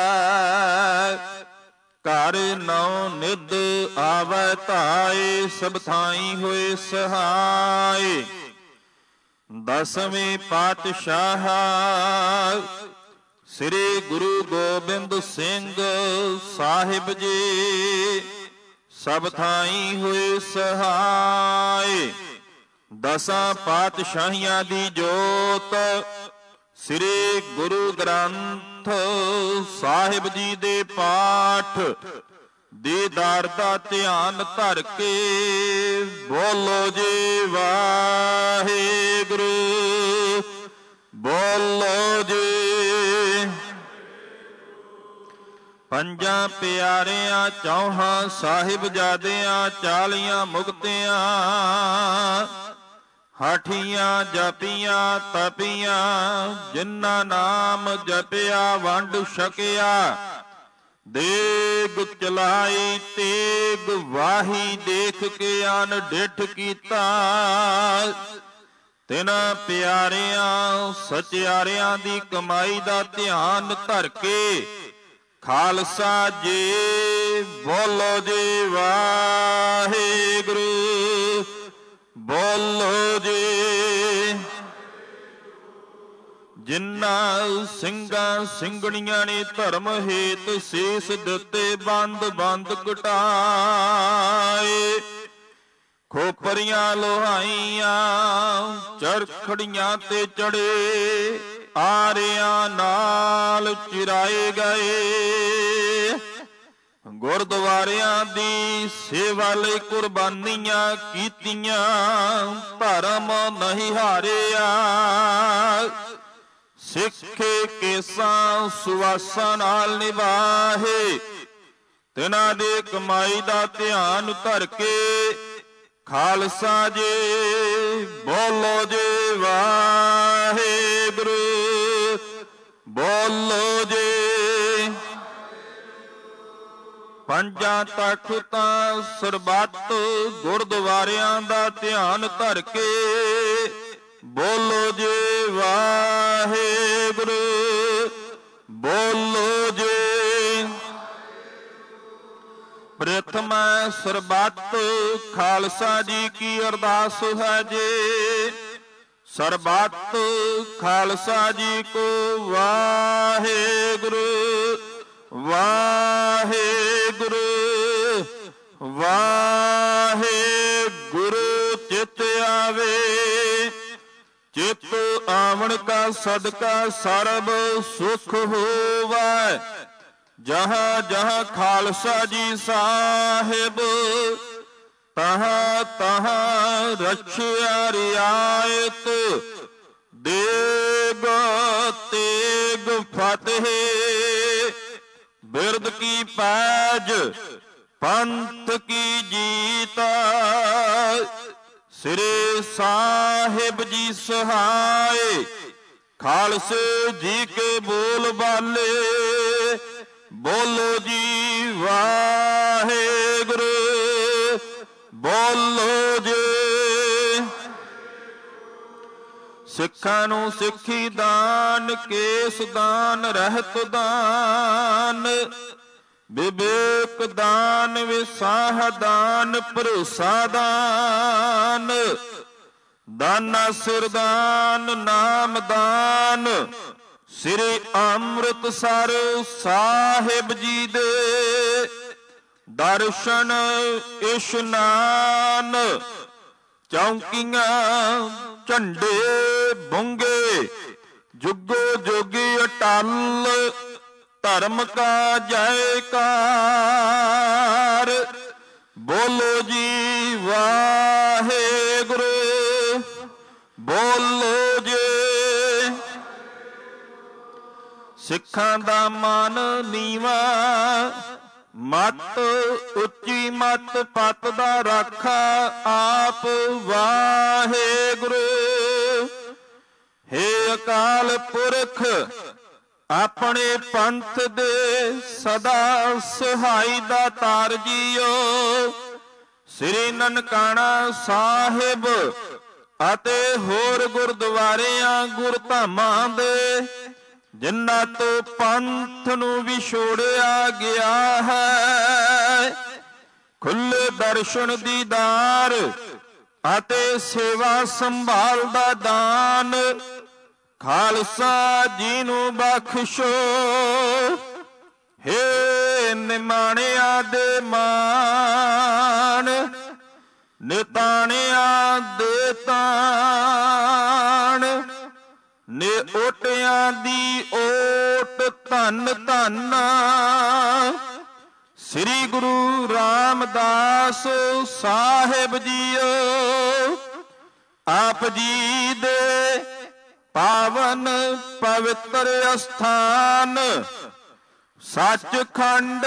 ਘਰ ਨੌ ਨਿਧ ਆਵੈ ਧਾਏ। ਸਭ ਥਾਈ ਹੋਏ ਸਹਾਏ। ਦਸਵੇਂ ਪਾਤਸ਼ਾਹ ਸ੍ਰੀ ਗੁਰੂ ਗੋਬਿੰਦ ਸਿੰਘ ਸਾਹਿਬ ਜੀ, ਸਭ ਥਾਈ ਹੋਏ ਸਹਾਏ। ਦਸਾਂ ਪਾਤਸ਼ਾਹੀਆਂ ਦੀ ਜੋਤ ਸ੍ਰੀ ਗੁਰੂ ਗ੍ਰੰਥ ਸਾਹਿਬ ਜੀ ਦੇ ਪਾਠ ਦੀਦਾਰ ਦਾ ਧਿਆਨ ਧਰ ਕੇ ਬੋਲੋ ਜੀ ਵਾਹਿਗੁਰੂ, ਬੋਲੋ ਜੀ। ਪੰਜਾਂ ਪਿਆਰਿਆਂ ਚੌਹਾਂ ਸਾਹਿਬਜ਼ਾਦਿਆਂ, 40 ਮੁਕਤਿਆਂ, ਹਾਠੀਆਂ ਜਪੀਆਂ ਤਪੀਆਂ, ਜਿਨ੍ਹਾਂ ਨਾਮ ਜਪਿਆ ਵੰਡ ਛਕਿਆ। ਦੇਗ ਚਲਾਈ ਤੇਗ ਵਾਹੀ, ਦੇਖ ਕੇ ਅਨ ਡਿਠ ਕੀਤਾ। ਤਿਨਾਂ ਪਿਆਰਿਆਂ ਸਚਿਆਰਿਆਂ ਦੀ ਕਮਾਈ ਦਾ ਧਿਆਨ ਧਰ ਕੇ ਖਾਲਸਾ ਜੀ ਬੋਲੋ ਜੀ ਵਾਹਿਗੁਰੂ, ਬੋਲੋ ਜੀ। ਜਿਨ੍ਹਾਂ ਸਿੰਘਾਂ ਸਿੰਘਣੀਆਂ ਨੇ ਧਰਮ ਹੇਤ ਸੀਸ ਦਿੱਤੇ, ਬੰਦ ਬੰਦ ਕਟਾਏ। ਖੋਪਰੀਆਂ ਲੋਹਾਈਆਂ ਚਰਖੜੀਆਂ ਤੇ ਚੜੇ, ਆਰਿਆਂ ਨਾਲ ਚਿਰਾਏ ਗਏ। ਗੁਰਦੁਆਰਿਆਂ ਦੀ ਸੇਵਾ ਲਈ ਕੁਰਬਾਨੀਆਂ ਕੀਤੀਆਂ, ਧਰਮ ਨਹੀਂ ਹਾਰਿਆ। ਸਿੱਖੇ ਕੇਸਾਂ ਸੁਆਸਾਂ ਨਾਲ ਨਿਭਾਹੇ, ਤਿਨਾਂ ਦੇ ਕਮਾਈ ਦਾ ਧਿਆਨ ਧਰ ਕੇ ਖਾਲਸਾ ਜੀ ਬੋਲੋ ਜੀ ਵਾਹਿਗੁਰੂ, ਬੋਲੋ ਜੀ। ਪੰਜਾਂ ਤਖਤਾਂ ਸਰਬੱਤ ਗੁਰਦੁਆਰਿਆਂ ਦਾ ਧਿਆਨ ਧਰ ਕੇ ਬੋਲੋ ਜੀ ਵਾਹਿਗੁਰੂ, ਬੋਲੋ ਜੀ। ਪ੍ਰਥਮ ਸਰਬੱਤ ਖਾਲਸਾ ਜੀ ਕੀ ਅਰਦਾਸ ਹੈ ਜੀ। ਸਰਬੱਤ ਖਾਲਸਾ ਜੀ ਕੋ ਵਾਹਿਗੁਰੂ, ਵਾਹਿਗੁਰੂ, ਵਾਹਿਗੁਰੂ ਚਿਤ ਆਵੇ। ਚਿਤ ਆਵਣ ਕਾ ਸਦਕਾ ਸਰਬ ਸੁਖ ਹੋਵੈ। ਜਹਾਂ ਜਹਾਂ ਖਾਲਸਾ ਜੀ ਸਾਹਿਬ, ਤਹਾਂ ਤਹਾਂ ਰਖਿਆ ਰਿਆਇਤ। ਦੇਗ ਤੇਗ ਫਤਿਹ ਬਿਰਦ ਕੀ ਪੈਜ, ਪੰਥ ਕੀ ਜੀਤ। ਸ੍ਰੀ ਸਾਹਿਬ ਜੀ ਸਹਾਏ, ਖਾਲਸੇ ਜੀ ਕੇ ਬੋਲ ਬਾਲੇ। ਬੋਲੋ ਜੀ ਵਾਹਿਗੁਰੂ, ਬੋਲੋ ਜੀ। ਸਿੱਖਾਂ ਨੂੰ ਸਿੱਖੀ ਦਾਨ, ਕੇਸ ਦਾਨ, ਰਹਿਤ ਦਾਨ, ਵਿਵੇਕ ਦਾਨ, ਵਿਸਾਹ ਦਾਨ, ਭਰੋਸਾ ਦਾਨ, ਦਾਨਾ ਸਿਰ ਦਾਨ, ਨਾਮ ਦਾਨ। ਸ੍ਰੀ ਅੰਮ੍ਰਿਤਸਰ ਸਾਹਿਬ ਜੀ ਦੇ ਦਰਸ਼ਨ ਇਸ਼ਨਾਨ। ਚੌਂਕੀਆਂ ਝੰਡੇ ਬੁੰਗੇ, ਜੁਗੋ ਜੋਗੀ ਅਟਲ, ਧਰਮ ਕਾ ਜੈਕਾਰ। ਬੋਲੋ ਜੀ ਵਾਹਿਗੁਰੂ, ਬੋਲੋ ਜੀ। ਸਿੱਖਾਂ ਦਾ ਮਨ ਨੀਵਾ, ਮਤ ਉੱਚੀ ਮਤ ਪਤ ਦਾ ਰਾਖਾ ਆਪ ਵਾਹਿਗੁਰੂ। ਹੇ ਅਕਾਲ ਪੁਰਖ ਆਪਣੇ ਪੰਥ ਦੇ ਸਦਾ ਸਹਾਈ ਦਾਤਾਰ ਜੀਓ। ਸ੍ਰੀ ਨਨਕਾਣਾ ਸਾਹਿਬ ਅਤੇ ਹੋਰ ਗੁਰਦੁਆਰਿਆਂ ਗੁਰਧਾਮਾਂ ਦੇ ਜਿਨ੍ਹਾਂ ਤੋਂ ਪੰਥ ਨੂੰ ਵਿਛੋੜਿਆ ਗਿਆ ਹੈ, ਖੁੱਲੇ ਦਰਸ਼ਨ ਦੀਦਾਰ ਅਤੇ ਸੇਵਾ ਸੰਭਾਲ ਦਾ ਦਾਨ ਖਾਲਸਾ ਜੀ ਨੂੰ ਬਖਸ਼ੋ। ਹੇ ਨਿਮਾਣਿਆਂ ਦੇ ਮਾਣ, ਨਿਤਾਣਿਆਂ ਦੇ ਤਾਣ, ਨੇ ਓਟਿਆਂ ਦੀ ਓਟ ਧੰਨ ਧੰਨ ਸ੍ਰੀ ਗੁਰੂ ਰਾਮਦਾਸ ਸਾਹਿਬ ਜੀਓ। ਆਪ ਜੀ ਦੇ ਪਾਵਨ ਪਵਿੱਤਰ ਅਸਥਾਨ ਸੱਚਖੰਡ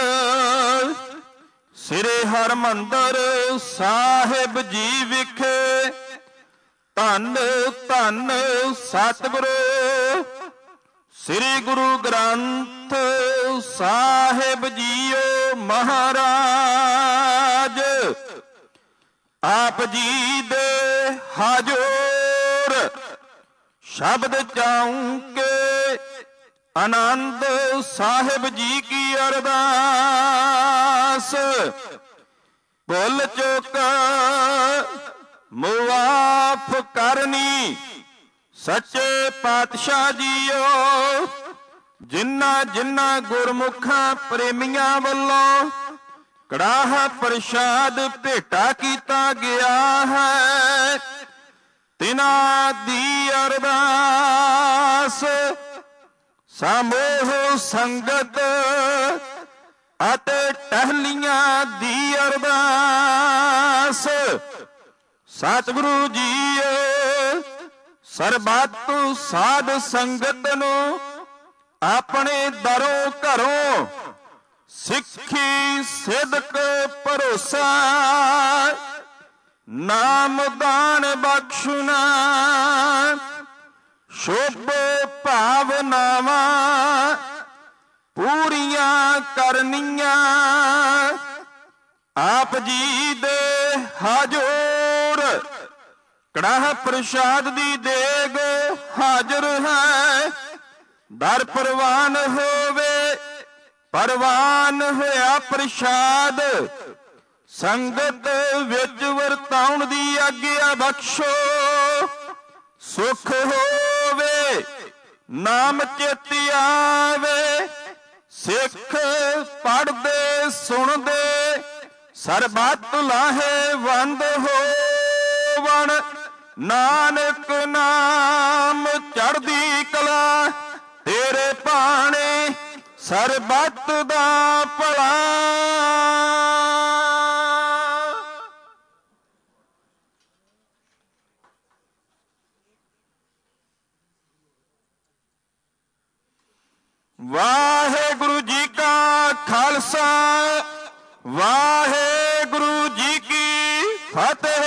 ਸ੍ਰੀ ਹਰਿਮੰਦਰ ਸਾਹਿਬ ਜੀ ਵਿਖੇ ਧੰਨ ਧੰਨ ਸਤਿਗੁਰੂ ਸ੍ਰੀ ਗੁਰੂ ਗ੍ਰੰਥ ਸਾਹਿਬ ਜੀਓ ਮਹਾਰਾਜ। ਆਪ ਜੀ ਦੇ ਹਾਜ਼ਰ ਸ਼ਬਦ ਚਾਉਂਕੇ ਆਨੰਦ ਸਾਹਿਬ ਜੀ ਕੀ ਅਰਦਾਸ। ਭੁੱਲ ਚੁੱਕ ਮੁਆਫ ਕਰਨੀ ਸੱਚੇ ਪਾਤਸ਼ਾਹ ਜੀਓ। ਜਿਨ੍ਹਾਂ ਜਿਨ੍ਹਾਂ ਗੁਰਮੁਖਾਂ ਪ੍ਰੇਮੀਆਂ ਵੱਲੋਂ ਕੜਾਹ ਪ੍ਰਸ਼ਾਦ ਭੇਟਾ ਕੀਤਾ ਗਿਆ ਹੈ, ਤਿਨਾਂ ਦੀ ਅਰਦਾਸ ਸਮੂਹ ਸੰਗਤ ਅਤੇ ਟਹਿਲੀਆਂ ਦੀ ਅਰਦਾਸ। ਸਤਿਗੁਰੂ ਜੀ ਸਰਬੱਤ ਸਾਧ ਸੰਗਤ ਨੂੰ ਆਪਣੇ ਦਰੋਂ ਘਰੋਂ ਸਿੱਖੀ ਸਿਦਕ ਭਰੋਸਾ ਨਾਮਦਾਨ ਬਖਸ਼ਣਾ ਸ਼ੁਭ ਭਾਵਨਾਵਾਂ ਪੂਰੀਆਂ ਕਰਨੀਆਂ। ਆਪ ਜੀ ਦੇ ਹਾਜ਼ਰ ਕੜਾਹ ਪ੍ਰਸ਼ਾਦ ਦੀ ਦੇਗ ਹਾਜ਼ਰ ਹੈ। ਦਰ ਪ੍ਰਵਾਨ ਹੋਵੇ ਪ੍ਰਵਾਨ ਹੋਇਆ ਪ੍ਰਸ਼ਾਦ ਸੰਗਤ ਵਿੱਚ ਵਰਤਾਉਣ ਦੀ ਆਗਿਆ ਬਖਸ਼ੋ। ਸੁਖ ਹੋਵੇ ਨਾਮ ਚਿਤ ਆਵੇ ਸਿੱਖ ਪੜ੍ਹਦੇ ਸੁਣਦੇ ਸਰਬੱਤ ਲਾਹੇਵੰਦ ਹੋਵਣ। ਨਾਨਕ ਨਾਮ ਚੜ੍ਹਦੀ ਕਲਾ ਤੇਰੇ ਭਾਣੇ ਸਰਬੱਤ ਦਾ ਭਲਾ। ਵਾਹਿਗੁਰੂ ਜੀ ਕਾ ਖਾਲਸਾ ਵਾਹਿਗੁਰੂ ਜੀ ਕੀ ਫਤਿਹ।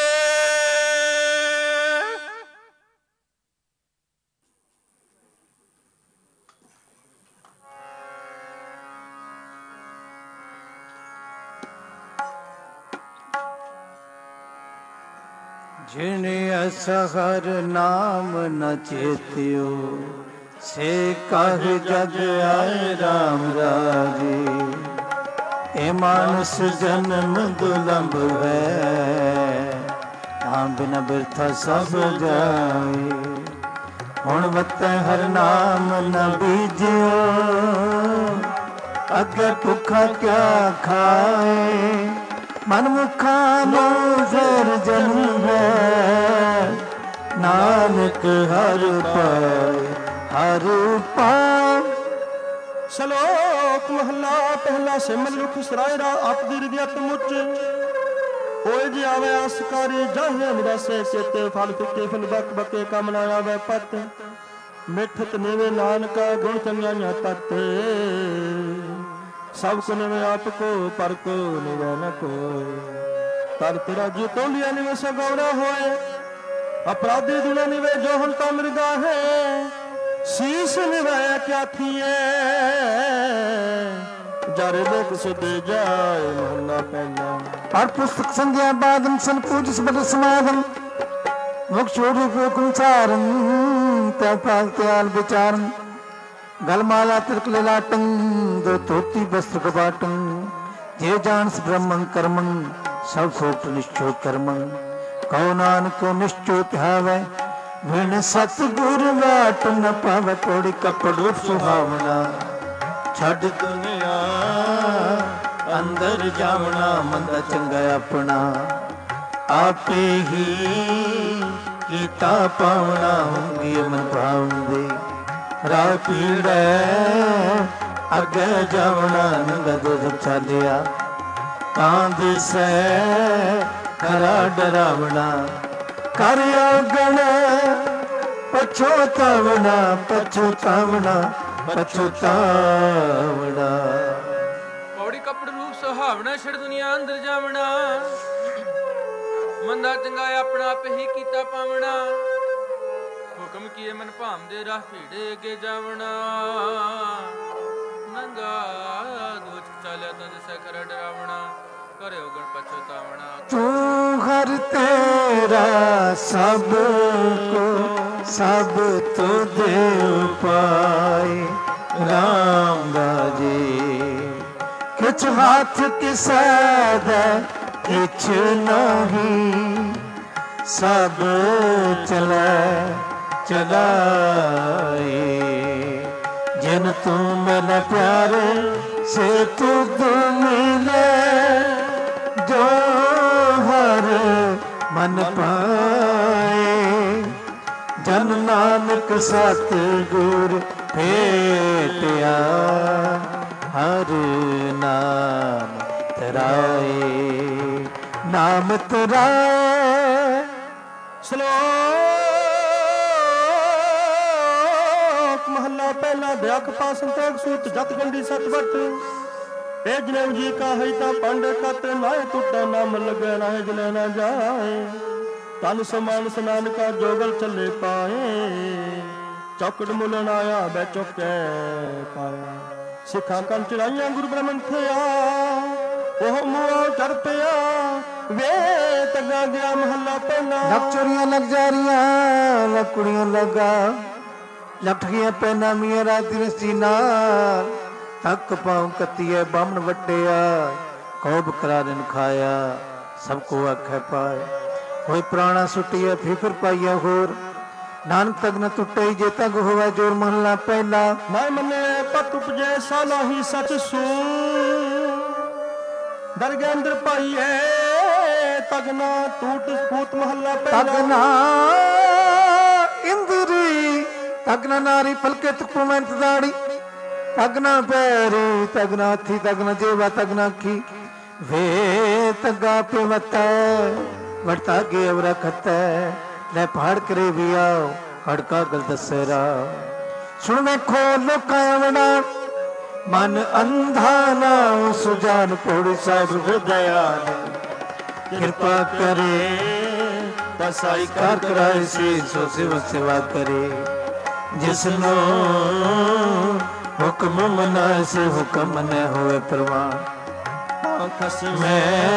जिने असहर नाम न चेत्यो से कह जग आए राम राजे। ए मानस जन्म दुलंभ है नाम बिना बिरथा सब जाए। हुण वतै हर नाम न बीजियो अगे भुखा क्या खाए। मन मुखा नो फिर जन्म है नानक हर पाए हर पाए। ਸ਼ਲੋਕ ਮਹਲਾ ਪਹਿਲਾ ਸਿਮਰ ਲੁਖ ਸਰਾਇਰਾ ਆਪ ਦੀ ਰਿਦਿਅਤ ਮੁੱਚ ਹੋਏ ਜੇ ਆਵੇ ਆਸਕਾਰੀ ਜਾਹੇ ਨਿਰਾਸੇ ਚੇਤੇ ਫਲ ਫਿੱਕੇ ਫਲ ਬਕ ਬਕੇ ਕੰਮ ਨਾ ਆਵੇ ਪਤ ਮਿੱਠਤ ਨੇਵੇ ਨਾਨਕਾ ਗੁਣ ਚੰਗਾਈਆਂ ਤਤ। ਸਭ ਕੋ ਨਿਵੇ ਆਪ ਕੋ ਪਰ ਕੋ ਨਿਵੇ ਨ ਕੋਇ। ਤਰ ਤੇਰਾ ਜੀ ਤੋਲਿਆ ਨਿਵੇ ਸਗੌੜਾ ਹੋਏ ਅਪਰਾਧੀ ਦੁਲੇ ਨਿਵੇ ਜੋ ਹੰਤਾ ਮਿਰਦਾ ਹੈ। ਸੀਸ ਨਿਵਾਇਆ ਕਿਆ ਥੀਏ ਜਰ ਦੇਖ ਸੁਧ ਜਾਏ ਮਹੱਲਾ ਪਹਿਲਾ। और पुस्तक संज्ञा बादम सन पूज सबद समागम मुख छोड़ी हुकुम चारन त्याग त्याल विचारन गलमाला तिरक ललाटं दो तोती वस्त्र कपाटं जे जानस ब्रह्मं कर्मं सब फोट निश्चो कर्मं कहो नानक को निश्चो ध्यावै विण सतगुर वाट न पावै कोड़ी कपड़ सुहावना छड़ दुनिया अंदर जावना मंदा चंगा अपना आपे ही कीता पावना होंगी मन भावंदे राह पीड़े अगे जावना नंगा दो जब चालिया कांद से खरा डरावना कर अगण पछोतावना पछोतावना पछोतावना ਪੌੜੀ ਕੱਪੜ ਰੂਪ ਸੁਹਾਵਣਾ ਛੜ ਦੁਨੀਆ ਅੰਦਰ ਜਾਵਣਾ ਮੰਦਾ ਚੰਗਾ ਆਪਣਾ ਆਪ ਹੀ ਕੀਤਾ ਪਾਵਣਾ ਹੁਕਮ ਕੀਏ ਮਨ ਭਾਮਦੇ ਰਾਹ ਭੀੜੇ ਅੱਗੇ ਜਾਵਣਾ ਨੰਗਾ ਦੋਚ ਚਾਲਿਆ ਤਾਂ ਜਿਸੈ ਕਰ ਡਰਾਵਣਾ ਕਰਿਓ ਗਣ ਪਛਤਾਵਣਾ ਤੂੰ ਹਰ ਤੇਰਾ ਸਭ ਕੋ ਸਭ ਤੁਧ ਉਪਾਏ ਰਾਮ ਰਾਜੇ किछ हाथ किसै दे किछ नहीं सब चलै चलाए जिन तू मिले प्यारे से तुद मिले जो हर मन पाए जन नानक सतगुर भेटिया हर नाम तराए नाम तराए। ਸ਼ਲੋਕ ਮਹੱਲਾ ਪਹਿਲਾ ਦਇਆਕ ਪਾ ਸੰਤੋਖ ਸੂਤ ਜਤ ਗੰਢੀ ਸਤ ਵਟ ਭੇਜਨੇ ਜੀ ਕਾ ਹੈ ਤਾਂ ਪੰਡ ਕਤ ਨਾਏ ਟੁੱਟਾ ਨਾਮ ਲਗੇ ਨਾਏ ਜਲੇ ਨਾ ਜਾਏ ਤਨ ਸਮਾਨ ਸਨਾਨ ਕਾ ਜੋਗਲ ਚੱਲੇ ਪਾਏ ਚੌਕੜ ਮੁਲਣ ਆਇਆ ਬੈ ਚੁੱਕੇ ਪਾਇਆ ਸਿੱਖਾਂ ਕੰਨ ਚੜਾਈਆਂ ਗੁਰੂ ਬ੍ਰਹਮਣ ਥਿਆ ਉਹ ਮੂਆ ਚੜ ਪਿਆ ਵੇ ਤਗਾ ਗਿਆ ਮਹੱਲਾ ਪਹਿਲਾ लग चोरियां लग जा रिया लग कुड़ियां लगा लट गया पैना मियाँ रात रसी नाल थक पाऊं कतिया बामन वटिया कौब करारन खाया सबको आखे पाए कोई प्राणा सुटिया फिकर पाइया होर नानक तक न टुटे जे तक होवे जोर महला पहला मैं मने पत उपजे साला ही सच सू दरगे अंदर पाइए तगना टूट फूट महला पहला तगना इंद्री तगना नारी पलके तुकमेंत दाड़ी तगना पैरी तगना थी तगना जेवा तगना की वे तगा पे वत वरता गे अवरा खत ले पहाड़ करे भी आओ हड़का गल दसेरा सुन में खो लोका आवना मन अंधा ना सुजान पौड़ी साहिब हृदयान कृपा करे बसाई कार कराए सी सो सेवा करे जिसनो हुक्म मनाए से हुक्म न होए परवान खस्म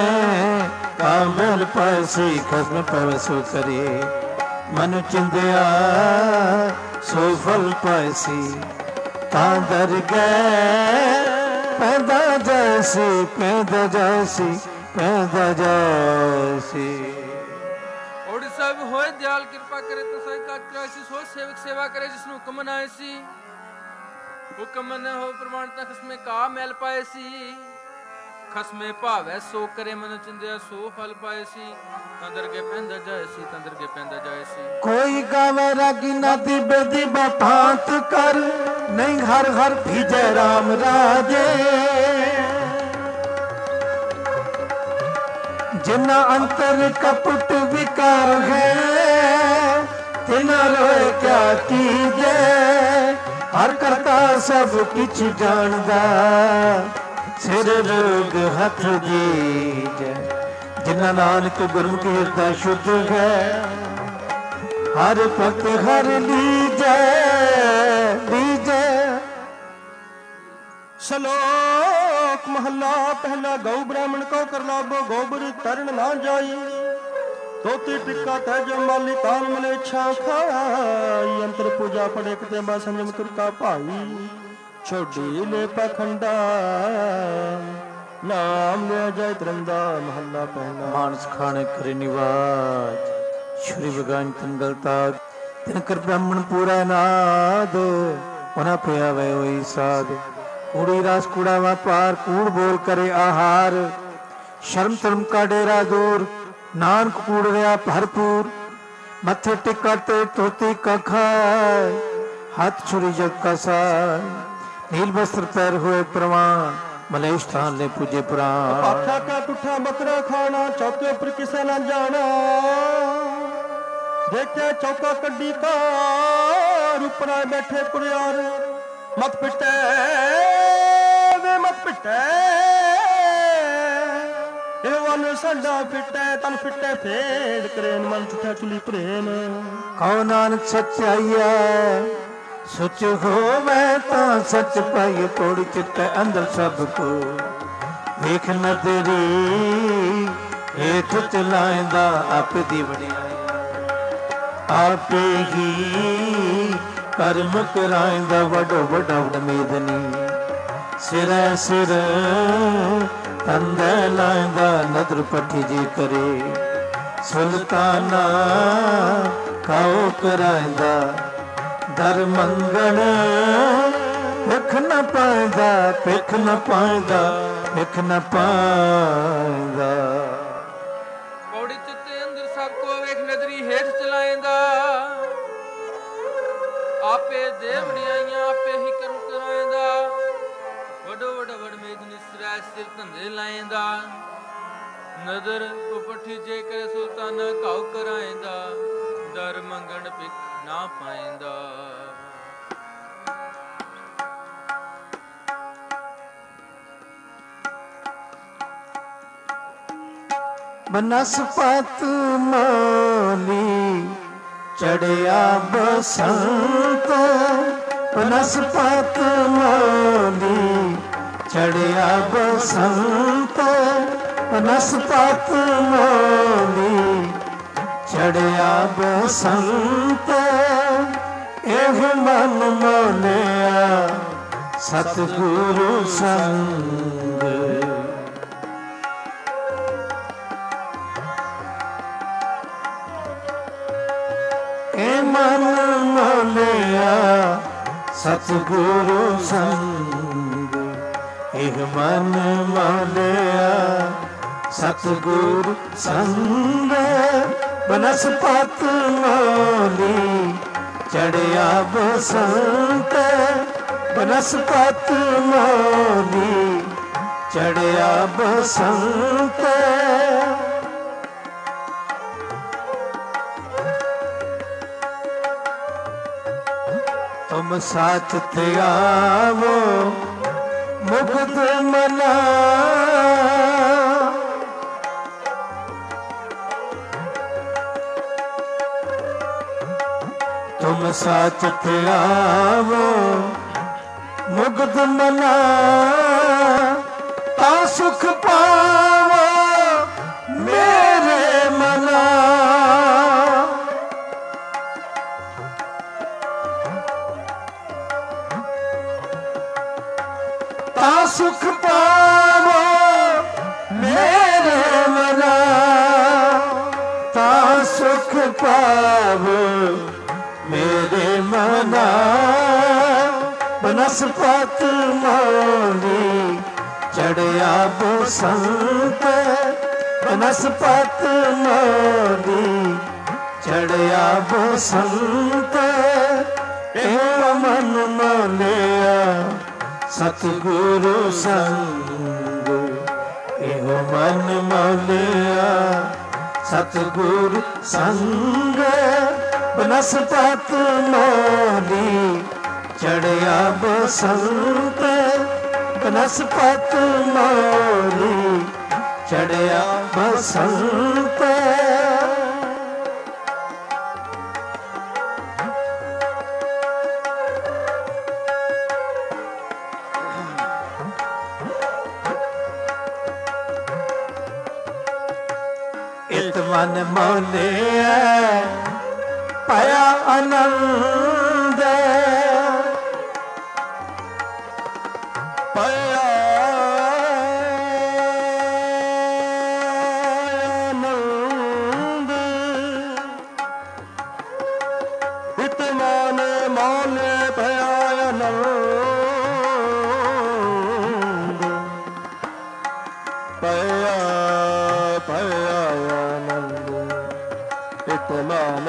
कामल पासी खस्म पवसो करे मन चिंदिया सो फल पासी ता दर गए पैदा जैसी पैदा जैसी पैदा जैसी ਔੜ ਸਭ ਹੋਏ ਦਿਆਲ ਕਿਰਪਾ ਕਰੇ ਤਸਾਈ ਕਾਜ ਕਰਾਏ ਸੀ ਸੋ ਸੇਵਕ ਸੇਵਾ ਕਰੇ ਜਿਸਨੂੰ ਹੁਕਮ ਮਨਾਏ ਸੀ ਹੁਕਮ ਨ ਹੋ ਪ੍ਰਮਾਣ ਤਾਂ ਖਸਮੇ ਕਾ ਮੈਲ ਪਾਏ ਸੀ ਖਸਮੇ ਭਾਵੈ ਸੋ ਕਰੇ ਮਨ ਚਿੰਦਿਆ ਸੋ ਫਲ ਪਾਏ ਸੀ ਤੰਦਰ ਕੇ ਪੈਂਦਾ ਜਾਏ ਸੀ ਤੰਦਰ ਕੇ ਪੈਂਦਾ ਜਾਏ ਸੀ कोई गावे रागी नदी बेदी बफात कर नहीं हर हर भीजे राम राजे जिन्ना अंतर कपट विकार है तिना रोए क्या कीजे हर करता सब किछ जानदा सिर रोग हथ दीज जिन्ना नानक गुरमुखी हृदय शुद्ध है हर भक्त हर लीजै ਸ਼ਲੋਕ ਮਹੱਲਾ ਪਹਿਲਾ। ਗਊ ਬ੍ਰਾਹਮਣ ਕੋ ਕਰ ਲਾਭੋ, ਗੋਬਰ ਤਰਨ ਨਾ ਜਾਈ। ਤੋਤੀ ਟਿੱਕਾ ਤੈ ਜੋ ਮਾਲੀ, ਤਾਨ ਮਲੇ ਛਾ ਖਾਈ। ਅੰਤਰ ਪੂਜਾ ਪੜੇ ਕਿਤੇ ਬਾ ਸੰਜਮ ਤੁਰਕਾ ਭਾਈ। ਛੋਡੀ ਲੈ ਪਖੰਡਾ, ਨਾਮ ਲਿਆ ਜਾਇ ਤਰੰਦਾ। ਮਹੱਲਾ ਪਹਿਲਾ। ਮਾਨਸ ਖਾਣੇ ਕਰੇ ਨਿਵਾਜ, ਸ਼੍ਰੀ ਬਗਾਨ ਤੰਗਲ ਤਾਗ। ਤਿਨ ਕਰ ਬ੍ਰਾਹਮਣ ਪੂਰਾ ਨਾਦ, ਉਹਨਾਂ ਪਿਆ ਵੇ ਹੋਈ ਸਾਧ। ਕੂੜੀ ਰਸ ਕੂੜਾ ਵਪਾਰ, ਕੂੜ ਬੋਲ ਕਰੇ ਆਹਾਰ। ਸ਼ਰਮ ਧਰਮ ਕਾ ਡੇਰਾ ਦੂਰ, ਨਾਨਕ ਕੂੜ ਰਿਹਾ ਭਰਪੂਰ। ਮੱਥੇ ਟਿਕਾ ਤੇ ਧੋਤੀ ਕਾ ਖਾਏ, ਹੱਥ ਛੁਰੀ ਜਗ ਕਾ ਸਾਏ। ਨੀਲ ਬਸਤਰ ਪੈਰ ਹੋਏ ਪ੍ਰਵਾਨ, ਮਲੇਸ਼ ਥਾਨ ਲੈ ਪੂਜੇ ਪੁਰਾਣ। ਆਖਾ ਕਾ ਟੁੱਠਾ ਬੱਕਰਾ ਖਾਣਾ, ਚੌਕੇ ਉੱਪਰ ਕਿਸੇ ਨਾ ਜਾਣਾ। ਦੇਖਿਆ ਚੌਕਾ ਕੱਢੀ ਕਾਰ, ਉੱਪਰ ਆਏ ਬੈਠੇ ਕੁੜਿਆਰ। ਮਤ ਪਿੱਟੇ ਵੇ ਮਤ ਪਿੱਟੇ, ਇਹ ਵਨ ਸਾਡਾ ਫਿੱਟੇ। ਤਨ ਫਿੱਟੇ ਫੇੜ ਕਰੇਨ, ਮਨ ਟੁੱਟਾ ਚੁਲੀ ਪ੍ਰੇਮ। ਕਉ ਨਾਨਕ ਸੱਚਾਈਆ, ਸੁਚ ਹੋਵੇ ਤਾਂ ਸੱਚ ਪਾਈਏ। ਤੋੜੀ ਚਿੱਟੇ ਅੰਦਰ ਸਭ ਕੋ, ਵੇਖ ਨਦਰੀ ਹੇਠ ਚਲਾਇਂਦਾ। ਆਪੇ ਦੀ ਵਡਿਆਈ ਆਪੇ ਹੀ ਕਰਮ ਕਰਾਇਂਦਾ। ਵੱਡੋ ਵੱਡਾ ਮੇਦਨੀ, ਸਿਰੈ ਸਿਰ ਤੰਦੇ ਲਾਇਂਦਾ। ਨਦਰ ਪੱਠੀ ਜੀ ਕਰੇ, ਸੁਲਤਾਨਾ ਖਾਓ ਕਰਾਇਂਦਾ। ਦਰ ਮੰਗਣ ਭਿਖ ਨ ਪਾਇਂਦਾ, ਭਿਖ ਨ ਪਾਇਂਦਾ, ਭਿਖ ਨ ਪਾਇਂਦਾ। ਪੌੜੀ ਚਿੱਤੇ ਅੰਦਰ ਸਭ ਕੋ, ਵੇਖ ਨਦਰੀ ਹੇਠ ਚਲਾਏਂਦਾ। ਆਪੇ ਦੇ ਵਡਿਆਈਆਂ, ਆਪੇ ਹੀ ਕਰਮ ਕਰਾਏਂਦਾ। ਵੱਡੋ ਵੱਡਾ ਵਡ ਮੇਦਨੀ, ਸਿਰੈ ਸਿਰ ਧੰਦੇ ਲਾਏਂਦਾ। ਨਦਰ ਉਪਠੀ ਜੇ ਕਰੇ, ਸੁਲਤਾਨਾ ਘਾਉ ਕਰਾਏਂਦਾ। ਦਰ ਮੰਗਣ ਭਿਖ ਨਾ ਪਾਏਂਦਾ। ਬਨਸਪਤ ਮਾਲੀ ਚੜਿਆ ਬਸੰਤ। ਬਨਸਪਤ ਮਾਲੀ ਚੜਿਆ ਬਸੰਤ। ਬਨਸਪਤ ਮਾਲੀ ਚੜਿਆ ਬਸੰਤ। ਇਹ ਮਨ ਮੋਲਿਆ ਸਤਿਗੁਰੂ ਸੰਗ। ਇਹ ਮਨ ਮੋਲਿਆ ਸਤਿਗੁਰੂ ਸੰਗ। ਇਹ ਮਨ ਮੋਲਿਆ ਸਤਿਗੁਰੂ ਸੰਗ। ਬਨਸਪਤ ਮਾਲੀ ਚੜਿਆ ਬਸੰਤ। ਬਨਸਪਤ ਮਾਲੀ ਚੜਿਆ ਬਸੰਤ। ਤੁਮ ਸਾਥ ਤੇ ਆਵੋ ਮੁਕਤ ਮਨਾ। ਤੁਮ ਸਾਥ ਤੇ ਆਵੋ ਮੁਕਤ ਮਨਾ। ਤਾ ਸੁਖ ਪਾਵੋ ਮੇਰੇ ਮਨਾ। ਤਾ ਸੁਖ ਪਾਵੋ ਮੇਰੇ ਮਨਾ। ਤਾ ਸੁਖ ਪਾਵੋ ਮੇਰੇ ਮਨਾ। ਬਨਸਪਤ ਮਾਲੀ ਚੜਿਆ ਬਸੰਤ। ਬਨਸਪਤ ਮਾਲੀ ਚੜਿਆ ਬਸੰਤ। ਇਹ ਮਨ ਮੋਲਿਆ ਸਤਿਗੁਰੂ ਸੰਗ। ਇਹੋ ਮਨ ਮੋਲਿਆ ਸਤਿਗੁਰੂ ਸੰਗ। ਬਨਸਪਤ ਮਾਲੀ ਚੜਿਆ ਬਸੰਤ। ਬਨਸਪਤ ਮਾਲੀ ਚੜਿਆ ਬਸੰਤ। ਇਤ ਮਨ ਮੋਲਿਆ ਪਾਇਆ ਆਨੰਦ ਪਾਇਆ ਆਨੰਦ ਇਤ ਮਨ ਮੋਲਿਆ ਪਾਇਆ ਆਨੰਦ ਪਾਇਆ ਆਨੰਦ ਇਤ ਮਨ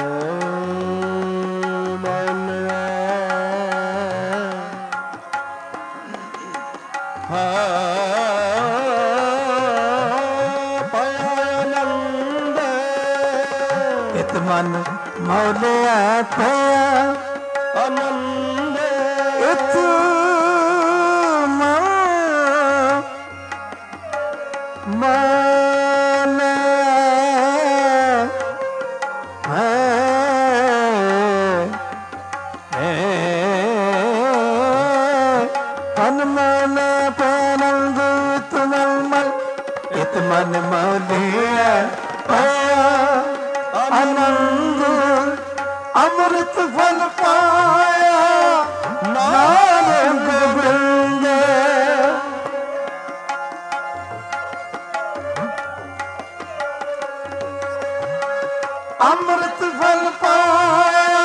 ਇਤ ਮਨ ਮੋਲਿਆ ਪਾਇਆ ਆਨੰਦ ਇਤ ਮਨ ਇਤ ਮਨ ਮੋਲਿਆ ਪਾਇਆ ਆਨੰਦ ਅੰਮ੍ਰਿਤ ਫਲ ਪਾਇਆ ਨਾਨਕ ਗੋਬਿੰਦ ਅੰਮ੍ਰਿਤ ਫਲ ਪਾਇਆ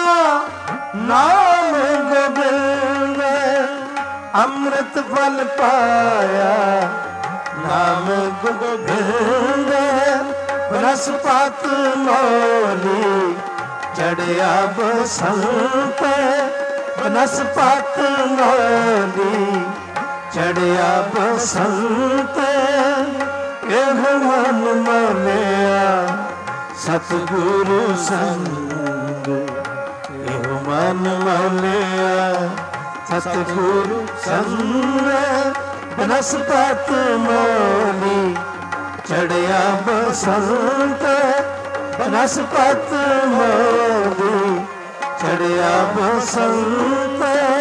ਨਾਨਕ ਗੋਬਿੰਦ ਅੰਮ੍ਰਿਤ ਫਲ ਪਾਇਆ ਨਾਮ ਗੋਬਿੰਦ ਬਨਸਪਤ ਮੋਲੀ ਚੜਿਆ ਬਸੰਤ ਬਨਸਪਤ ਮੋਲੀ ਚੜਿਆ ਬਸੰਤ ਇਹ ਮਨ ਮੋਲਿਆ ਸਤਿਗੁਰੂ ਸੰਗ ਇਹ ਮਨ ਮੋਲਿਆ ਸਤਿਗੁਰੂ ਸੰਗ ਬਨਸਪਤ ਮੋਲੀ ਚੜਿਆ ਬਸੰਤ ਬਨਸਪਤ ਮੋਲੀ ਚੜਿਆ ਬਸੰਤ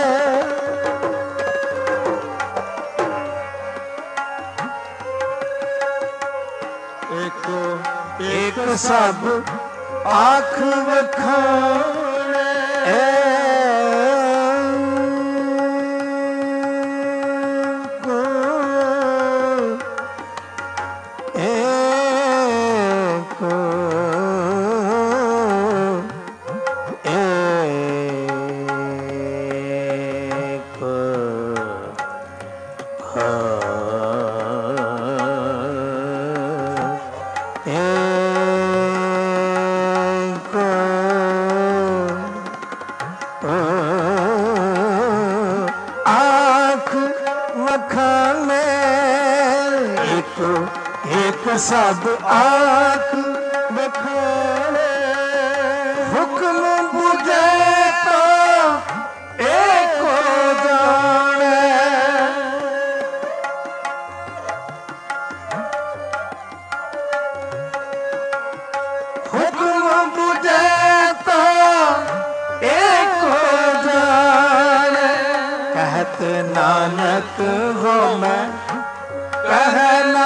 ਇੱਕ ਸਭ ਆਖ ਵਖਾਣੇ ਸਭ ਆਖ ਵਖਾਣੇ ਹੁਕਮ ਬੁਝੇ ਤਾਂ ਏਕੋ ਜਾਣੇ ਹੁਕਮ ਬੁਝੇ ਤਾਂ ਏਕੋ ਜਾਣੇ ਕਹਿਤ ਨਾਨਕ ਹੋ ਮੈਂ ਕਹਿ ਨ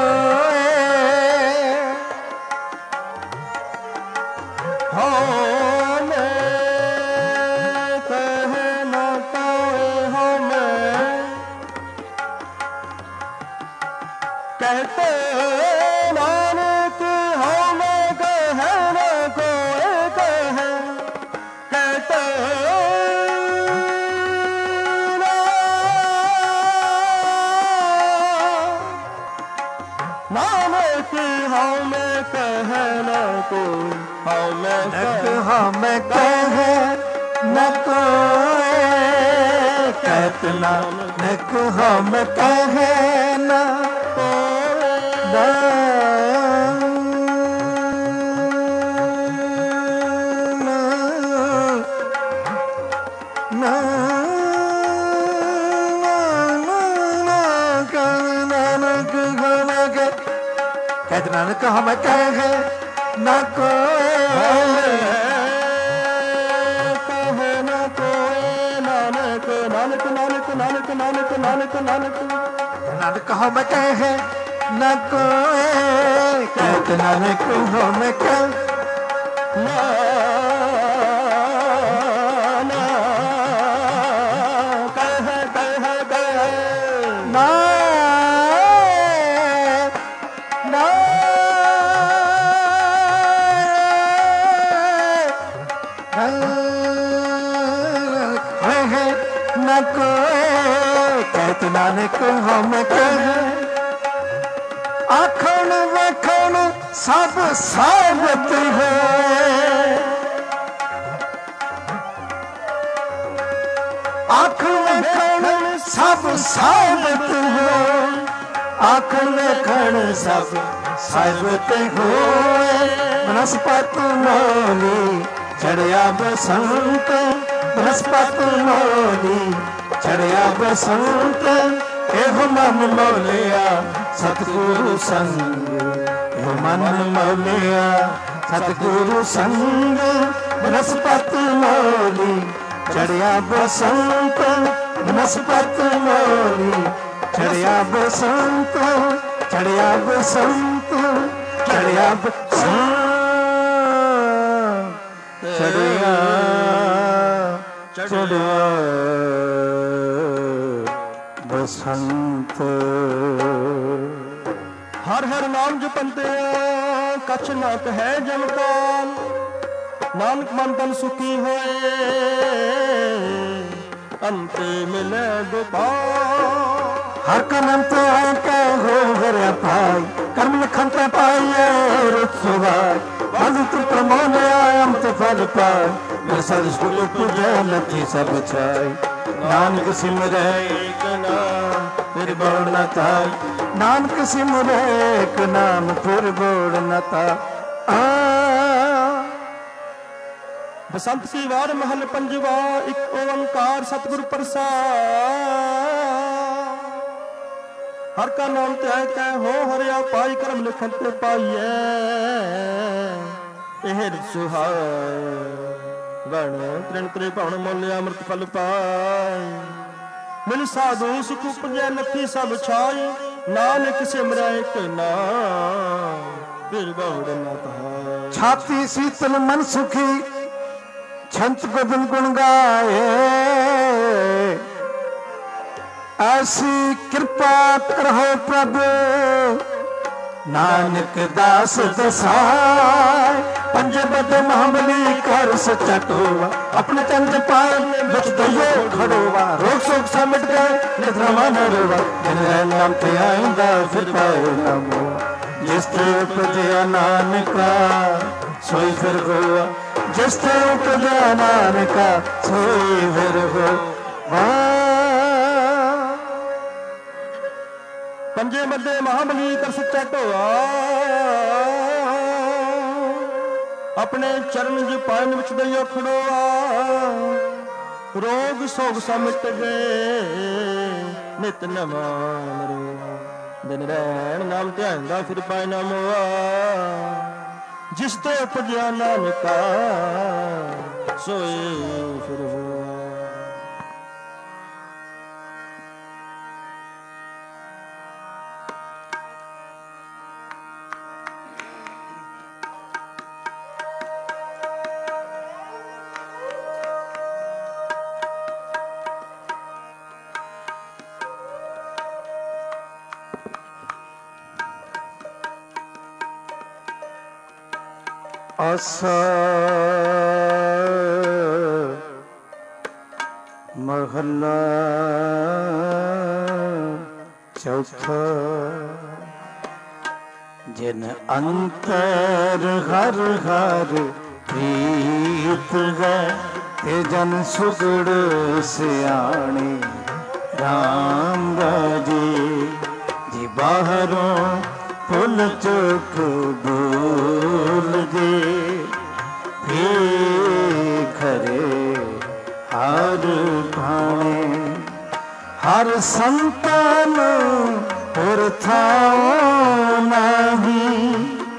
मैं कहे न कोई कहत नानक हम कहे न कहत नानक हम कहे न कोई नानक हम कहे न कोई कहत नानक हम कल नानक हम कह आखण वेखण सब साबत है आखण वेखण सब साबत है आखण वेखण सब साबत हो बृहस्पत मौली चढ़िया बसंत बृहस्पत मौली चढ़िया बसंत एहो मन मौलिया सतगुरु संग एहो मन मौलिया सतगुरु संग बृहस्पत मौली चढ़िया बसंत बृहस्पत मौली चढ़िया बसंत चढ़िया बसंत चढ़िया बसंत चढ़िया चढ़िया बसंत हर हर नाम जपंते कछ ना कहे जम काल नानक मन तन सुखी होए अंते मिले गोपाल हर का नाम तो है कहो हरे पाई कर्म लखनता पाइए रुत सुभाई बाजू तू प्रमोन आयम तो फल पाए मेरे साथ स्कूल पूजा लथी सब छाई नानक सिमरे एक नाम फिर बोल न थाई नानक सिमरे एक नाम फिर बोल न था बसंत सी वार महल पंजवा एक ओंकार सतगुरु प्रसाद हर का नाम त्याग कै हो हरिया पाई कर्म लिखन ते पाइए ਇਹ ਸੁਹਾਏ ਬਣ ਤ੍ਰਿਣ ਤ੍ਰੇ ਭਵਨ ਮੁੱਲ ਅੰਮ੍ਰਿਤ ਫਲ ਪਾਈ ਮਿਲ ਸਾਧੂ ਸੁਖ ਉਪਜੈ ਨਥੀ ਸਭ ਛਾਈ ਨਾਨਕ ਸਿਮਰੈ ਇੱਕ ਨਾਮ ਫਿਰ ਬਹੁੜ ਨਾ ਤਾਈ ਛਾਤੀ ਸੀਤਲ ਮਨ ਸੁਖੀ ਛੰਤ ਗੋਬਿੰਦ ਗੁਣ ਗਾਏ ऐसी कृपा करो प्रभु नानक दास दसाय पंजे बद महाबली कर सच्चा टोवा अपने चंद पाए बच दयो खड़ोवा रोग शोक सा मिट गए निद्रमा न रोवा दिन नाम ते आइंदा फिर पाए नामो जिस ते उपजया नानका सोई फिर होवा जिस ते उपजया नानका सोई फिर होवा पंजे बदे महाबली कर सच्चा ढोआ अपने चरण ज पायन विच दइयो खड़ोआ रोग सोग सा मिट गए नित नवा नरो दिन रैन नाम ध्यानदा फिर पाए ना मोआ जिस ते उपजया नानका सोए फिर होआ आसा महला चौथा जिन अंतर हर हर प्रीत है ते जन सुगड़ सियाणे राम राजे जी बाहरों फुल चुक बोल दे खरे हर भाणे हर संतान पुर थाओ नहीं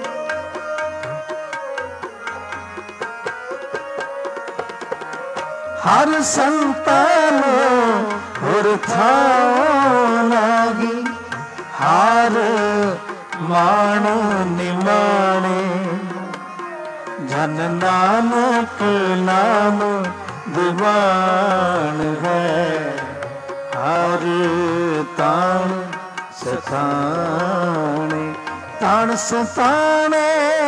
हर संतान पुर थाओ नहीं हर ਮਾਣ ਨਿਮਾਣੇ ਜਨ ਨਾਨਕ ਨਾਮ ਦੀਵਾਨ ਹੈ ਹਰ ਤਾਣ ਸਤਾਣੇ ਤਾਣ ਸਤਾਣੇ।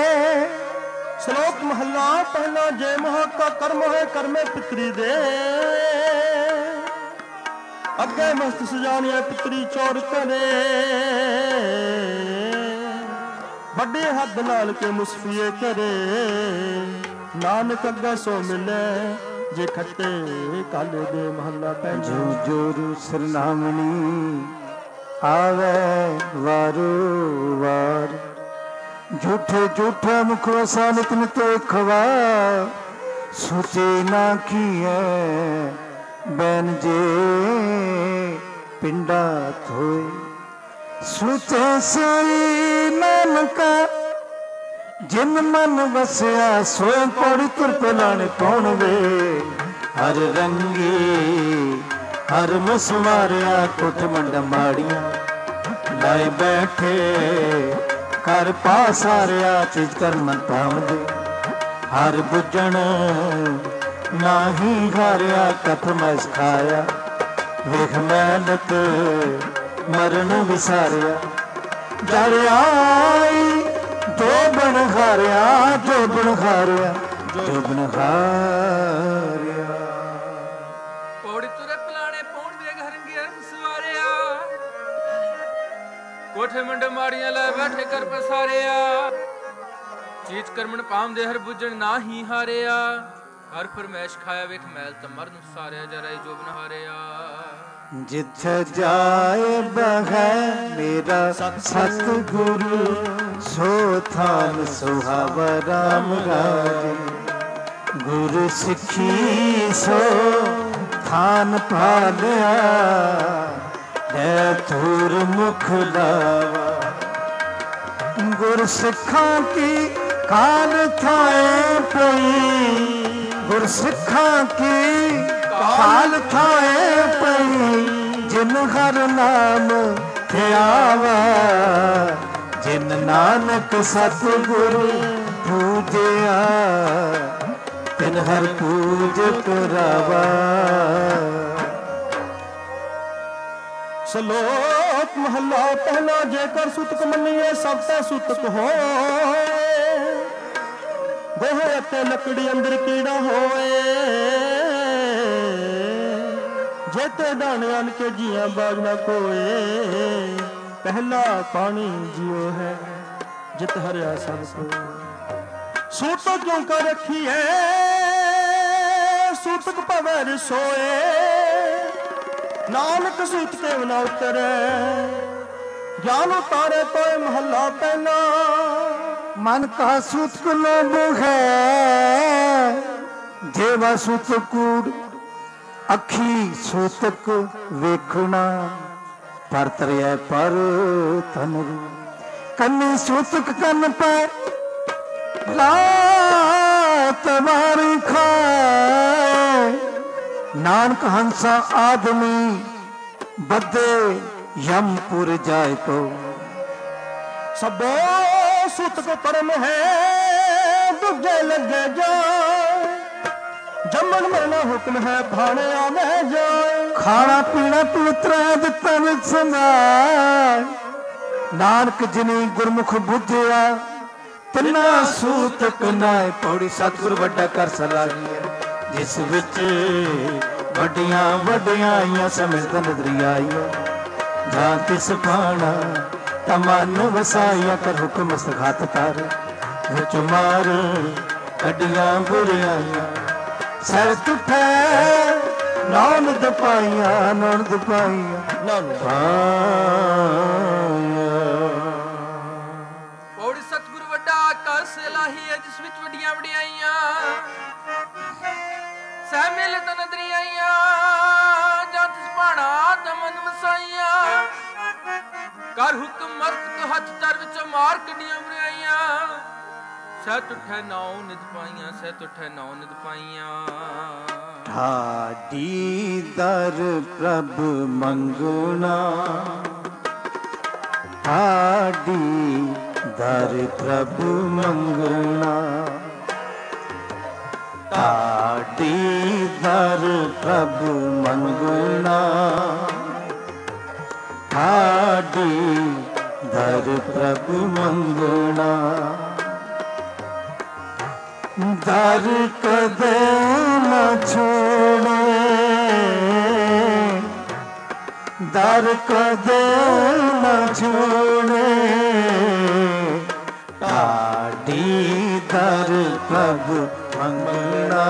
ਸ਼ਲੋਕ ਮਹੱਲਾ ਪਹਿਲਾ। ਜੇ ਮੋਹ ਕਾ ਕਰਮ ਹੈ ਕਰਮੇ ਪਿਤਰੀ ਦੇ ਅੱਗੇ ਮਸਤ ਸਜਾਣਿਆ ਪਿਤਰੀ ਚੋਰ ਕਰੇ ਵੱਡੇ ਹੱਦ ਨਾਲ ਕੇ ਮੁਸਫੀਏ ਕਰੇ ਨਾਨਕ ਅੱਗੇ ਸੋ ਮਿਲੇ ਜੇ ਖੱਟੇ ਕਾਲੇ ਦੇ। ਮਹੱਲਾ ਪਹਿਲਾ। ਜੋ ਜੋਰੂ ਸਰਨਾਮਣੀ ਆਵੇ ਵਾਰੋ ਵਾਰ ਝੂਠੇ ਝੂਠਾ ਮੁਖ ਵਸਾ ਨਿਤ ਨਿਤ ਖਵਾ ਸੋਚੇ ਨਾ ਕੀਏ ਬੈਨ ਜੇ ਪਿੰਡਾ ਥੋਏ ਸੋਚੇ ਸੋਈ ਨਾਨਕਾ ਜਿਨ ਮਨ ਵਸਿਆ ਸੋਏ ਪੌੜੀ ਤੁਰ ਪਲਾਣੇ ਪੌਣ ਵੇ ਹਰ ਰੰਗੀ ਹਰ ਮਸਵਾਰਿਆ ਕੁੱਠ ਮੰਡ ਮਾੜੀਆਂ ਲਾਏ ਬੈਠੇ ਕਰ ਪਾਸਾਰਿਆ ਚੀਜ਼ ਕਰ ਮਨ ਪਾਵਦੇ ਹਰ ਬੁੱਝਣ ਨਾਹੀ ਹਾਰਿਆ ਕਥ ਮੈਂ ਸਿਖਾਇਆ ਵੇਖ ਮਿਹਨਤ ਮਰਨ ਵਿਸਾਰਿਆ ਜੜ ਆਈ ਜੋ ਬਣ ਹਾਰਿਆ ਜੋ ਬਣ ਹਾਰਿਆ ਜੋ ਬਣ ਹਾਰਿਆ। ਪੌੜੀ ਤੁਰੇ ਪਲਾਣੇ ਪੌਣ ਵੇਗ ਹਰੰਗਿਆ ਸਵਾਰਿਆ ਕੋਠੇ ਮੰਡ ਮਾੜੀਆਂ ਲੈ ਬੈਠੇ ਕਰ ਪਸਾਰਿਆ ਚੀਜ਼ ਕਰਮਣ ਪਾਮ ਦੇ ਹਰ ਬੁੱਝਣ ਨਾ ਹੀ ਹਾਰਿਆ ਹਰ ਫਰਮੈਸ਼ ਖਾਇਆ ਵੇਖ ਮੈਲ ਤਾਂ ਮਰਨ ਸਾਰਿਆ ਜਰਾਈ ਜੋ ਬਨ ਹਾਰਿਆ। ਜਿੱਥੇ ਜਾਏ ਬਗੈ ਮੇਰਾ ਸਤਿਗੁਰੂ ਸੋ ਥਾਨ ਸੁਹਾਵਾ ਰਾਮ ਰਾਜੇ ਗੁਰ ਸਿੱਖੀ ਸੋ ਥਾਨ ਭਾਲਿਆ ਹੈ ਧੂਰ ਮੁਖ ਲਾਵਾ ਗੁਰ ਸਿੱਖਾਂ ਕੀ ਕਾਲ ਥਾਏ ਪਈ ਗੁਰ ਸਿੱਖਾਂ ਕੀ ਕਾਲ ਥਾਏ ਪਈ ਜਿਨ ਹਰ ਨਾਮ ਧਿਆਵਾ ਜਿਨ ਨਾਨਕ ਸਤਿਗੁਰੂ ਪੂਜਿਆ ਤਿਨ ਹਰ ਪੂਜ ਕਰਾਵਾ। ਸ਼ਲੋਕ ਮਹੱਲਾ ਪਹਿਲਾ। ਜੇਕਰ ਸੁਤਕ ਮੰਨੀਏ ਸਭ ਤੇ ਸੁਤਕ ਹੋਏ ਗੋਹੇ ਅਤੇ ਲੱਕੜੀ ਅੰਦਰ ਕੀੜਾ ਹੋਏ ਜੇਤੇ ਦਾਣੇ ਆਨ ਕੇ ਜੀਆਂ ਬਾਜ ਨਾ ਕੋਏ ਪਹਿਲਾ ਪਾਣੀ ਜਿਉ ਹੈ ਜਿਤ ਹਰਿਆ ਸਭ ਕੋ ਸੂਤਕ ਕਿਉਂ ਕਰ ਰੱਖੀਏ ਸੂਤਕ ਭਵੈ ਰਸੋਏ ਨਾਨਕ ਸੂਤ ਕੇ ਨਾ ਉਤਰੇ ਗਿਆਨ ਉਤਾਰੇ ਤੋਏ। ਮਹੱਲਾ ਪਹਿਲਾ। ਮਨ ਕਾ ਸੂਤਕ ਲੋਭ ਹੈ ਜੇਵਾ ਸੂਤਕ ਕੂੜ ਅੱਖੀ ਸੂਤਕ ਵੇਖਣਾ ਪਰ ਤਰਿਆ ਪਰ ਤਨਰੂ ਕੰਨੀ ਸੂਤਕ ਕੰਨ ਪੈ ਲਾਤ ਵਾਰੀ ਖਾਏ ਨਾਨਕ ਹੰਸਾ ਆਦਮੀ ਬੱਦੇ ਯਮਪੁਰ ਜਾਏ ਤੋ ਸਭੋ ਸੁਤਕ ਪਰਮ ਹੈ ਦੂਜੇ ਲੱਗੇ ਜਾਏ ਜੰਮਣ ਮਰਨਾ ਹੁਕਮ ਹੈ ਭਾਣੇ ਆਵੇ ਜਾਏ ਖਾਣਾ ਪੀਣਾ ਪਵਿੱਤਰ ਹੈ ਦਿੱਤਾ ਵਿੱਚ ਸਮਾਏ ਨਾਨਕ ਜਿਨੀ ਗੁਰਮੁਖ ਬੁੱਝਿਆ ਤਿੰਨਾ ਸੂਤਕ ਨਾਏ ਪੌੜੀ ਸਤਿਗੁਰ ਵੱਡਾ ਕਰ ਸਲਾਹੀਏ ਜਿਸ ਵਿੱਚ ਵੱਡੀਆਂ ਵੱਡੀਆਂ ਸਮਝਦਾ ਨਜ਼ਰੀ ਆਈਆਂ ਜਾਂ ਤਿਸ ਪਾਣਾ ਤਮਨ ਵਸਾਇਆ ਕਰ ਹੁਕਮ ਸਖਾਤ ਤਾਰ ਵਿੱਚ ਮਾਰ ਕੱਢੀਆਂ ਬੁਰੀਆਈਆਂ ਸਰ ਤੁਠੇ ਨੌਨਦ ਪਾਈਆਂ ਨੌਨਦ ਪਾਈਆਂ ਨੌਨਦ ਪੌੜੀ ਸਤਿਗੁਰ ਵੱਡਾ ਕਰ ਸਲਾਹੀ ਹੈ ਜਿਸ ਵਿੱਚ ਵੱਡੀਆਂ ਵਡਿਆਈਆਂ ਸਹਿ ਮਿਲ ਤਾਂ ਨਦਰੀ ਆਈਆਂ ਜਾਂ ਤਿਸ ਪਾਣਾ ਤਮਨ ਵਸਾਈਆਂ ਕਰ ਹੁਕਮ ਮਸਤ ਹੱਥ ਤਰ ਵਿੱਚ ਮਾਰ ਕੱਢੀਆਂ ਬੁਰਾਈਆਂ ਸਹਿ ਤੁਠੈ ਨੌ ਨਿਦ ਪਾਈਆਂ ਸਹਿ ਤੁਠੈ ਨੌ ਨਿਦ ਪਾਈਆਂ ਠਾਡੀ ਦਰ ਪ੍ਰਭ ਮੰਗਣਾ ਠਾਡੀ ਦਰ ਪ੍ਰਭੂ ਮੰਗਣਾ, ਠਾਡੀ ਦਰ ਪ੍ਰਭੂ ਮੰਗਣਾ, ਠਾਡੀ ਦਰ ਪ੍ਰਭੂ ਮੰਗਣਾ। ਦਰ ਕਦੇ ਨਾ ਛੋੜੇ, ਦਰ ਕਦੇ ਨਾ ਛੋੜੇ, ਢਾਡੀ ਦਰ ਪ੍ਰਭੂ ਮੰਗਣਾ,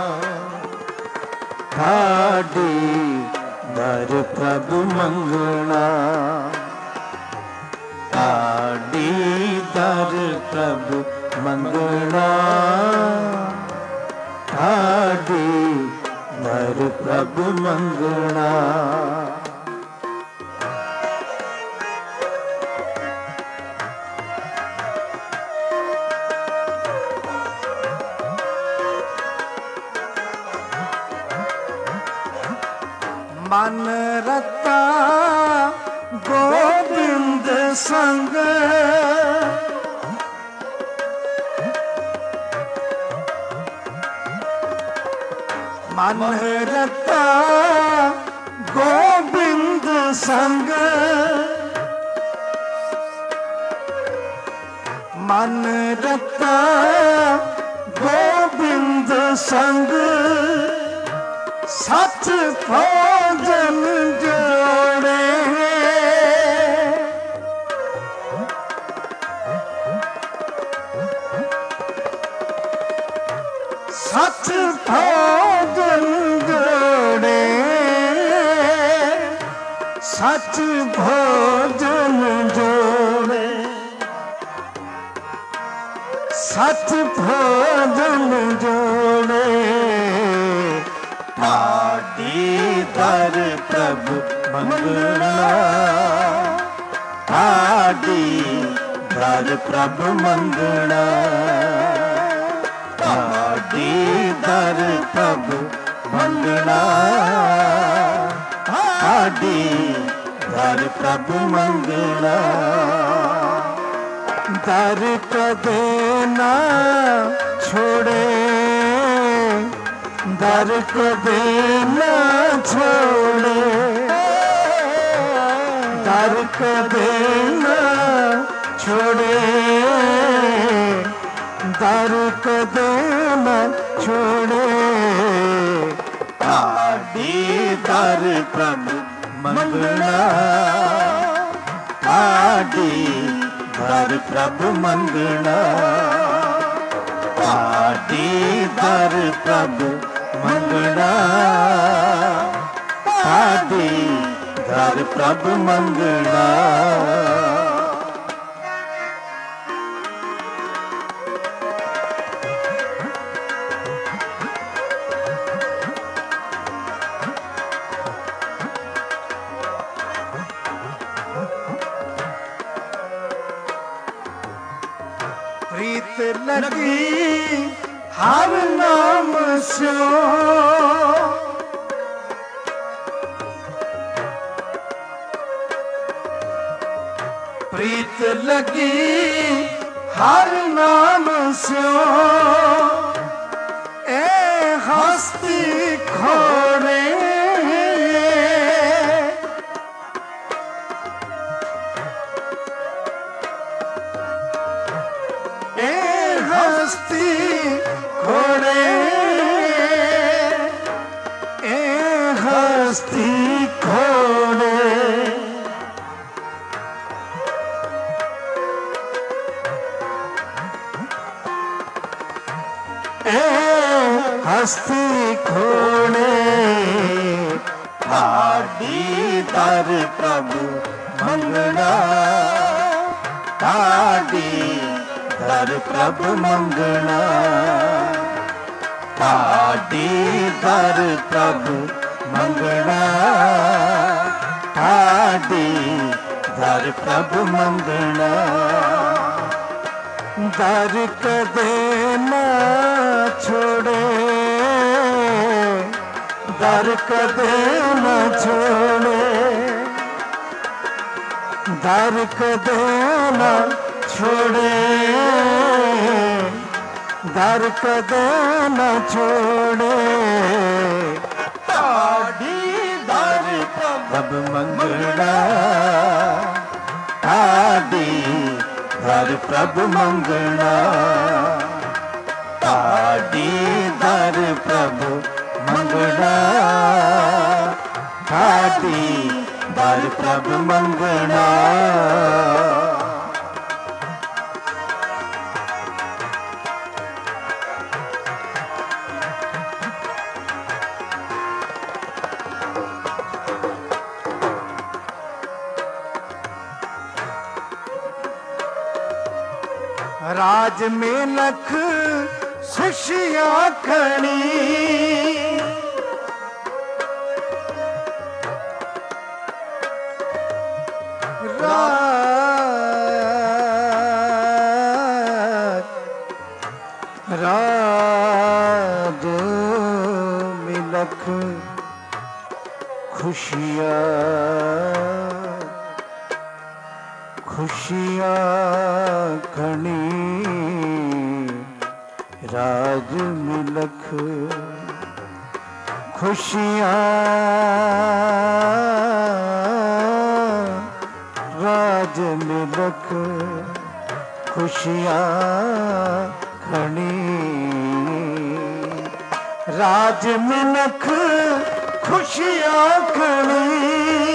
ਢਾਡੀ ਦਰ ਪ੍ਰਭੂ ਮੰਗਣਾ, ਢਾਡੀ ਦਰ ਪ੍ਰਭੂ ਮੰਗਣਾ, ਢਾਡੀ ਦਰ ਪ੍ਰਭੂ ਮੰਗਣਾ। ਮਨ ਰਤਾ ਗੋਬਿੰਦ ਸੰਗ, ਮਨ ਰਤਾ ਗੋਬਿੰਦ ਸੰਗ, ਮਨ ਰਤਾ ਗੋਬਿੰਦ ਸੰਗ, ਸੱਚ ਭੋਜਨ ਜੋੜੇ, ਸੱਚ ਭੋਜਨ ਜੋੜੇ, ਸੱਚ ਭੋਜਨ ਜੋੜੇ, ਸੱਚ ਭੋਜਨ ਜੋੜੇ, ਢਾਡੀ ਦਰ ਪ੍ਰਭੂ ਮੰਗਣਾ, ਢਾਡੀ ਦਰ ਪ੍ਰਭੂ ਮੰਗਣਾ, ਢਾਡੀ ਦਰ ਪ੍ਰਭੂ ਮੰਗਣਾ, ਢਾਡੀ ਦਰ ਪ੍ਰਭੂ ਮੰਗਣਾ। ਦਰ ਕਦੇ ਨਾ ਛੋੜੇ, ਦਰ ਕਦੇ ਨਾ ਛੋੜੇ, ਦਰ ਕਦੇ ਨਾ ਛੋੜੇ, ਦਰ ਕਦੇ ਨਾ ਛੋੜੇ, ਢਾਡੀ ਦਰ ਪ੍ਰਭੂ ਮੰਗਣਾ, ਢਾਡੀ ਦਰ ਪ੍ਰਭੂ ਮੰਗਣਾ, ਢਾਡੀ ਦਰ ਪ੍ਰਭੂ ਮੰਗਣਾ, ਢਾਡੀ ਦਰ ਪ੍ਰਭੂ ਮੰਗਣਾ। ਪ੍ਰੀਤ ਲਗੀ ਹਰ ਨਾਮ ਸਿਓ, ਪ੍ਰੀਤ ਲਗੀ ਹਰ ਨਾਮ ਸਿਓ, ਏ ਹਸਤੀ ਖੋੜੇ, ਏ ਹਸਤੀ ਖੋੜੇ, ਏ ਹਸਤੀ ਖੋੜੇ, ਹਸਤੀ ਖੋੜੇ, ਢਾਡੀ ਦਰ ਪ੍ਰਭੂ ਮੰਗਣਾ, ਢਾਡੀ ਦਰ ਪ੍ਰਭੂ ਮੰਗਣਾ, ਢਾਡੀ ਦਰ ਪ੍ਰਭੂ ਮੰਗਣਾ, ਢਾਡੀ ਦਰ ਪ੍ਰਭੂ ਮੰਗਣਾ। ਦਰ ਕਦੇ ਨਾ ਛੋੜੇ, ਦਰ ਕਦੇ ਨਾ ਛੋੜੇ, दर कदे न छोड़े, दर कदे न छोड़े, दर प्रभ मंगना, आदि दर प्रभ मंगना, आदि दर प्रभ मंगना, आदि दर प्रभ मंगना। राज में लख खुशियां खड़ी, राज में लख खुशियां, खुशियां खड़ी, राज मिलख खुशियां, राज मिलख खुशियां खड़ी, राज मिलख खुशियां खड़ी,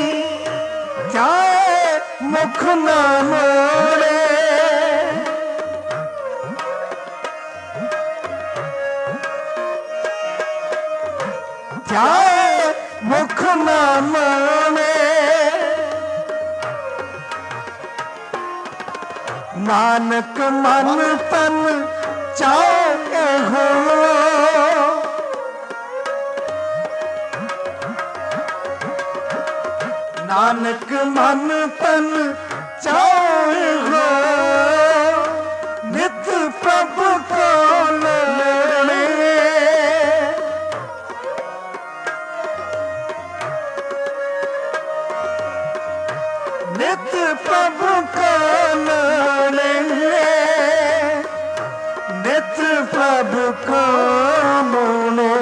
जाए मुख ना मोड़े, जाए मुख ना मोड़े, नानक मन तन चाहे हो, नानक मन तन चाहे हो, नित प्रभु को लेने, नित प्रभु को लेने, नित प्रभु को मोने,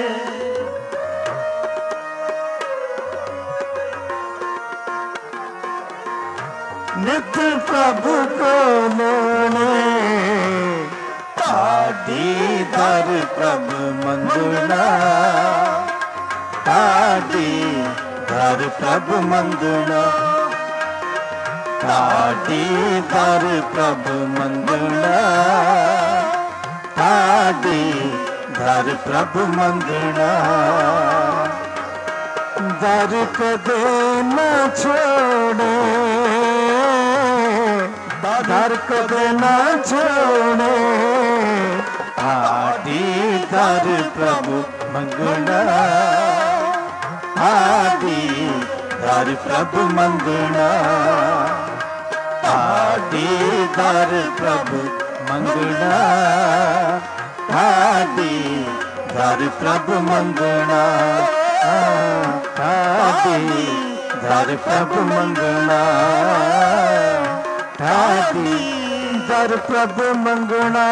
नित प्रभु को मोने, आदि दर प्रभ मंगना, आदि दर प्रभ मंगना, आदि दर प्रभ मंगना, आदि दर प्रभ मंगना, दर कदे न छोड़े, दर कदे न छोड़े, आदि दर प्रभु मंगना, आदि दर प्रभु मंगना, आदि दर प्रभु मंगना, आदि दर प्रभु मंगना, आदि दर प्रभु मंगना, आदि दर प्रभु मंगना,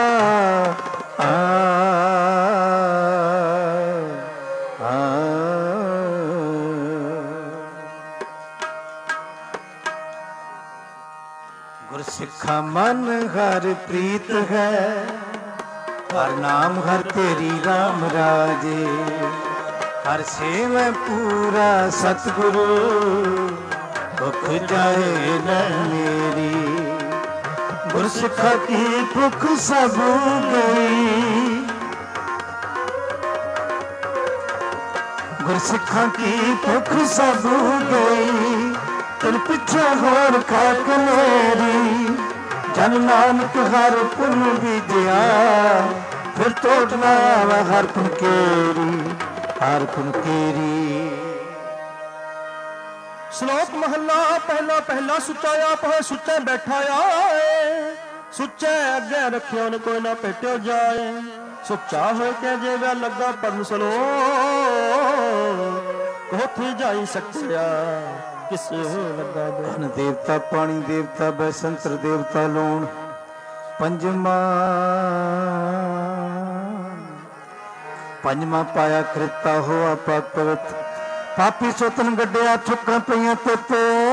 गुरसिखा मन हर प्रीत है, हर नाम हर तेरी राम राजे, हर सेव पूरा सतगुरु, भुख जाए न मेरी, गुरसिखा की भुख सब गई, गुरसिखा की भुख सब गई, तिल पिछे होर खाक मेरी, जन नानक हर पुन बीजिया, फिर तोड़ ना आवे हर पुन केरी, हर पुन केरी। श्लोक महला पहला पहला सुचा आप है, सुचे बैठा आए, सुचे अगे रखियो न कोई ना पेटो जाए, सुचा हो के जे वे लगा पढ़न सलो, कोथी जाई सकिया किस लगा दे। अन्न देवता पानी देवता बैसंतर देवता लूण पंजमा पंजमा पाया कृता होआ पापवत पापी सोतन गड्डिया थुक्कां पईयां तित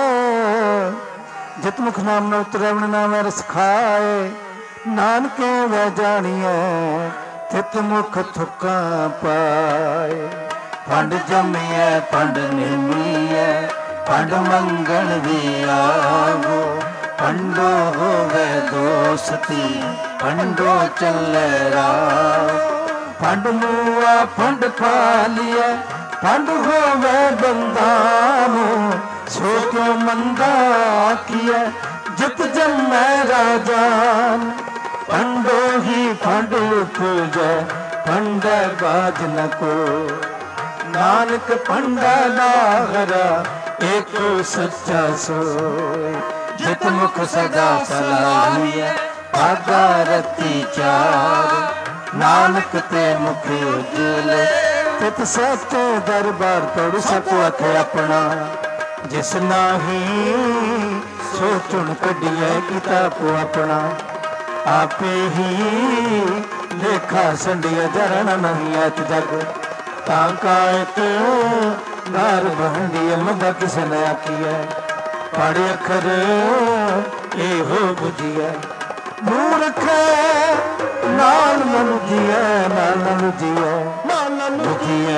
जित मुख नाम न उतरवण नाम रस खाए नानके वह जानिए तित मुख थुक्कां पाए। पंड जमिए पंड निमिए पंड मंगण भी आवो पंडो होवे दोस्ती पंडो चले राव पंड मुआ पंड पालिए पंड होवे बंदानो सो क्यों मंदा किए जित जमै राजान पंडो ही पंड पूजे पंड बाज न को नानक पंडा नागरा एको सच्चा सोय जित मुख सदा सलाहिए भागा रती चार नानक ते मुख उजले तित सत्य दरबार पढ़ सको अख अपना जिस नाही सो चुन कढ़िए किताब अपना आपे ही लेखा संडिया जरण नहीं अत जग ताकायत नार बहंडिय मदा किस ने आखिए पढ़ अखर ए हो बुझिए मूर्ख नाल मन जिए नाल जिए नाल बुझिए।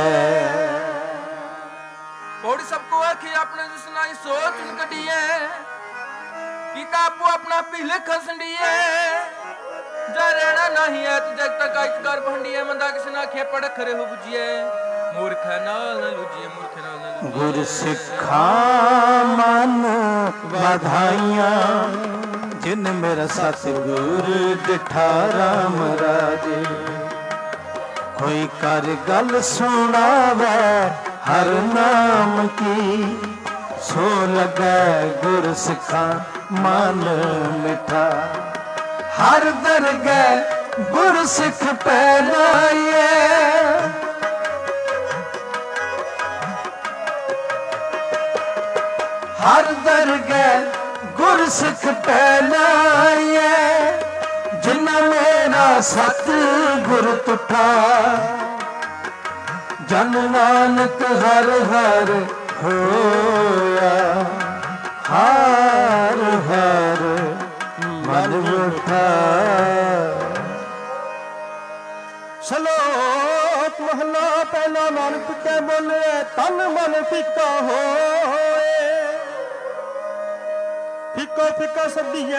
कोड़ी सबको आखी अपने जिसना सोच कटिए कि कापो अपना पीले खसंडिए जा रहना नहीं है जग तक आइत कर भंडिए मंदा किसना खे पड़ खरे हो बुझिए मूर्ख नाल न लुजिए मूर्ख नाल न लुजिए। गुर सिखा मन बधाइयां जिन मेरा सतगुर डिठा राम राजे कोई कर गल सुनावे हर नाम की सो लगे गुर सिखा मन मिठा हर दरगह गुर सिख पहनाइए हर दरगह गुर सिख पहनाइए जिन्ना मेरा सत गुर तुठा जन नानक हर हर होया हर हर मन उठा। श्लोक महला पहला नानक के बोले तन मन फिका होए फिको फिका सदिए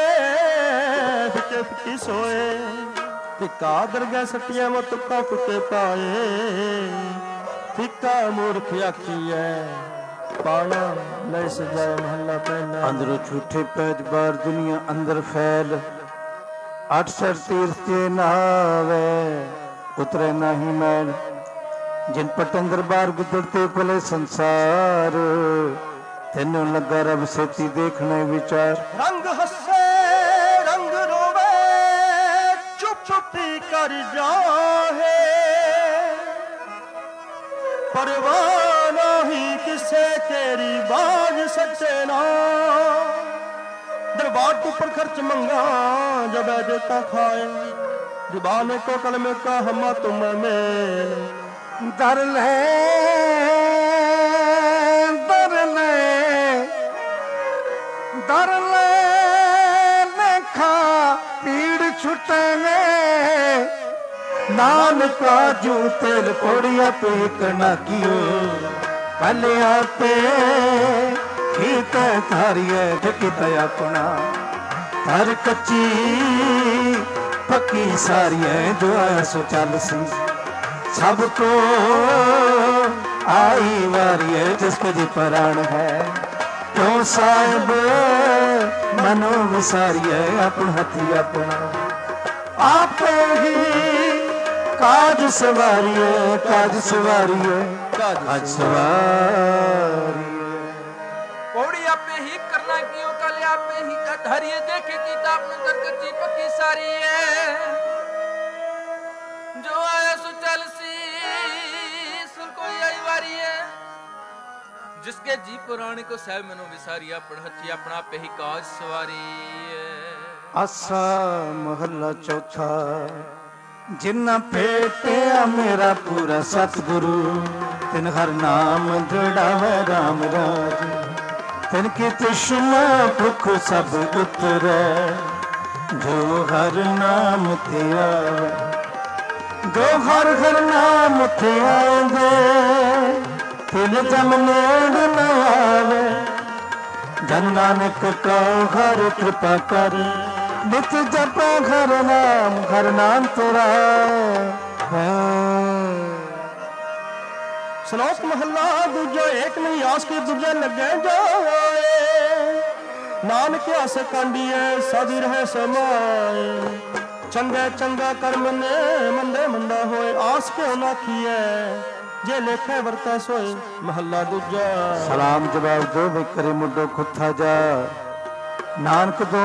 फिके फिकी सोए फिका दरगाह सटिया वो तुक्का फुके पाए फिका मूर्ख आखिए पाना ले सजाए महला पहला। अंदरों झूठे पैज बार दुनिया अंदर फैल अठ सर तीर्थ के नावे उतरे नाही मैल जिन पटंदर बार गुजरते पले संसार तेनों लगा रब सेती देखने विचार रंग हसे रंग रोवे चुप चुपी कर जाहे परवाना ही किसे तेरी बाज सच्चे ना दरबार तू पर खर्च मंगा जब देता खाए जुबान को कलम का हमा तुम में दर ले दर ले लेखा पीड़ छुटेंगे नानका जू तेल कोड़िया पे करना कियो कलिया पे ठीक थारिए ठकित अपना हर कच्ची पक्की सारिए जो आया सो चल सी सबको आई वारिए जिसको जी प्राण है क्यों साहिब मनो विसारिए अपन हथी अपना आप ही काज सवारिए काज सवारिए काज सवारिए। कोड़ी आपे ही करना कियो कल आपे ही धरिए देखे की ताप न कर कच्ची पक्की सारी है जो आया सो चल सी सुन कोई आई वारी है जिसके जी पुराने को सह मनो विसारी अपन हथी अपना पे ही काज सवारी। आसा महला चौथा। जिन्ना भेटिया मेरा पूरा सतगुरु, तिन हर नाम दृढ़ावे राम राज। तिन की तृष्णा भुख सब उतरे, जो हर नाम ते आवे। जो हर हर नाम ते आवे, तिन जम नेड़ न आवे। जन नानक कहो हर कृपा कर, नित जपा हर नाम तेरा है। श्लोक महला दूजा। एक नहीं आस के दूजे लगे जाए, नानक आस कांडिए सदी रहे समाए। चंगे चंगा कर्म ने मंदे मंदा होए, आस क्यों ना किए जे लेखे वरता सोए। महला दूजा। सलाम जवाब दो वे करे मुडो खुथा जा। नानक दो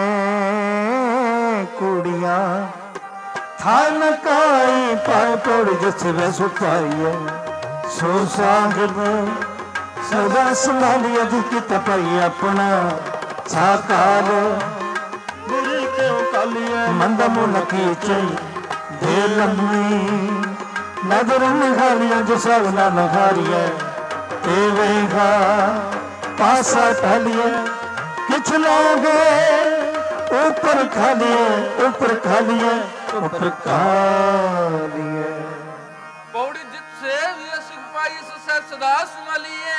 में कुड़ियां था न काई, पाए पौड़ जिस वे सुखाई। सो साहिब सदा संभालिया जिसकी तपाई अपना साकार। बुरी क्यों कालिए मंद मुन कीचे दे लम्मी, नजर निहारिया जो सब न नहारिया। तेवेगा पासा ढालिए किछ लोगे, ऊपर खालिए ऊपर खालिए ऊपर खालिए। पौड़ी जित से सुख पाई सै सदा संभालिए।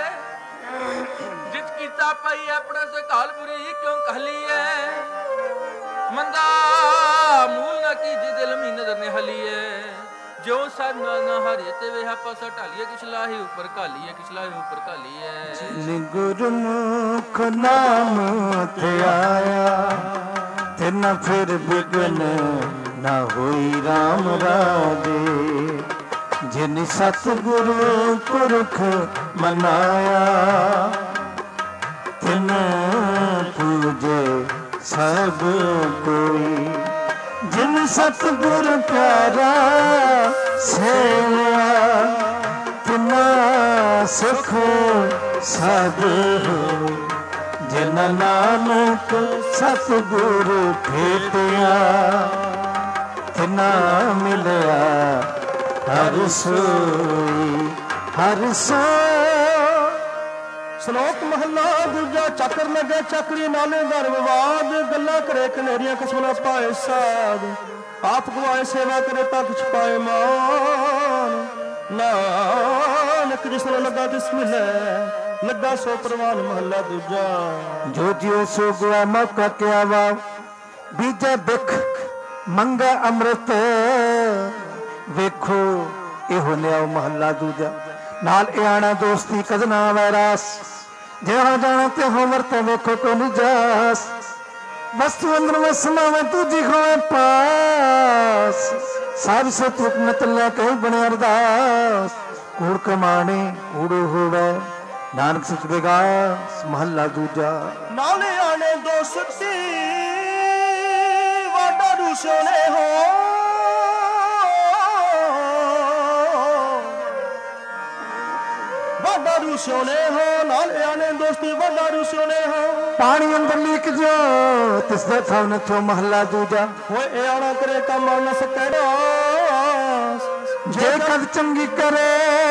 जित की तापाई अपने से काल बुरी क्यों कहलिए। मंदा मूल न की जी दिल में नजर निहालिए। जो सर न हारे ते वे पासा ढालिए, किछ लाही ऊपर कालिए किछ लाही ऊपर कालिए। जिन गुरमुख नाम ते आया, तिन फिर बिघन न होई राम राजे। जिन सतगुरु पुरख मनाया, तिन पूजे सब कोई। जिन सतगुर प्यारा सेवा, तिना सुख सद हो। जिन नानक सतगुर भेटिया, तिना मिलया हर सोई हर सोई। श्लोक महला दूजा। चक्र लगे चक्री नाले दर विवाद, गल्ला करे कनेरियां कसम ना पाए साध। आप गवाए सेवा करे ता किछ पाए मान। नानक जिसने लगा तिस मिले, लगा सो प्रवान। महला दूजा। जो जियो सो गुआ मौका क्या वाव, बीजे बिख मंगा अमृत। वेखो एहो न्याओ महला दूजा। नाल आना दोस्ती कदना वैरास, जहाँ जाना ते हो वरते वेखो को निजास। वस्तु अंदर वसना में तुझी होए पास, सब से तुक न तल्या कहीं बने अरदास। कूड़ कमाने कूड़ो होवे, नानक सच बेगास। महला दूजा। नाले आने दोस्ती वाडा रूसोने हो। वाडा रूसोने हो, नाले आने दोस्ती वाडा रूसोने हो। पानी अंदर लीक जो तिसदे थाव न थो। महला दूजा। होए ए आना करे का मर न सके रास। जे कद चंगी करे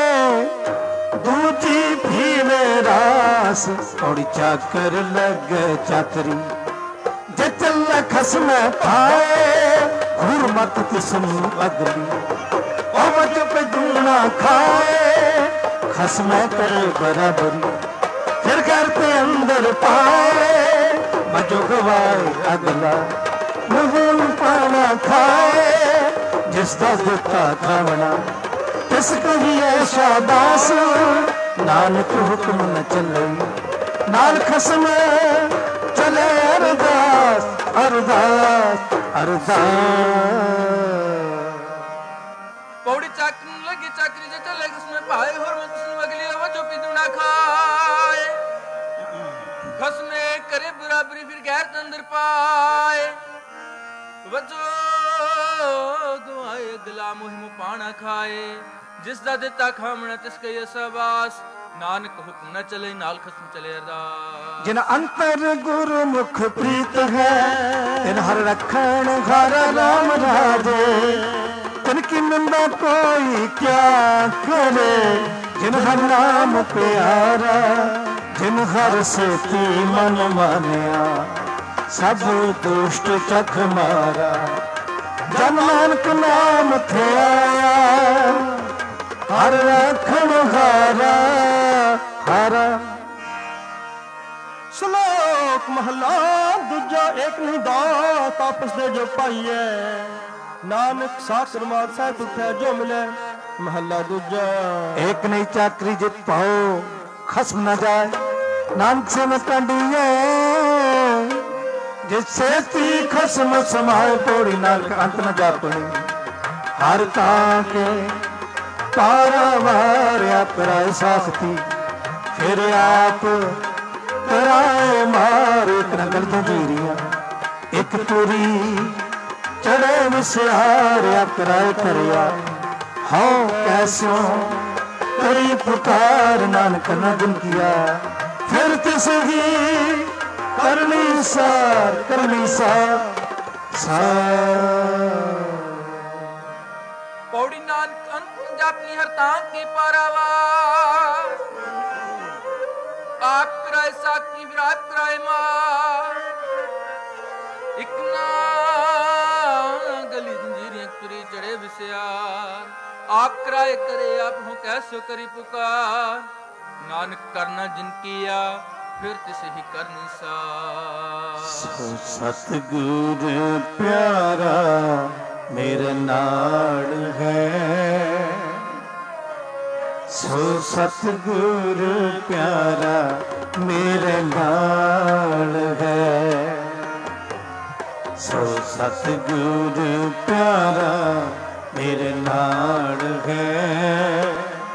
दूजी भी रास। और चाकर लगे चाकरी, जे चल खसम पाए हुरमत तिसनु अगली। और जब दूना खाए खसम करे बराबरी। फिर करते अंदर पाए मजो गवाए अगला। मुहून पाना खाए जिसका दिता खावना, तिस कही ऐसा दास। नानक हुक्म न चले, नाल खसम चले अरदास अरदास अरदास। पौड़ी चाकरी लगी चाकरी जे चले उसमें पाए और मत अगली वो जो पिदुना खाए। खसमे करे बराबरी फिर गैर अंदर पाए। वजो गुआए गला मुहिम पाना खाए। जिस दा दिता खामना तिसके ये सबास। ਨਾਨਕ ਹੁਕਮ ਨ ਚਲੇ ਨਾਲ ਖਸਮ ਚਲੇ ਅਰਦਾਸ। ਜਿਨ ਅੰਤਰ ਗੁਰਮੁਖ ਪ੍ਰੀਤ ਹੈ ਤਿਨ ਹਰ ਰਖਣ ਹਰ ਰਾਮ ਰਾਜੇ। ਤਿਨ ਕੀ ਨਿੰਦਾ ਕੋਈ ਕਿਆ ਕਰੇ ਜਿਨ ਹਰ ਨਾਮ ਪਿਆਰਾ। ਜਿਨ ਹਰ ਸੇਤੀ ਮਨ ਮਾਨਿਆ ਸਭ ਦੁਸ਼ਟ ਚਖ ਮਾਰਾ। ਜਨ ਨਾਨਕ ਨਾਮ ਧਿਆਇਆ ਹਰ ਰਖਣ ਹਾਰਾ ਹਾਰਾ। ਸ਼ਲੋਕ ਮਹਲਾ ਦੂਜਾ। ਏਕ ਨਹੀਂ ਦਾਤ ਆਪਸ ਦੇ ਜੋ ਪਾਈਐ। ਨਾਨਕ ਸਾਖਰ ਮਾਤ ਸਾਹਿਬ ਉਠਿਆ ਜੋ ਮਿਲੇ। ਮਹਲਾ ਦੂਜਾ। ਏਕ ਨਹੀਂ ਚਾਕਰੀ ਜਿਤ ਪਾਓ ਖਸਮ न जाए। नानक से न कंडिए जिससे ती खसम समाए। पौड़ी नानक अंत न जापनी हर ताके पारावार कराए साखती। फिर आप कराए मार। एक नगल जंजीरिया एक पूरी चढ़े विस्यार कराए करिया। हाँ कैसो करी पुकार नानक न दिन किया। फिर तिस ही करनी सार करनी सार। पौड़ी नानक अंत जापनी हर तांग के पारावार। आप कराए साकी फिर आप कराए मार। एक ना गली जंजीरियां तुरी चढ़े विस्यार। आप कराए करे आप हो कैसो करी पुकार। नानक करना जिन किया फिर तिसे ही करनी सार। सतगुर प्यारा मेरे नाड़ है। सो सतगुर प्यारा मेरे नाड़ है। सो सतगुर प्यारा मेरे नाड़ है।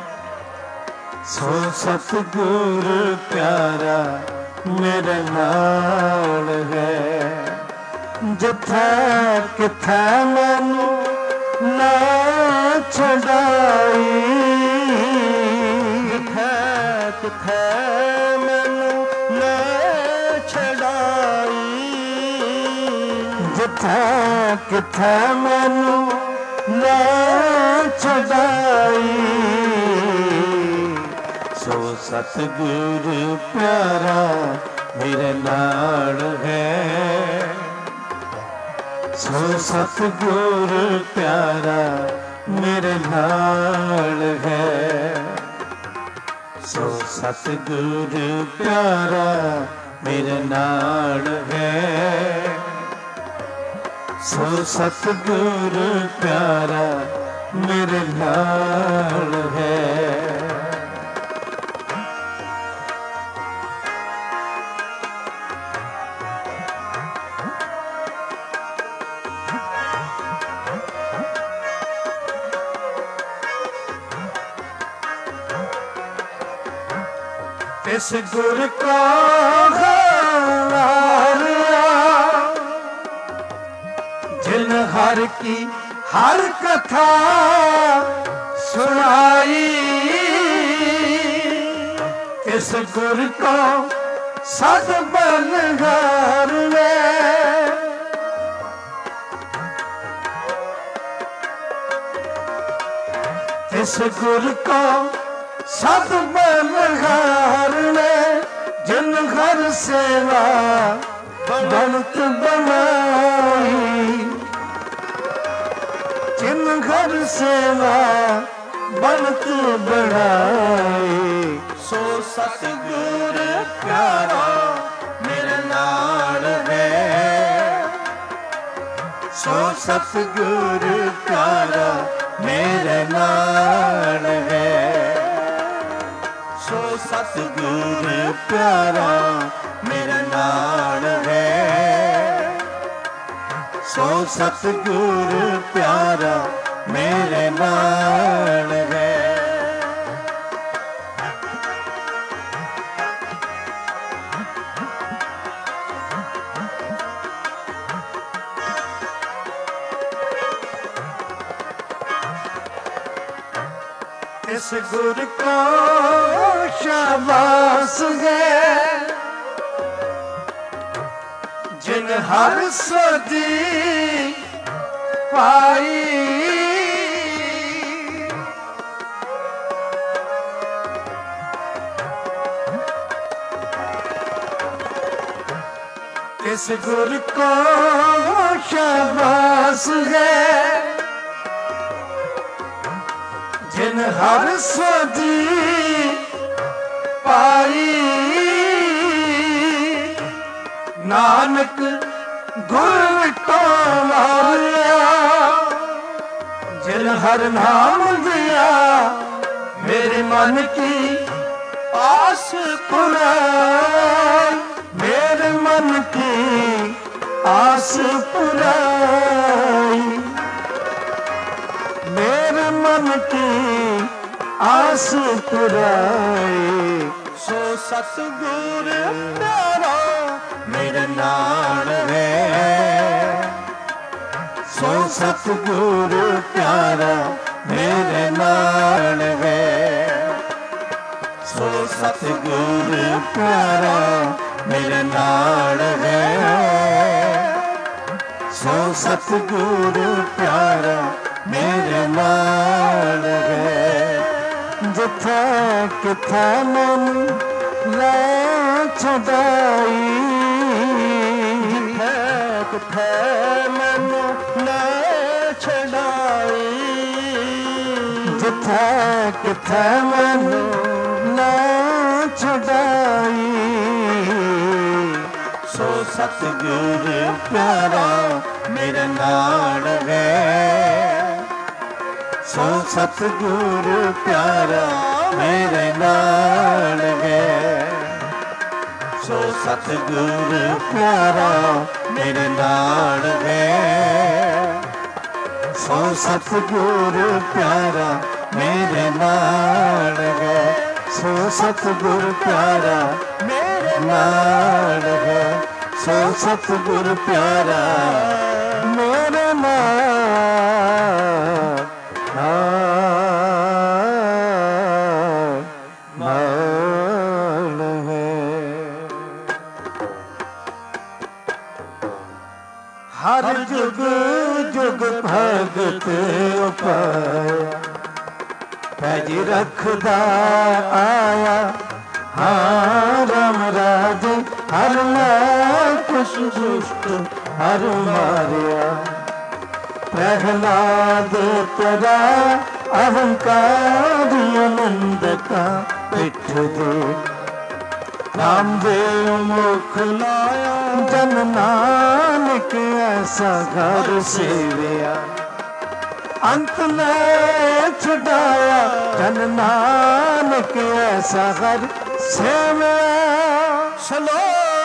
सो सतगुर प्यारा मेरे नाल है। जिथे किथे मैनू ना छड़ाई। जिथे किथे मैनू ना छड़ाई। जिथे किथे मैनू ना छड़ाई। सो सतगुर प्यारा मेरे नाल है। सो सतगुर प्यारा मेरे नाल है। सो सतगुर प्यारा मेरे नाल है। सो सतगुर प्यारा मेरे नाल है। इस गुर का जिन हर की हर कथा सुनाई। इस गुर को सद बलहार में। इस गुर को सद बलहार ने। जिन हर सेवा बनत बनाई। जिन हर सेवा बनत बनाई। सो सतगुर प्यारा मेरे नाल है। सो सतगुर प्यारा मेरे नाल है। सो सतगुर प्यारा मेरे नाल है। सो सतगुर प्यारा मेरे नाल है। किस गुर को शाबाश है जिन हर सदी पाई। किस गुर को शाबाश है जिन हर सदी पाई। नानक गुर तो मारिया जिन हर नाम दिया मेरे मन की आस पुराई। मेरे मन की आस पुराई। मेरे मन की आस पुराई। सो सतगुर प्यारा मेरे नाल है। सो सतगुर प्यारा मेरे नाल है। सो सतगुर प्यारा मेरे नाल है। सो सतगुर प्यारा मेरे नाल है। जिथे किथे मन ले छुड़ाई। जिथे किथे मन ले छुड़ाई। जिथे किथे मन ले छुड़ाई। सो सतगुर प्यारा मेरे नाल है। सो सतगुर प्यारा मेरे नाल है। सो सतगुर प्यारा मेरे नाल है। सो सतगुर प्यारा मेरे नाल है। सो सतगुर प्यारा मेरे नाल है। सो सतगुर प्यारा मेरे नाल है। हर जुग जुग भगत उपाया पैज रखदा आया। हाँ राम राज हर कुछ दुष्ट हर मारिया। प्रहलाद तेरा अहंकारी आनंद का पिठ दे। रामदेव मुख लाया जन नानक ऐसा घर सेविया। अंत में छुड़ाया जन नानक ऐसा घर सेविया। चलो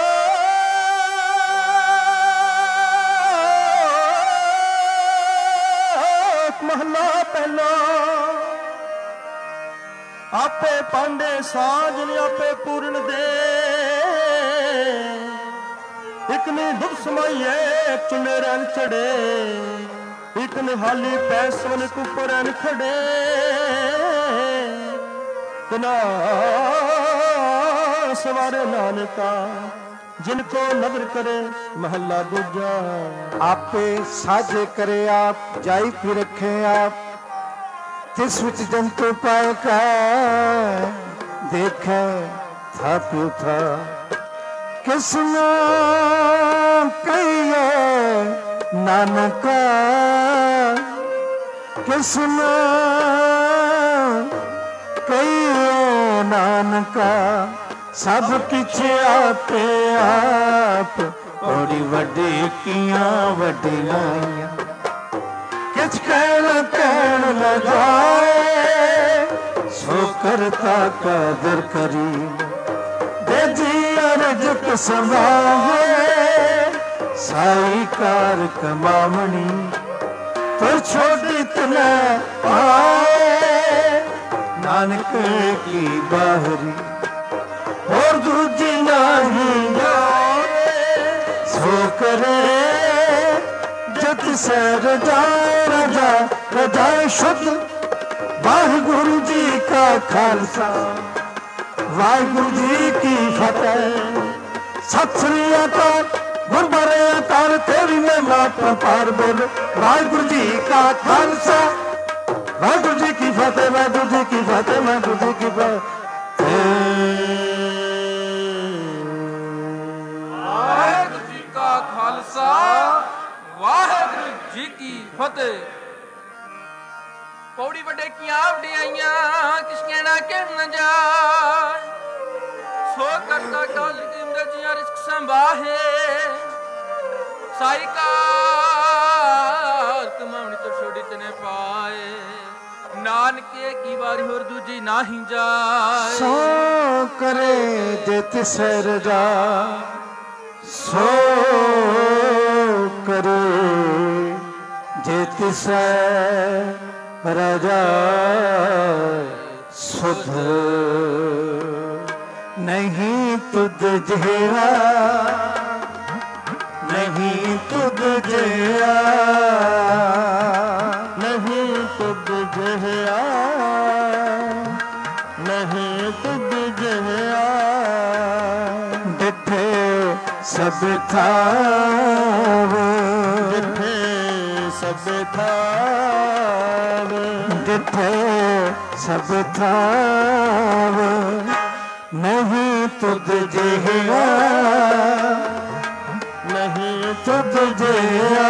महला पहला आपे पांडे साजन आपे पूर्ण दे। एक ने दुख समाइए चुने रन चढ़े। एक ने हाली पैसवन कुपर खड़े। तना सवारे नानका जिनको नदर करे महला दूजा। आपे साझे करे आप जाई भी रखे आप। तिस विच जंतु पाए का देखे था प्यू था। किसने कहिए नानका किसने कहिए नानका। सब किछ आपे आप बड़ी वड्डी किया वड्डियां। किछ कहन न जाए सो करता कदर करी। दे जी अर्ज समावे साई कार कमावनी। तो छोटी तना आए नानक की बाहरी। और दूजी नहीं सो करे जत से रजा रजा रजा शुद्ध ਵਾਹਿਗੁਰੂ ਜੀ ਕਾ ਖਾਲਸਾ ਵਾਹਿਗੁਰੂ ਜੀ ਕੀ ਫਤਿਹ। ਸਤਿ ਸ੍ਰੀ ਅਕਾਲ ਗੁਰਬਾਰੇ ਅਕਾਲ ਤੇਰੀ ਮਹਿਮਾ ਪਾਰ ਬੋਲ। ਵਾਹਿਗੁਰੂ ਜੀ ਕਾ ਖਾਲਸਾ ਵਾਹਿਗੁਰੂ ਜੀ ਕੀ ਫਤਿਹ ਵਾਹਿਗੁਰੂ ਜੀ ਕੀ ਫਤਿਹ ਵਾਹਿਗੁਰੂ ਜੀ ਕੀ ਫਤਿਹ। ਵਾਹਿਗੁਰੂ ਜੀ ਕਾ ਖਾਲਸਾ ਵਾਹਿਗੁਰੂ ਜੀ ਕੀ ਫਤਿਹ। ਪੌੜੀ ਵੱਡੇ ਕੀਆਂ ਵਡਿਆਈਆਂ ਕਿਸ ਕਹਿਣਾ ਕਹਿ ਨਾ ਜਾਏ। ਸੋ ਕਰਤਾ ਕਾਲ ਕਿੰਦੇ ਜੀਆਂ ਰਿਸਕ ਸੰਭਾਹੇ ਸਾਈ ਕਾਰ ਕਮਾਉਣੀ ਤੋਂ ਛੋੜੀ ਤਨੇ ਪਾਏ। ਨਾਨਕੇ ਕੀ ਵਾਰੀ ਹੋਰ ਦੂਜੀ ਨਾਹੀ ਜਾਏ। ਸੋ ਕਰੇ ਜੇ ਤਿਸੈ ਰਜਾ ਸੋ ਕਰੇ ਜੇ ਤਿਸੈ ਰਜਾ ਸੁਧ ਨਹੀਂ ਤੁਧ ਜਿਹਾ ਨਹੀਂ ਤੁਧ ਜਿਹਾ ਨਹੀਂ ਤੁਧ ਜਿਹਾ ਨਹੀਂ ਤੁਧ ਜਿਹਾ। ਡਿਠੇ ਸਭ ਥਾਵ ਡਿਠੇ ਸਭ ਥਾਵ ਡਿਠੇ ਸਭ ਥਾਵ ਨਹੀਂ ਤੁਧ ਜਿਹਾ ਨਹੀਂ ਤੁਧ ਜਿਹਾ।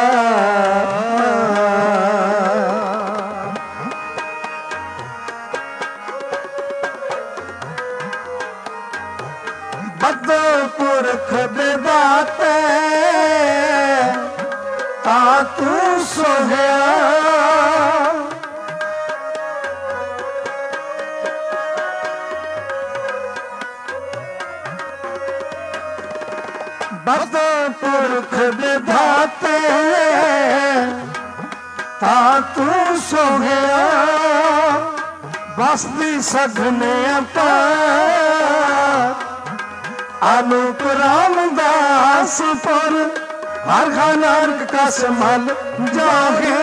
ਬਦ ਪੁਰਖ ਬਿਦਾਤੇ ਤਾ ਤੂੰ ਸੋਹਿਆ ਬਦ ਪੁਰਖ ਵਿਧਾਤੇ ਤਾ ਤੂੰ ਸੋਹਿਆ। ਬਸਦੀ ਸਗਨੇ ਅਪਾਰ ਅਨੂਪ ਰਾਮਦਾਸ ਪਰ ਹਰ ਨਾਨਕ ਕਾ ਸਮਲ ਜਾਗੇ।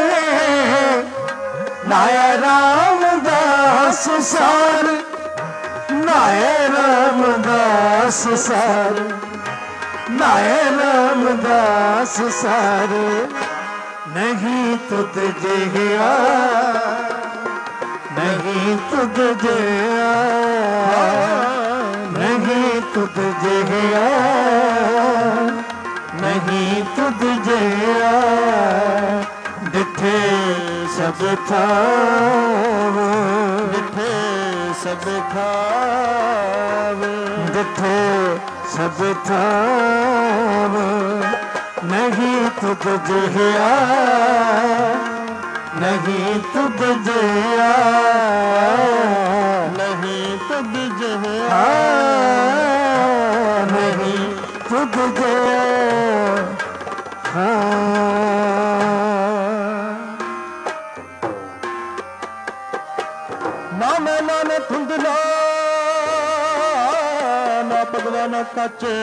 ਨਾਇ ਰਾਮਦਾਸ ਸਾਰ ਨਾਇ ਰਾਮਦਾਸ ਸਾਰ ਨਾਇ ਰਾਮਦਾਸ ਸਾਰ ਨਹੀਂ ਤੁਧ ਜਿਹਾ ਨਹੀਂ ਤੁਧ ਜਿਹਾ ਨਹੀਂ ਤੁਧ ਜਿਹਾ ਨਹੀਂ ਤੁਧ ਜਿਹਾ। ਡਿਠੇ ਸਭ ਥਾਵ ਡਿਠੇ ਸਭ ਥਾਵ ਡਿਠੇ ਸਭ ਥਾਵ ਨਹੀਂ ਤੁਧ ਜਿਹਾ ਨਹੀਂ ਤੁਧ ਜਿਹਾ ਨਹੀਂ ਤੁਧ ਜਿਹਾ ਨਹੀਂ ਤੁਧ ਜਿਹਾ। ਨਾ ਮੈਂ ਨਾ ਧੁੰਦਲਾ ਨਾ ਭਗਵਾਨ ਕਾਚੇ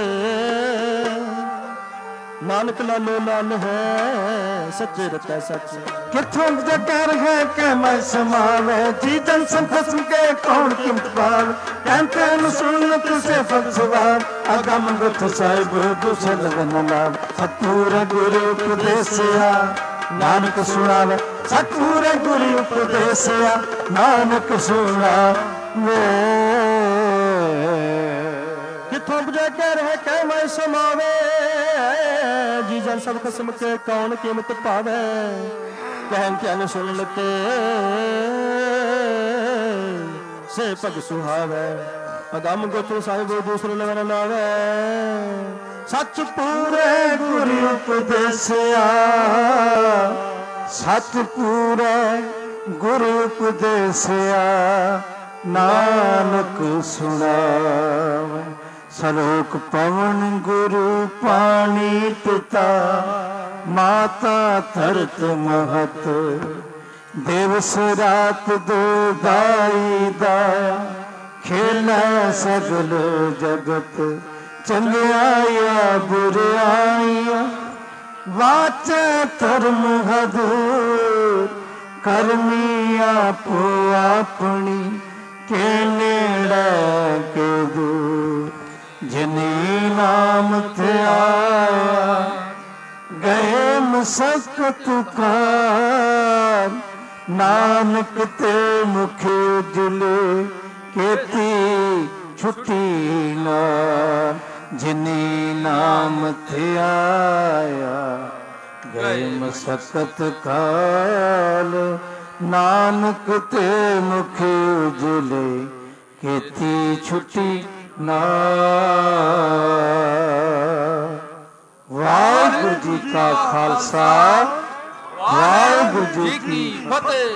ਨਾਨਕ ਲਾਲੋ ਲਾਲ ਹੈ ਸੱਚੇ ਰਤਾ ਸੱਚ। ਕਿੱਥੋਂ ਜਕਰ ਹੈ ਕਿ ਮੈਂ ਸਮਾਵੇ ਜੀ ਜਨ ਸੰਖਸਮ ਕੇ ਕੌਣ ਕਿਮਤ ਪਾਵ। ਕਹਿੰਦੇ ਨੂੰ ਸੁਣ ਤੁਸੇ ਫਲ ਸਵਾਰ ਅਗਮ ਗੁੱਥ ਸਾਹਿਬ ਦੁਸੇ ਲਗਨ ਲਾਭ। ਸਤਿਗੁਰ ਗੁਰੂ ਉਪਦੇਸਿਆ ਨਾਨਕ ਸੁਣਾਵੇ ਸਤਿਗੁਰ ਗੁਰੂ ਉਪਦੇਸਿਆ ਨਾਨਕ ਸੁਣਾਵੇ। ਕਿੱਥੋਂ ਜਕਰ ਹੈ ਕਿ ਮੈਂ ਸਮਾਵੇ ਜੀ ਜਨ ਸਭ ਖਸਮ ਕੇ ਕੌਣ ਕੀਮਤ ਪਾਵੇ। ਕਹਿਣ ਧਿਆਨ ਸੁਣ ਲਤੇ ਸੇ ਪਗ ਸੁਹਾਵੇ ਅਗਮ ਗੋਤਰ ਸਾਹਿਬ ਦੂਸਰੇ ਲਵਨ ਲਾਵੇ। ਸੱਚ ਪੂਰੇ ਗੁਰੂ ਉਪਦੇਸਿਆ ਸੱਚ ਪੂਰੇ ਗੁਰੂ ਉਪਦੇਸਿਆ ਨਾਨਕ ਸੁਣਾਵੇ। ਸਲੋਕ ਪਵਨ ਗੁਰੂ ਪਾਣੀ ਪਿਤਾ ਮਾਤਾ ਧਰਤ ਮਹਤ ਦਿਵਸ ਰਾਤ ਦੋ ਦਾਈ ਦਾਇਆ ਖੇਲਾ ਸਗਲ ਜਗਤ ਚੰਗਿਆਈਆਂ ਬੁਰਾਈਆਂ ਵਾਚੈ ਧਰਮ ਹਦੂਰ ਕਰਮੀ ਆਪੋ ਆਪਣੀ के नेड़े के दूर जिनी नाम ते आया गए मसकत कार नानक ते मुख उजले केती छुट्टी ना जिनी नाम ते आया गए मसकत काल नानक ते मुख उजले केती छुट्टी ना। वाहिगुरु जी का खालसा वाहिगुरु जी की फतेह।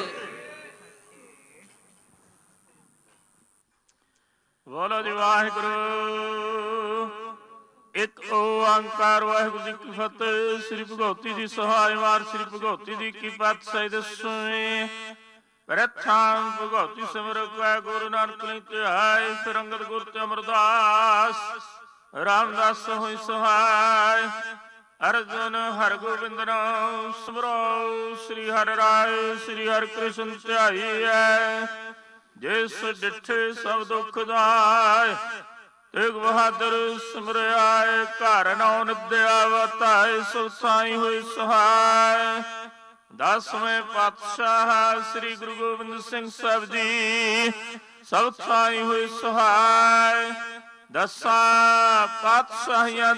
बोलो जी वाहिगुरु। एक ओंकार वाहिगुरु जी की फतेह। श्री भगवती जी सहाय वार श्री भगवती जी की पातशाही दसवीं प्रथम भगवती सिमर कै गुरु नानक ने ध्याय फिर अंगद गुरु ते अमरदास रामदास होई सहाय अर्जुन हर गोबिंद नाम सिमरो श्री हर राय श्री हर कृष्ण ध्याई है जिस डिठे सब दुख दाय तेग बहादुर सिमरियाए घर नौ निद्या वताए सो साई हुई सहाय। 10वें पातशाह श्री गुरु गोबिंद सिंह साहब जी सब साई हुई सहाय। 10 पातशाहियां